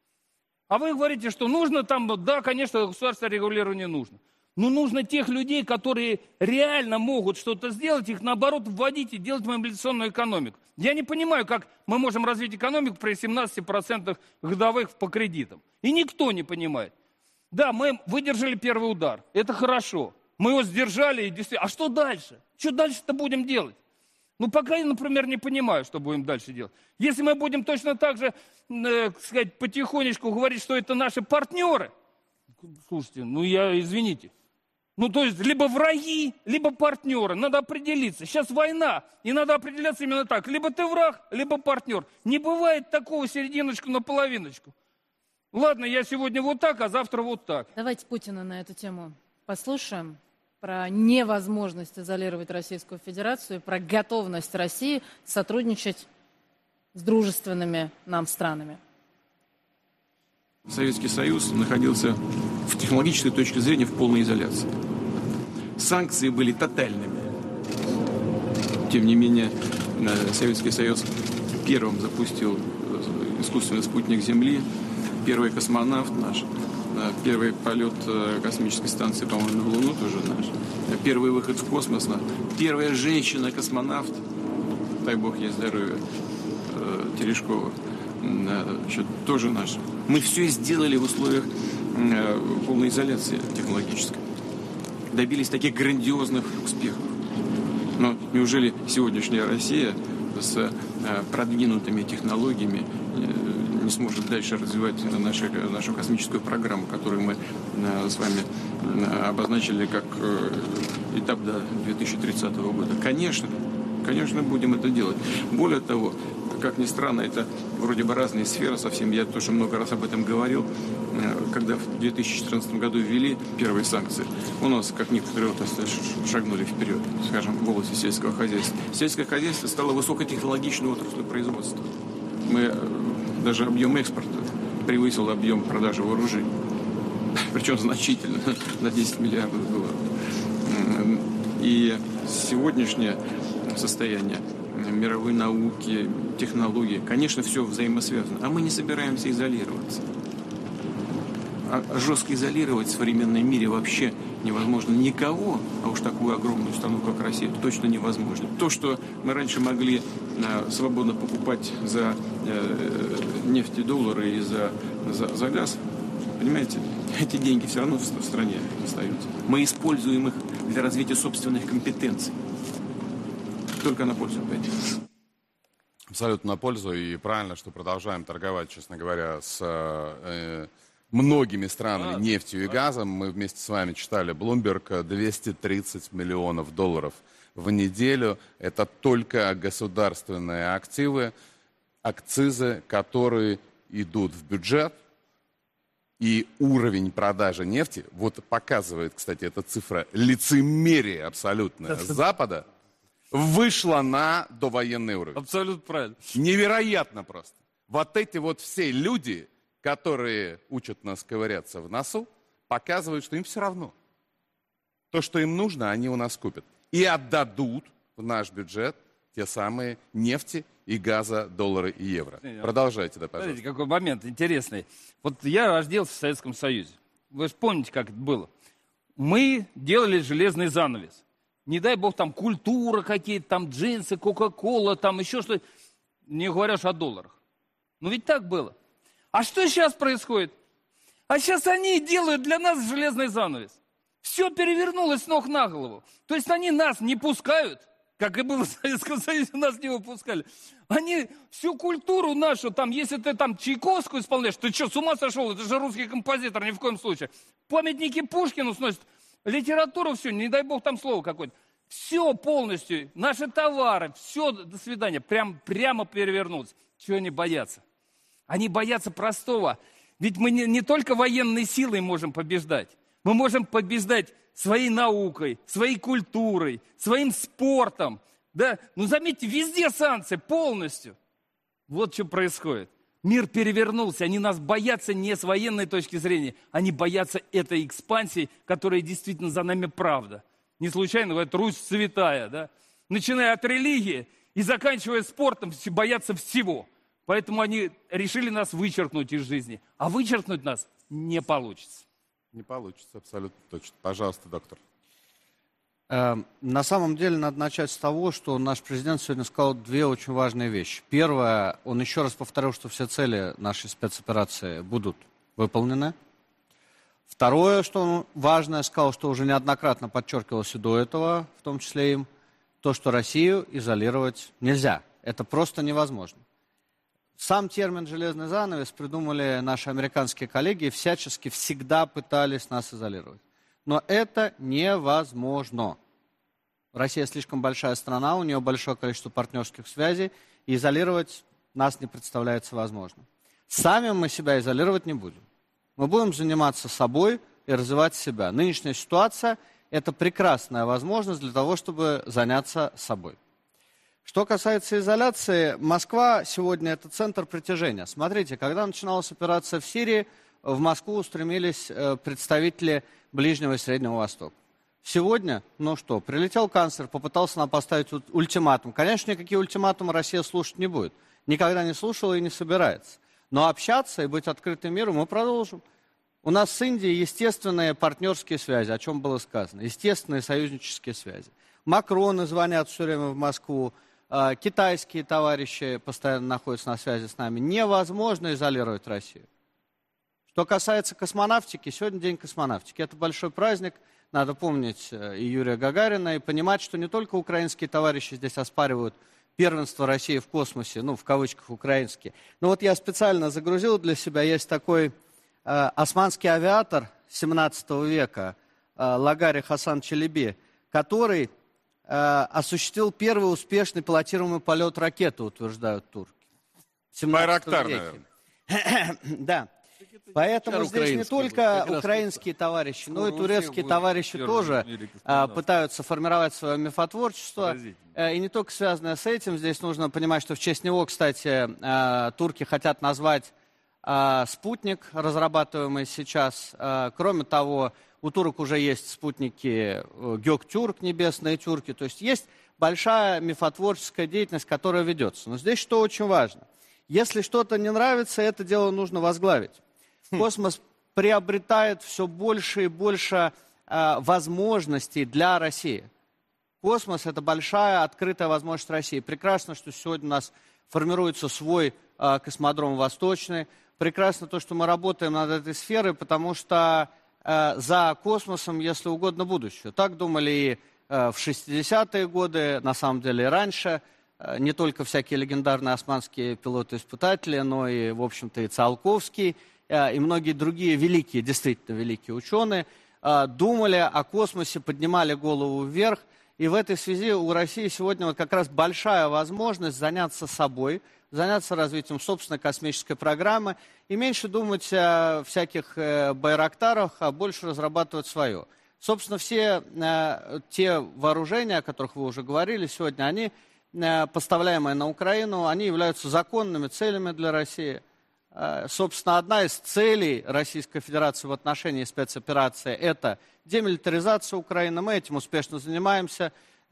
А вы говорите, что нужно там, да, конечно, государственное регулирование нужно. Но нужно тех людей, которые реально могут что-то сделать, их наоборот вводить и делать мобилизационную экономику. Я не понимаю, как мы можем развить экономику при семнадцати процентах годовых по кредитам. И никто не понимает. Да, мы выдержали первый удар, это хорошо. Мы его сдержали и действительно. А что дальше? Что дальше-то будем делать? Ну, пока я, например, не понимаю, что будем дальше делать. Если мы будем точно так же, э, сказать, потихонечку говорить, что это наши партнеры, слушайте, ну я, извините. Ну, то есть, либо враги, либо партнеры. Надо определиться. Сейчас война, и надо определяться именно так. Либо ты враг, либо партнер. Не бывает такого серединочку на половиночку. Ладно, я сегодня вот так, а завтра вот так. Давайте Путина на эту тему послушаем. Про невозможность изолировать Российскую Федерацию, про готовность России сотрудничать с дружественными нам странами. Советский Союз находился в технологической точке зрения в полной изоляции. санкции были тотальными. Тем не менее, Советский Союз первым запустил искусственный спутник Земли, первый космонавт наш, первый полет космической станции, по-моему, на Луну тоже наш, первый выход в космос, первая женщина-космонавт, дай бог ей здоровья, Терешкова, значит, тоже наша. Мы все сделали в условиях полной изоляции технологической. Добились таких грандиозных успехов. Но неужели сегодняшняя Россия с продвинутыми технологиями не сможет дальше развивать нашу, нашу космическую программу, которую мы с вами обозначили как этап до две тысячи тридцатого года? Конечно, конечно, будем это делать. Более того, как ни странно, это вроде бы разные сферы совсем. Я тоже много раз об этом говорил. Когда в две тысячи четырнадцатом году ввели первые санкции, у нас, как некоторые отрасли, шагнули вперед, скажем, в области сельского хозяйства. Сельское хозяйство стало высокотехнологичной отраслью производства. Мы, даже объем экспорта превысил объем продажи вооружений. Причем значительно, на десять миллиардов долларов. И сегодняшнее состояние мировой науки, технологии, конечно, все взаимосвязано. А мы не собираемся изолироваться. А жестко изолировать в современном мире вообще невозможно никого, а уж такую огромную страну, как Россия, точно невозможно. То, что мы раньше могли э, свободно покупать за э, нефть и доллары и за, за, за газ, понимаете, эти деньги все равно в, в стране остаются. Мы используем их для развития собственных компетенций. Только на пользу опять. Абсолютно на пользу. И правильно, что продолжаем торговать, честно говоря, с э, многими странами а, нефтью и газом. Мы вместе с вами читали Bloomberg, двести тридцать миллионов долларов в неделю. Это только государственные активы, акцизы, которые идут в бюджет. И уровень продажи нефти, вот показывает, кстати, эта цифра, лицемерие абсолютное Запада, вышла на довоенный уровень. Абсолютно правильно. Невероятно просто. Вот эти вот все люди, которые учат нас ковыряться в носу, показывают, что им все равно. То, что им нужно, они у нас купят. И отдадут в наш бюджет те самые нефти и газа, доллары и евро. Продолжайте, да, пожалуйста. Смотрите, какой момент интересный. Вот я родился в Советском Союзе. Вы же помните, как это было. Мы делали железный занавес. Не дай бог, там культура какие-то, там джинсы, кока-кола, там еще что-то. Не говоря уж о долларах. Ну ведь так было. А что сейчас происходит? А сейчас они делают для нас железный занавес. Все перевернулось с ног на голову. То есть они нас не пускают, как и было в Советском Союзе, нас не выпускали. Они всю культуру нашу, там, если ты там Чайковскую исполняешь, ты что, с ума сошел? Это же русский композитор, ни в коем случае. Памятники Пушкину сносят. Литературу все, не дай бог там слово какое-то. Все полностью, наши товары, все, до свидания, прям, прямо перевернулось. Чего они боятся? Они боятся простого. Ведь мы не, не только военной силой можем побеждать. Мы можем побеждать своей наукой, своей культурой, своим спортом. Да? Ну, заметьте, везде санкции полностью. Вот что происходит. Мир перевернулся, они нас боятся не с военной точки зрения, они боятся этой экспансии, которая действительно за нами правда. Не случайно говорят, Русь святая, да? Начиная от религии и заканчивая спортом, боятся всего. Поэтому они решили нас вычеркнуть из жизни. А вычеркнуть нас не получится. Не получится, абсолютно точно. Пожалуйста, доктор. На самом деле надо начать с того, что наш президент сегодня сказал две очень важные вещи. Первое, он еще раз повторил, что все цели нашей спецоперации будут выполнены. Второе, что он важное сказал, что уже неоднократно подчеркивалось и до этого, в том числе им, то, что Россию изолировать нельзя. Это просто невозможно. Сам термин «железный занавес» придумали наши американские коллеги и всячески всегда пытались нас изолировать. Но это невозможно. Россия слишком большая страна, у нее большое количество партнерских связей, и изолировать нас не представляется возможным. Сами мы себя изолировать не будем. Мы будем заниматься собой и развивать себя. Нынешняя ситуация – это прекрасная возможность для того, чтобы заняться собой. Что касается изоляции, Москва сегодня – это центр притяжения. Смотрите, когда начиналась операция в Сирии, в Москву устремились представители Ближнего и Среднего Востока. Сегодня, ну что, прилетел канцлер, попытался нам поставить ультиматум. Конечно, никакие ультиматумы Россия слушать не будет. Никогда не слушала и не собирается. Но общаться и быть открытым миру мы продолжим. У нас с Индией естественные партнерские связи, о чем было сказано. Естественные союзнические связи. Макроны звонят все время в Москву. Китайские товарищи постоянно находятся на связи с нами. Невозможно изолировать Россию. Что касается космонавтики, сегодня день космонавтики. Это большой праздник. Надо помнить и Юрия Гагарина, и понимать, что не только украинские товарищи здесь оспаривают первенство России в космосе, ну, в кавычках, украинские. Но вот я специально загрузил для себя, есть такой э, османский авиатор семнадцатого века, э, Лагари Хасан Челеби, который э, осуществил первый успешный пилотируемый полет ракеты, утверждают турки. Байрактар, наверное. Да. Поэтому здесь не только украинские товарищи, но и турецкие товарищи тоже а, пытаются формировать свое мифотворчество. А, и не только связанное с этим. Здесь нужно понимать, что в честь него, кстати, а, турки хотят назвать а, спутник, разрабатываемый сейчас. А, кроме того, у турок уже есть спутники Гёктюрк, небесные тюрки. То есть есть большая мифотворческая деятельность, которая ведется. Но здесь что очень важно. Если что-то не нравится, это дело нужно возглавить. Космос приобретает все больше и больше э, возможностей для России. Космос – это большая открытая возможность России. Прекрасно, что сегодня у нас формируется свой э, космодром Восточный. Прекрасно то, что мы работаем над этой сферой, потому что э, за космосом, если угодно, будущее. Так думали и э, в шестидесятые годы, на самом деле и раньше. Э, не только всякие легендарные османские пилоты-испытатели, но и, в общем-то, и Циолковский, и многие другие великие, действительно великие ученые, думали о космосе, поднимали голову вверх. И в этой связи у России сегодня вот как раз большая возможность заняться собой, заняться развитием собственной космической программы и меньше думать о всяких байрактарах, а больше разрабатывать свое. Собственно, все те вооружения, о которых вы уже говорили сегодня, они, поставляемые на Украину, они являются законными целями для России. Собственно, одна из целей Российской Федерации в отношении спецоперации – это демилитаризация Украины. Мы этим успешно занимаемся.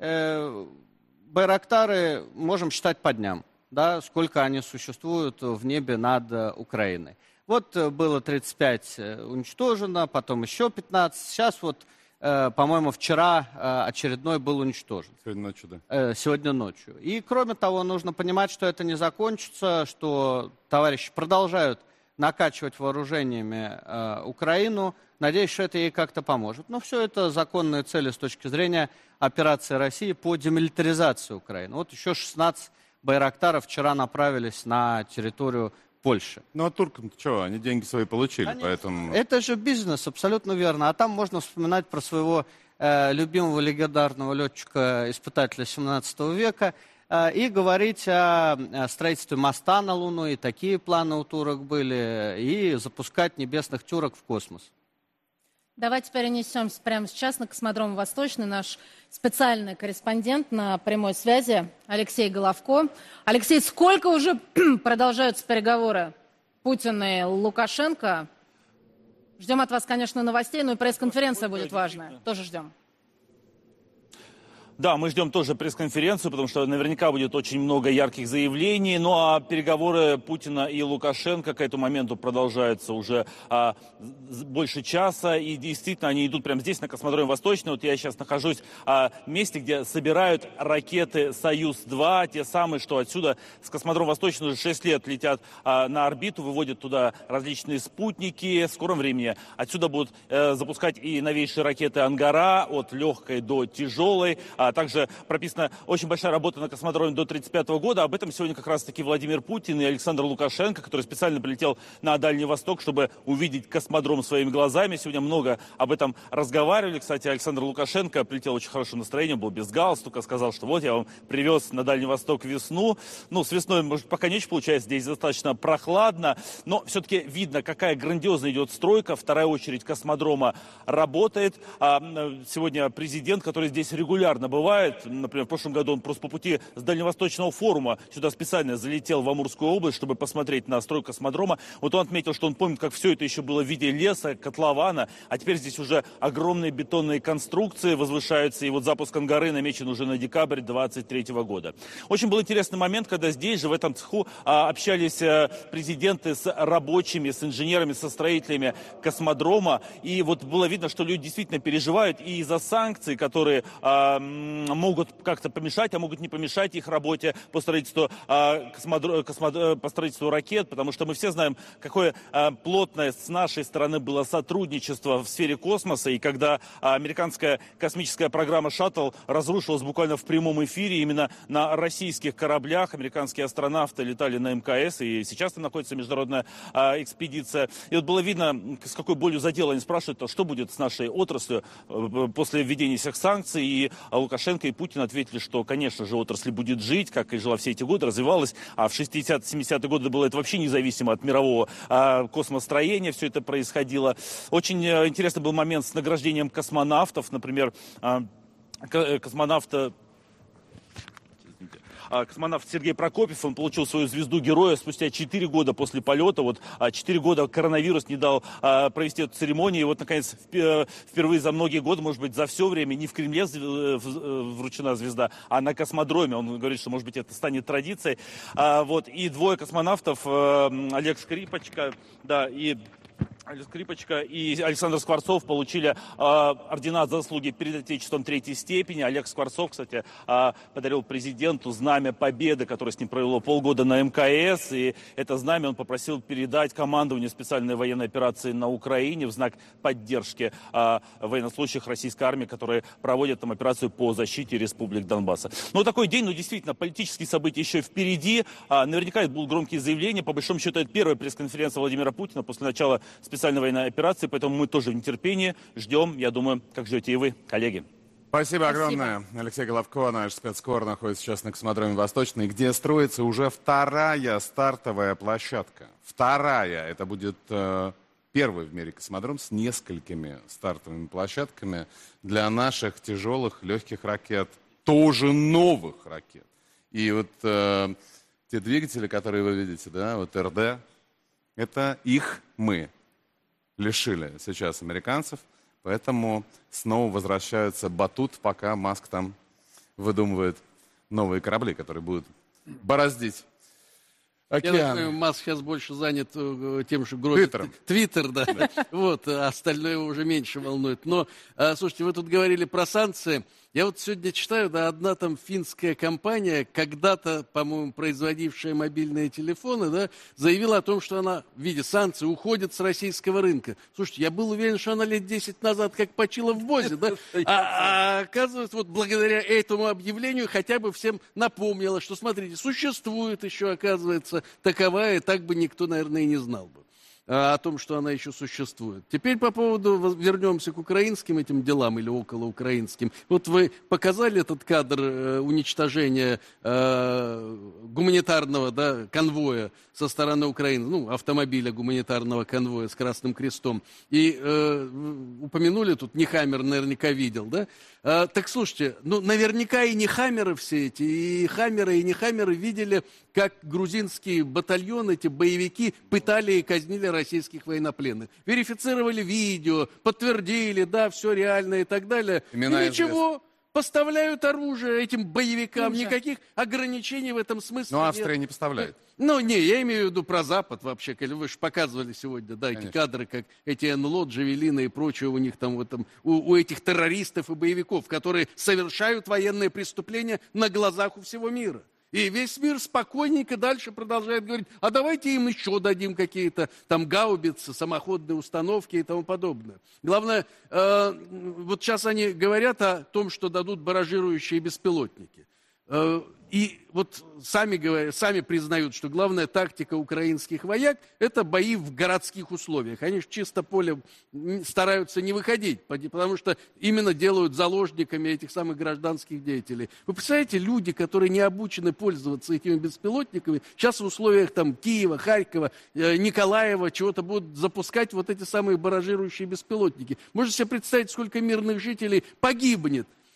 Байрактары можем считать по дням, да, сколько они существуют в небе над Украиной. Вот было тридцать пять уничтожено, потом еще пятнадцать. Сейчас вот, по-моему, вчера очередной был уничтожен. Сегодня ночью, да. Сегодня ночью. И, кроме того, нужно понимать, что это не закончится, что товарищи продолжают накачивать вооружениями э, Украину. Надеюсь, что это ей как-то поможет. Но все это законные цели с точки зрения операции России по демилитаризации Украины. Вот еще шестнадцать байрактаров вчера направились на территорию Польши. Ну, а туркам что, они деньги свои получили, Конечно. Поэтому... Это же бизнес, абсолютно верно. А там можно вспоминать про своего э, любимого легендарного летчика-испытателя семнадцатого века э, и говорить о, о строительстве моста на Луну, и такие планы у турок были, и запускать небесных тюрок в космос. Давайте перенесемся прямо сейчас на космодром Восточный. Наш специальный корреспондент на прямой связи Алексей Головко. Алексей, сколько уже продолжаются переговоры Путина и Лукашенко? Ждем от вас, конечно, новостей, но и пресс-конференция будет важная. Тоже ждем. Да, мы ждем тоже пресс-конференцию, потому что наверняка будет очень много ярких заявлений. Ну а переговоры Путина и Лукашенко к этому моменту продолжаются уже а, больше часа. И действительно, они идут прямо здесь, на космодроме Восточный. Вот я сейчас нахожусь а, в месте, где собирают ракеты Союз-два. Те самые, что отсюда с космодрома Восточный уже шесть лет летят а, на орбиту, выводят туда различные спутники. В скором времени отсюда будут э, запускать и новейшие ракеты «Ангара» от легкой до тяжелой. А также прописана очень большая работа на космодроме до тридцать пятого года. Об этом сегодня как раз-таки Владимир Путин и Александр Лукашенко, который специально прилетел на Дальний Восток, чтобы увидеть космодром своими глазами. Сегодня много об этом разговаривали. Кстати, Александр Лукашенко прилетел в очень хорошем настроении, был без галстука, сказал, что вот я вам привез на Дальний Восток весну. Ну, с весной, может, пока не очень получается, здесь достаточно прохладно, но все-таки видно, какая грандиозная идет стройка. Вторая очередь космодрома работает. Сегодня президент, который здесь регулярно бывает, бывает. Например, в прошлом году он просто по пути с Дальневосточного форума сюда специально залетел в Амурскую область, чтобы посмотреть на строй космодрома. Вот он отметил, что он помнит, как все это еще было в виде леса, котлована, а теперь здесь уже огромные бетонные конструкции возвышаются, и вот запуск Ангары намечен уже на декабрь две тысячи двадцать третьего года. Очень был интересный момент, когда здесь же, в этом цеху, общались президенты с рабочими, с инженерами, со строителями космодрома, и вот было видно, что люди действительно переживают и из-за санкций, которые а, могут как-то помешать, а могут не помешать их работе по строительству, а, космодро... Космод... по строительству ракет, потому что мы все знаем, какое а, плотное с нашей стороны было сотрудничество в сфере космоса, и когда а, американская космическая программа «Шаттл» разрушилась буквально в прямом эфире, именно на российских кораблях американские астронавты летали на эм ка эс, и сейчас там находится международная а, экспедиция. И вот было видно, с какой болью задела они спрашивают, а что будет с нашей отраслью после введения всех санкций, и Лукашенко и Путин ответили, что, конечно же, отрасль будет жить, как и жила все эти годы, развивалась, а в шестидесятые-семидесятые годы было это вообще независимо от мирового а, космостроения, все это происходило. Очень а, интересный был момент с награждением космонавтов, например, а, космонавта Космонавт Сергей Прокопьев, он получил свою звезду героя спустя четыре года после полета. Вот четыре года коронавирус не дал а, провести эту церемонию. И вот, наконец, впервые за многие годы, может быть, за все время, не в Кремле вручена звезда, а на космодроме. Он говорит, что, может быть, это станет традицией. А, вот, и двое космонавтов, а, Олег Скрипочка, да, и... Скрипочка и Александр Скворцов получили э, ордена за заслуги перед Отечеством третьей степени. Олег Скворцов, кстати, э, подарил президенту знамя Победы, которое с ним провело полгода на эм ка эс. И это знамя он попросил передать командованию специальной военной операции на Украине в знак поддержки э, военнослужащих российской армии, которые проводят там операцию по защите республик Донбасса. Ну, такой день, ну, действительно, политические события еще впереди. А, наверняка это будут громкие заявления. По большому счету, это первая пресс-конференция Владимира Путина после начала специальной военной операции, поэтому мы тоже в нетерпении ждем, я думаю, как ждете и вы, коллеги. Спасибо огромное. Алексей Головко, наш спецкор, находится сейчас на космодроме Восточный, где строится уже вторая стартовая площадка. Вторая. Это будет э, первый в мире космодром с несколькими стартовыми площадками для наших тяжелых, легких ракет, тоже новых ракет. И вот э, те двигатели, которые вы видите, да, вот эр дэ, это их мы лишили сейчас американцев, поэтому снова возвращаются батут, пока Маск там выдумывает новые корабли, которые будут бороздить океан. Я думаю, Маск сейчас больше занят тем, что гробит Твиттером. Твиттер, да. да. Вот, а остальное его уже меньше волнует. Но, слушайте, вы тут говорили про санкции. Я вот сегодня читаю, да, одна там финская компания, когда-то, по-моему, производившая мобильные телефоны, да, заявила о том, что она в виде санкций уходит с российского рынка. Слушайте, я был уверен, что она лет десять назад как почила в ВОЗе, да, а, а оказывается, вот благодаря этому объявлению хотя бы всем напомнила, что, смотрите, существует еще, оказывается, таковая, и так бы никто, наверное, и не знал бы о том, что она еще существует. Теперь по поводу, вернемся к украинским этим делам или околоукраинским. Вот вы показали этот кадр э, уничтожения э, гуманитарного, да, конвоя со стороны Украины, ну, автомобиля гуманитарного конвоя с Красным Крестом. И э, упомянули тут, не Хаммер наверняка видел, да? А, так слушайте, ну, наверняка и не Хаммеры все эти, и Хаммеры, и не Хаммеры видели, как грузинские батальоны, эти боевики, пытали и казнили российских военнопленных. Верифицировали видео, подтвердили, да, все реально и так далее. Имена и ничего, известны. Поставляют оружие этим боевикам, никаких ограничений в этом смысле Но нет. Австрия не поставляет. Ну, не, я имею в виду про Запад вообще. Вы же показывали сегодня, да, Конечно. эти кадры, как эти эн эл о, Джавелины и прочее у них там, вот, там у, у этих террористов и боевиков, которые совершают военные преступления на глазах у всего мира. И весь мир спокойненько дальше продолжает говорить, а давайте им еще дадим какие-то там гаубицы, самоходные установки и тому подобное. Главное, э, вот сейчас они говорят о том, что дадут баражирующие беспилотники. Э, и вот сами, говорят, сами признают, что главная тактика украинских вояк – это бои в городских условиях. Они же чисто поле стараются не выходить, потому что именно делают заложниками этих самых гражданских деятелей. Вы представляете, люди, которые не обучены пользоваться этими беспилотниками, сейчас в условиях там Киева, Харькова, Николаева чего-то будут запускать вот эти самые баражирующие беспилотники. Можете себе представить, сколько мирных жителей погибнет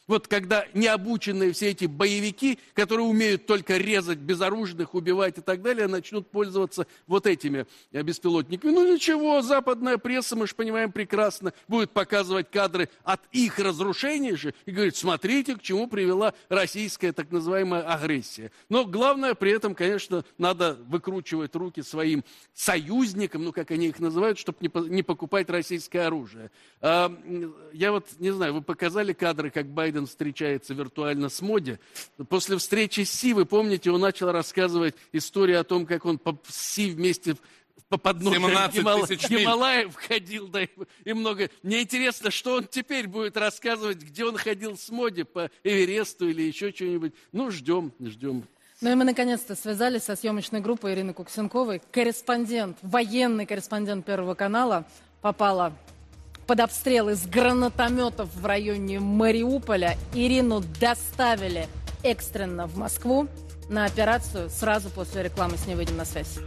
Вот когда необученные все эти боевики, которые умеют только резать безоружных, убивать и так далее, начнут пользоваться вот этими беспилотниками. Ну ничего, западная пресса, мы же понимаем прекрасно, будет показывать кадры от их разрушения же и говорит, смотрите, к чему привела российская так называемая агрессия. Но главное при этом, конечно, надо выкручивать руки своим союзникам, ну как они их называют, чтобы не покупать российское оружие. Я вот не знаю, вы показали кадры, как Байден встречается виртуально с Моди. После встречи с Си, вы помните, он начал рассказывать историю о том, как он по Си вместе по подножию Гимала... Гималаев ходил, да, и много. Мне интересно, что он теперь будет рассказывать, где он ходил с Моди, по Эвересту или еще что-нибудь. Ну, ждем, ждем. Ну и мы наконец-то связались со съемочной группой Ирины Куксенковой. Корреспондент, военный корреспондент Первого канала попала под обстрел из гранатометов в районе Мариуполя. Ирину доставили экстренно в Москву на операцию. Сразу после рекламы с ней выйдем на связь.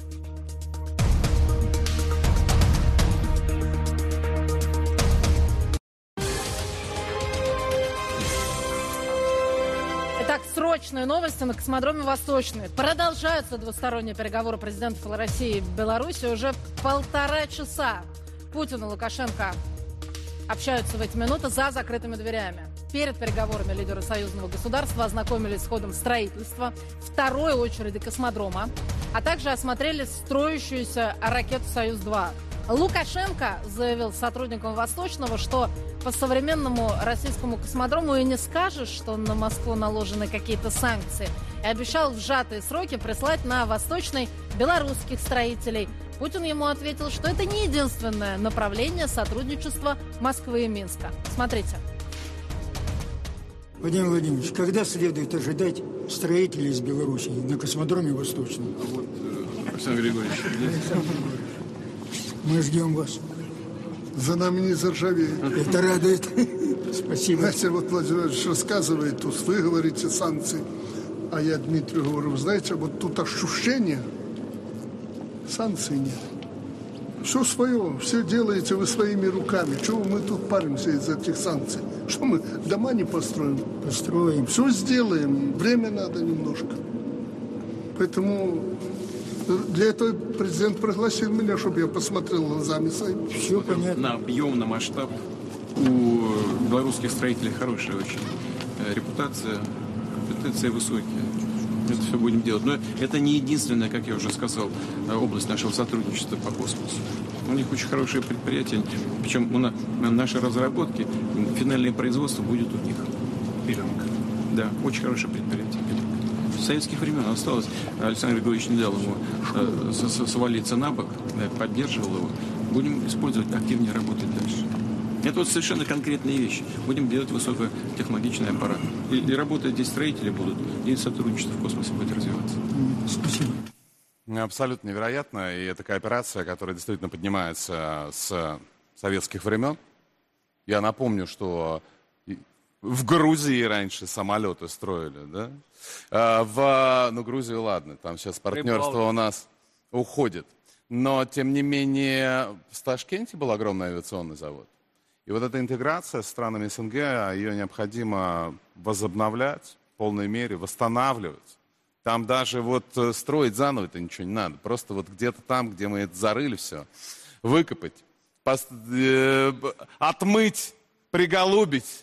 Итак, срочные новости на космодроме Восточный. Продолжаются двусторонние переговоры президентов России и Беларуси уже полтора часа. Путин и Лукашенко общаются в эти минуты за закрытыми дверями. Перед переговорами лидеры союзного государства ознакомились с ходом строительства второй очереди космодрома, а также осмотрели строящуюся ракету «Союз-два». Лукашенко заявил сотрудникам Восточного, что по современному российскому космодрому и не скажешь, что на Москву наложены какие-то санкции, и обещал в сжатые сроки прислать на Восточный белорусских строителей. Путин ему ответил, что это не единственное направление сотрудничества Москвы и Минска. Смотрите. Владимир Владимирович, когда следует ожидать строителей из Беларуси на космодроме Восточном? А вот, Александр Григорьевич, мы ждем вас. За нами не заржавеет. Это радует. Спасибо. Знаете, вот Владимир Владимирович рассказывает, тут вы говорите санкции, а я Дмитрию говорю, знаете, вот тут ощущение, санкций нет. Все свое, все делаете вы своими руками. Чего мы тут паримся из этих санкций? Что мы дома не построим? Построим. Все сделаем. Время надо немножко. Поэтому для этого президент пригласил меня, чтобы я посмотрел глазами своими. Все понятно. На объем, на масштаб у белорусских строителей хорошая очень репутация, компетенция высокие. Это все будем делать. Но это не единственная, как я уже сказал, область нашего сотрудничества по космосу. У них очень хорошие предприятия. Причем у нас, наши разработки, финальное производство будет у них. Пилинг. Да, очень хорошее предприятие. С советских времен осталось. Александр Григорьевич не дал ему э, свалиться на бок, поддерживал его. Будем использовать, активнее работать дальше. Это вот совершенно конкретные вещи. Будем делать высокотехнологичный аппарат. И, и работать здесь строители будут, и сотрудничество в космосе будет развиваться. Спасибо. Абсолютно невероятно. И это кооперация, которая действительно поднимается с советских времен. Я напомню, что в Грузии раньше самолеты строили, да? А в, ну, Грузию, ладно, там сейчас партнерство у нас уходит. Но, тем не менее, в Ташкенте был огромный авиационный завод. И вот эта интеграция с странами СНГ, ее необходимо возобновлять в полной мере, восстанавливать. Там даже вот строить заново это ничего не надо. Просто вот где-то там, где мы это зарыли все, выкопать, пос- э- отмыть, приголубить.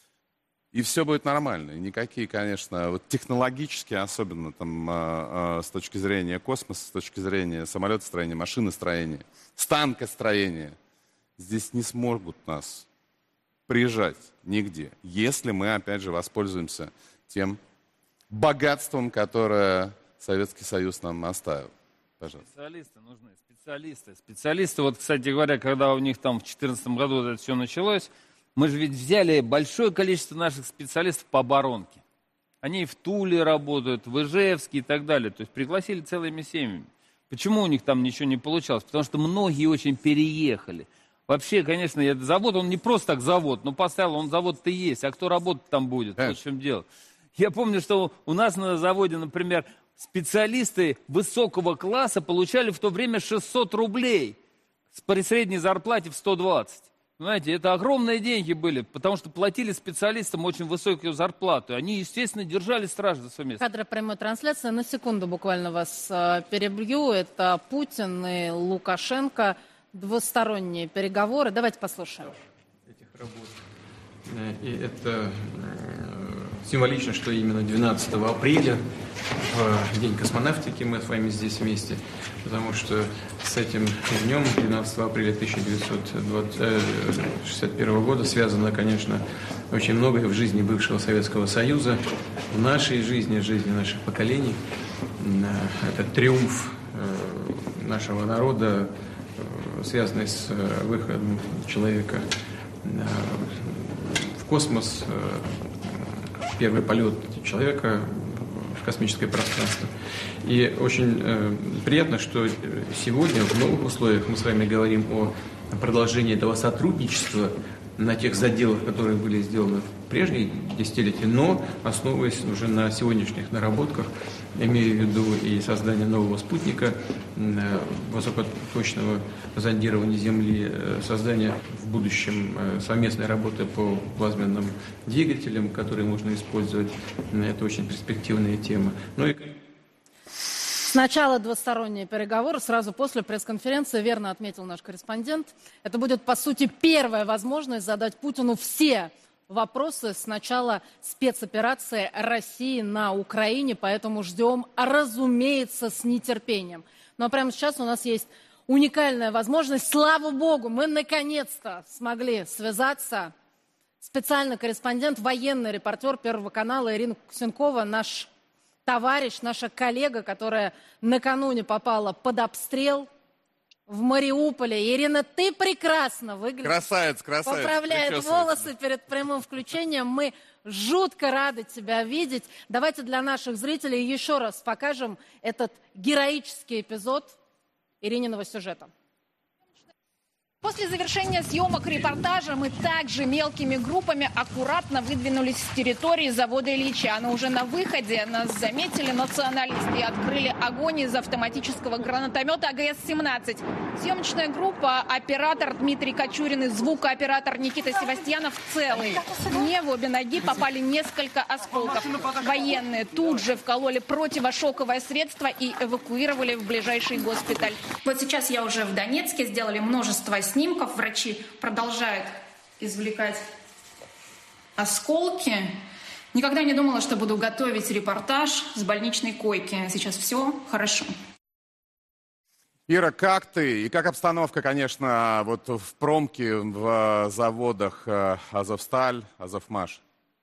И все будет нормально. И никакие, конечно, вот технологические, особенно там, э- э- с точки зрения космоса, с точки зрения самолетостроения, машиностроения, станкостроения, здесь не смогут нас прижать нигде, если мы, опять же, воспользуемся тем богатством, которое Советский Союз нам оставил. Пожалуйста. Специалисты нужны, специалисты. Специалисты, вот, кстати говоря, когда у них там в две тысячи четырнадцатом году это все началось, мы же ведь взяли большое количество наших специалистов по оборонке. Они и в Туле работают, в Ижевске и так далее. То есть пригласили целыми семьями. Почему у них там ничего не получалось? Потому что многие очень переехали. Вообще, конечно, этот завод, он не просто так завод, но поставил, он завод-то есть, а кто работать там будет? Вот в чем дело. Я помню, что у нас на заводе, например, специалисты высокого класса получали в то время шестьсот рублей при средней зарплате в сто двадцать. Понимаете, это огромные деньги были, потому что платили специалистам очень высокую зарплату. Они, естественно, держали стражу за свое место. Кадры прямой трансляции. На секунду буквально вас э, перебью. Это Путин и Лукашенко. Двусторонние переговоры. Давайте послушаем. Этих работ. И это символично, что именно двенадцатого апреля, в День космонавтики, мы с вами здесь вместе, потому что с этим днем, двенадцатого апреля тысяча девятьсот шестьдесят первого года, связано, конечно, очень многое в жизни бывшего Советского Союза, в нашей жизни, в жизни наших поколений. Это триумф нашего народа, связанный с выходом человека в космос, первый полет человека в космическое пространство. И очень э, приятно, что сегодня в новых условиях мы с вами говорим о продолжении этого сотрудничества на тех заделах, которые были сделаны в прежние десятилетия, но основываясь уже на сегодняшних наработках, имея в виду и создание нового спутника, высокоточного зондирования Земли, создание в будущем совместной работы по плазменным двигателям, которые можно использовать. Это очень перспективная тема. Ну и... Сначала двусторонние переговоры, сразу после пресс-конференции, верно отметил наш корреспондент. Это будет, по сути, первая возможность задать Путину все вопросы с начала спецоперации России на Украине, поэтому ждем, разумеется, с нетерпением. Но прямо сейчас у нас есть уникальная возможность. Слава богу, мы наконец-то смогли связаться. Специальный корреспондент, военный репортер Первого канала Ирина Кусенкова, наш товарищ, наша коллега, которая накануне попала под обстрел в Мариуполе. Ирина, ты прекрасно выглядишь. Красавец, красавец. Поправляет волосы перед прямым включением. Мы жутко рады тебя видеть. Давайте для наших зрителей еще раз покажем этот героический эпизод Ирининого сюжета. После завершения съемок репортажа мы также мелкими группами аккуратно выдвинулись с территории завода Ильича. Но уже на выходе нас заметили националисты и открыли огонь из автоматического гранатомета А Г С семнадцать. Съемочная группа, оператор Дмитрий Кочурин и звукооператор Никита Севастьянов целые. Мне в обе ноги попали несколько осколков. Военные тут же вкололи противошоковое средство и эвакуировали в ближайший госпиталь. Вот сейчас я уже в Донецке, сделали множество снимков, врачи продолжают извлекать осколки. Никогда не думала, что буду готовить репортаж с больничной койки. Сейчас все хорошо. Ира, как ты? И как обстановка, конечно, вот в промке, в заводах Азовсталь, Азовмаш?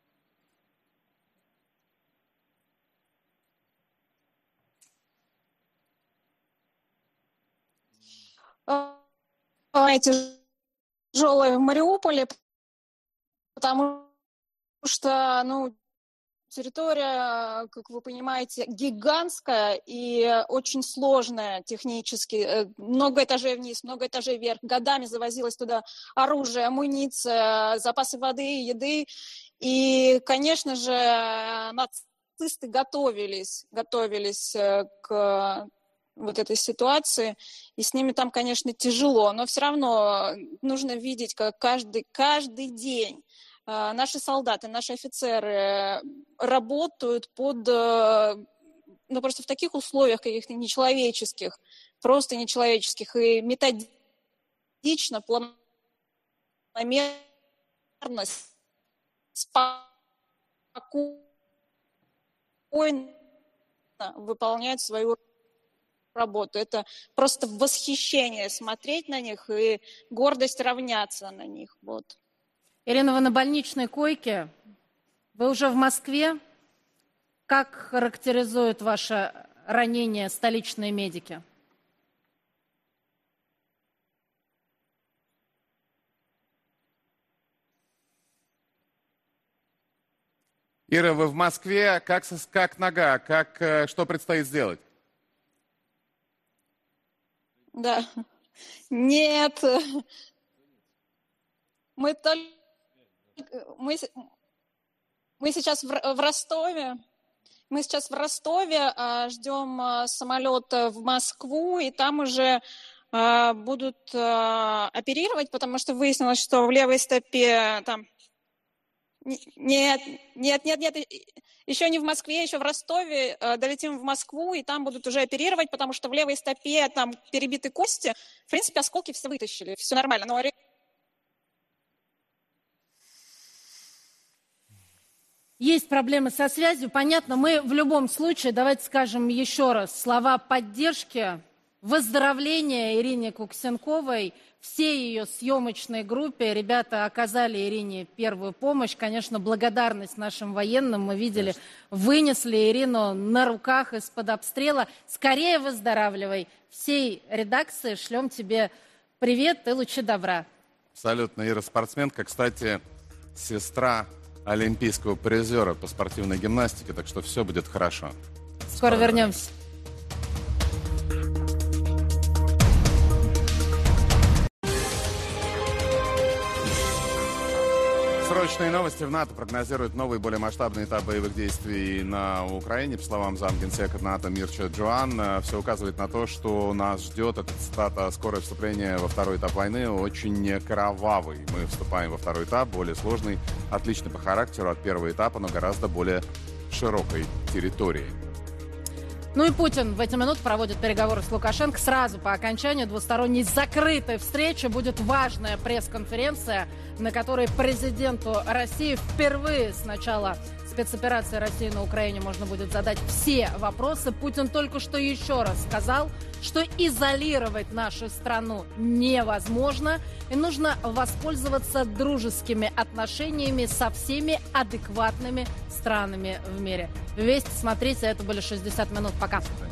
Тяжелое в Мариуполе, потому что, ну, территория, как вы понимаете, гигантская и очень сложная технически. Много этажей вниз, много этажей вверх. Годами завозилось туда оружие, амуниция, запасы воды, еды. И, конечно же, нацисты готовились, готовились к вот этой ситуации, и с ними там, конечно, тяжело, но все равно нужно видеть, как каждый, каждый день э, наши солдаты, наши офицеры работают под, э, ну, просто в таких условиях каких-то нечеловеческих, просто нечеловеческих, и методично, планомерно, спокойно выполняют свою работу. Это просто восхищение смотреть на них и гордость равняться на них. Вот. Ирина, вы на больничной койке. Вы уже в Москве. Как характеризуют ваше ранение столичные медики? Ира, вы в Москве. Как, как нога? Как, что предстоит сделать? Да. Нет. Мы только... Мы, мы сейчас в, в Ростове. Мы сейчас в Ростове, ждем самолет в Москву, и там уже э, будут э, оперировать, потому что выяснилось, что в левой стопе там... Нет, нет, нет, нет, еще не в Москве, еще в Ростове. Э, долетим в Москву, и там будут уже оперировать, потому что в левой стопе там перебиты кости. В принципе, осколки все вытащили, все нормально. Но... Есть проблемы со связью, понятно. Мы в любом случае, давайте скажем еще раз, слова поддержки, выздоровления Ирине Куксенковой, всей ее съемочной группе. Ребята оказали Ирине первую помощь. Конечно, благодарность нашим военным. Мы видели, вынесли Ирину на руках из-под обстрела. Скорее выздоравливай. Всей редакции шлем тебе привет и лучи добра. Абсолютно. Ира спортсменка, кстати, сестра олимпийского призера по спортивной гимнастике, так что все будет хорошо. Скоро, Скоро вернемся. Срочные новости. В НАТО прогнозируют новый, более масштабный этап боевых действий на Украине. По словам замгенсека НАТО Мирча Джоан, все указывает на то, что нас ждет, это цитата, скорое вступление во второй этап войны, очень кровавый. Мы вступаем во второй этап, более сложный, отличный по характеру от первого этапа, но гораздо более широкой территории. Ну и Путин в эти минуты проводит переговоры с Лукашенко. Сразу по окончанию двусторонней закрытой встречи будет важная пресс-конференция, на которой президенту России впервые с начала спецоперации России на Украине можно будет задать все вопросы. Путин только что еще раз сказал, что изолировать нашу страну невозможно, и нужно воспользоваться дружескими отношениями со всеми адекватными странами в мире. Вместе смотрите, это были шестьдесят минут. Пока.